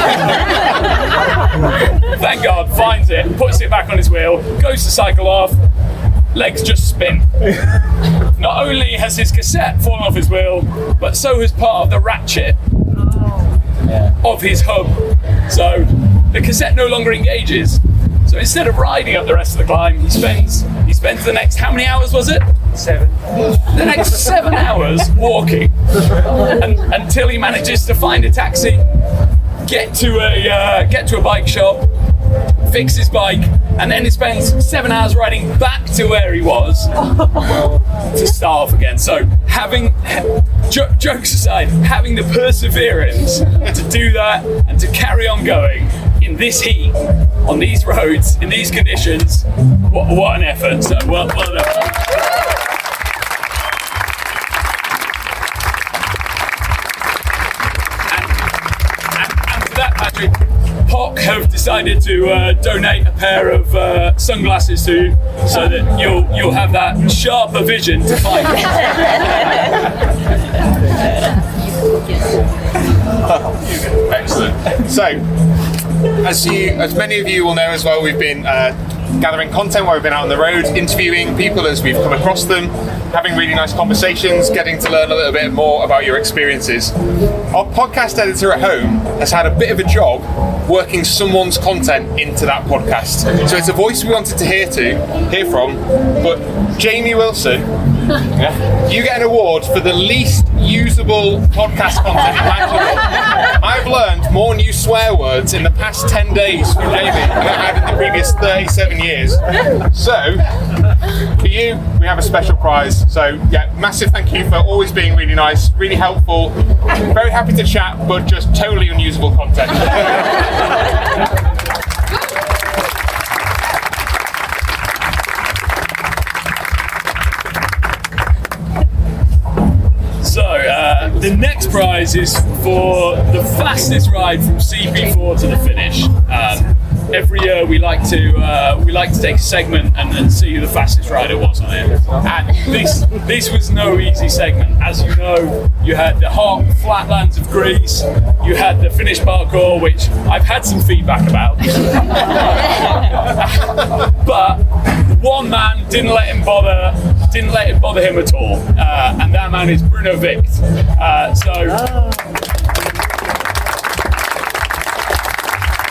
Thank God, finds it, puts it back on his wheel, goes to cycle off, legs just spin. Not only has his cassette fallen off his wheel, but so has part of the ratchet of his hub. So, the cassette no longer engages. So instead of riding up the rest of the climb, he spends the next, how many hours was it? 7. The next 7 hours walking until he manages to find a taxi, get to a bike shop, fix his bike, and then he spends 7 hours riding back to where he was to start off again. So jokes aside, having the perseverance to do that and to carry on going in this heat, on these roads, in these conditions, what an effort. So well done. And for that, Patrick, POC have decided to donate a pair of sunglasses to you, so that you'll have that sharper vision to find Excellent. So, as many of you will know as well, we've been gathering content while we've been out on the road, interviewing people as we've come across them, having really nice conversations, getting to learn a little bit more about your experiences. Our podcast editor at home has had a bit of a job working someone's content into that podcast. So it's a voice we wanted to hear from, but Jamie Wilson, you get an award for the least usable podcast content imaginable. I've learned more new swear words in the past 10 days from Jamie than I had in the previous 37 years. So, for you, we have a special prize. So, yeah, massive thank you for always being really nice, really helpful, very happy to chat, but just totally unusable content. The next prize is for the fastest ride from CP4 to the finish. Every year we like to take a segment and see who the fastest rider was on it. And this was no easy segment. As you know, you had the hot flatlands of Greece, you had the Finnish parkour, which I've had some feedback about. But one man didn't let it bother him at all, and that man is Bruno Vicht.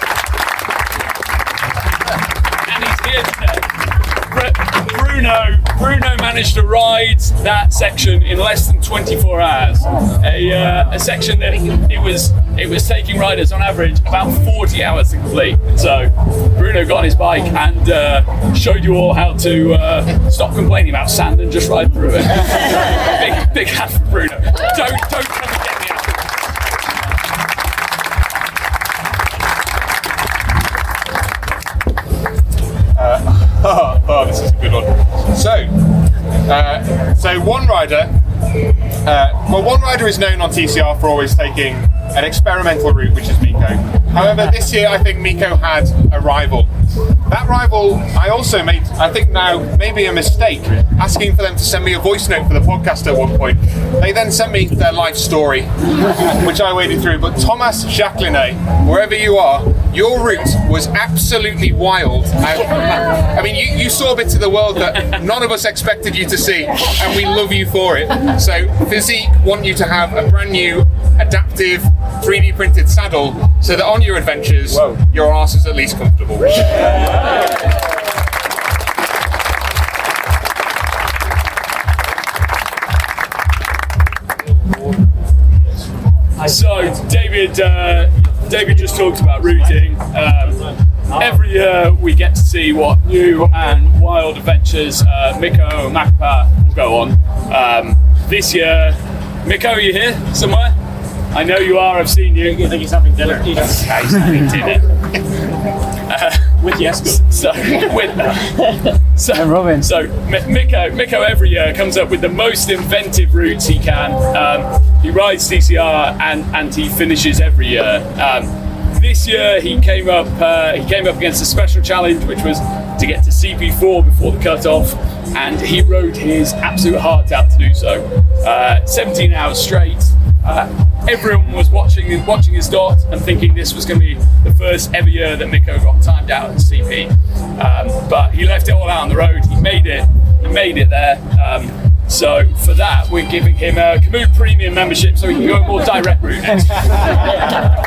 And he's here today. Bruno Bruno managed to ride that section in less than 24 hours. A section that it was taking riders on average about 40 hours to complete. So Bruno got on his bike and showed you all how to stop complaining about sand and just ride through it. big hand for Bruno. Don't come and get me out. This is a good one. So one rider. One rider is known on TCR for always taking an experimental route, which is Miko. However, this year I think Miko had a rival. That rival, I also made, I think now, maybe a mistake, asking for them to send me a voice note for the podcast at one point. They then sent me their life story, which I waded through. But Thomas Jacquelinet, wherever you are, your route was absolutely wild. I mean, you saw bits of the world that none of us expected you to see, and we love you for it. So Physique want you to have a brand new, adaptive, 3D printed saddle, so that on your adventures, your arse is at least comfortable. So David just talked about routing. Every year we get to see what new and wild adventures Mikko and Macapá will go on. This year, Mikko, are you here somewhere? I know you are, I've seen you. I think he's having dinner. He's having dinner. With Jesko. And Robin. So Mikko every year comes up with the most inventive routes he can. He rides TCR and he finishes every year. This year he came up against a special challenge, which was to get to CP4 before the cut-off, and he rode his absolute heart out to do so. 17 hours straight. Everyone was watching his dot and thinking this was going to be the first ever year that Mikko got timed out at CP. But he left it all out on the road. He made it there. So for that, we're giving him a Komoot Premium membership so he can go a more direct route next year.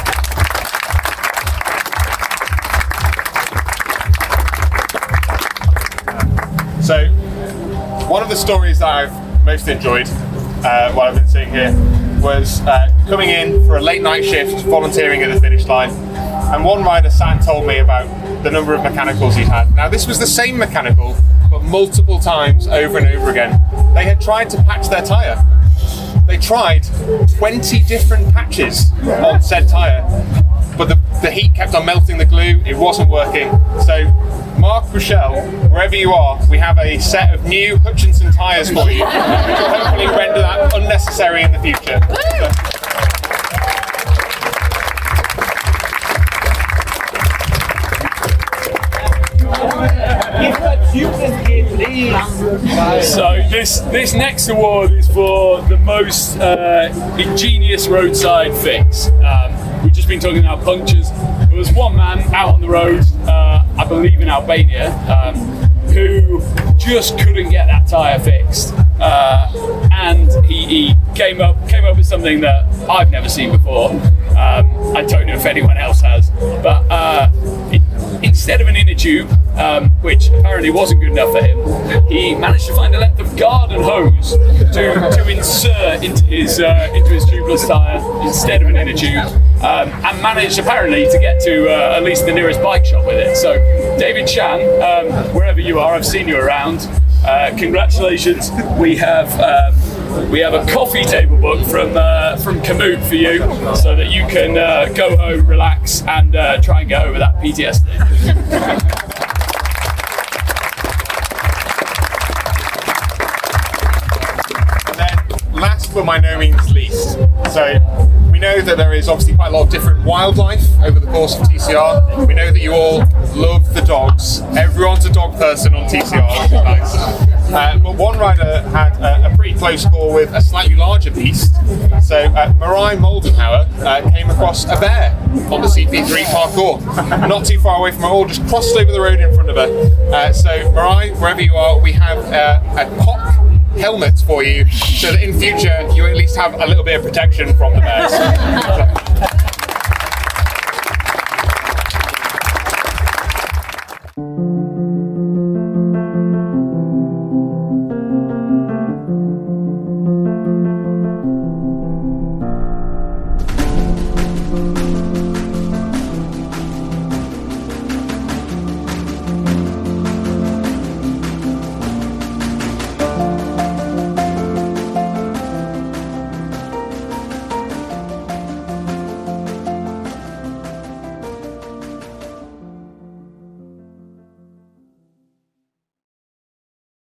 So, one of the stories that I've most enjoyed while I've been sitting here was coming in for a late night shift, volunteering at the finish line, and one rider sat and told me about the number of mechanicals he'd had. Now, this was the same mechanical, but multiple times over and over again. They had tried to patch their tyre. They tried 20 different patches on said tyre, but the heat kept on melting the glue, it wasn't working. So Mark Bushell, wherever you are, we have a set of new Hutchinson tyres for you, which will hopefully render that unnecessary in the future. So this next award is for the most ingenious roadside fix. We've just been talking about punctures. There was one man out on the road, I believe in Albania, who just couldn't get that tyre fixed, and he came up with something that I've never seen before. I don't know if anyone else has, but instead of an inner tube, which apparently wasn't good enough for him, he managed to find a length of garden hose to insert into his tubeless tyre instead of an inner tube, and managed apparently to get to at least the nearest bike shop with it. So David Chan, wherever you are, I've seen you around. Congratulations. We have a coffee table book from Komoot for you, so that you can go home, relax, and try and get over that PTSD. And then, last but by no means least, so we know that there is obviously quite a lot of different wildlife over the course of TCR. We know that you all love the dogs. Everyone's a dog person on TCR. Nice. But one rider had a pretty close call with a slightly larger beast. So Marai Moldenhauer came across a bear on the CP3 parkour, not too far away from her, all just crossed over the road in front of her. So Marai, wherever you are, we have a POC helmet for you, so that in future you at least have a little bit of protection from the bears.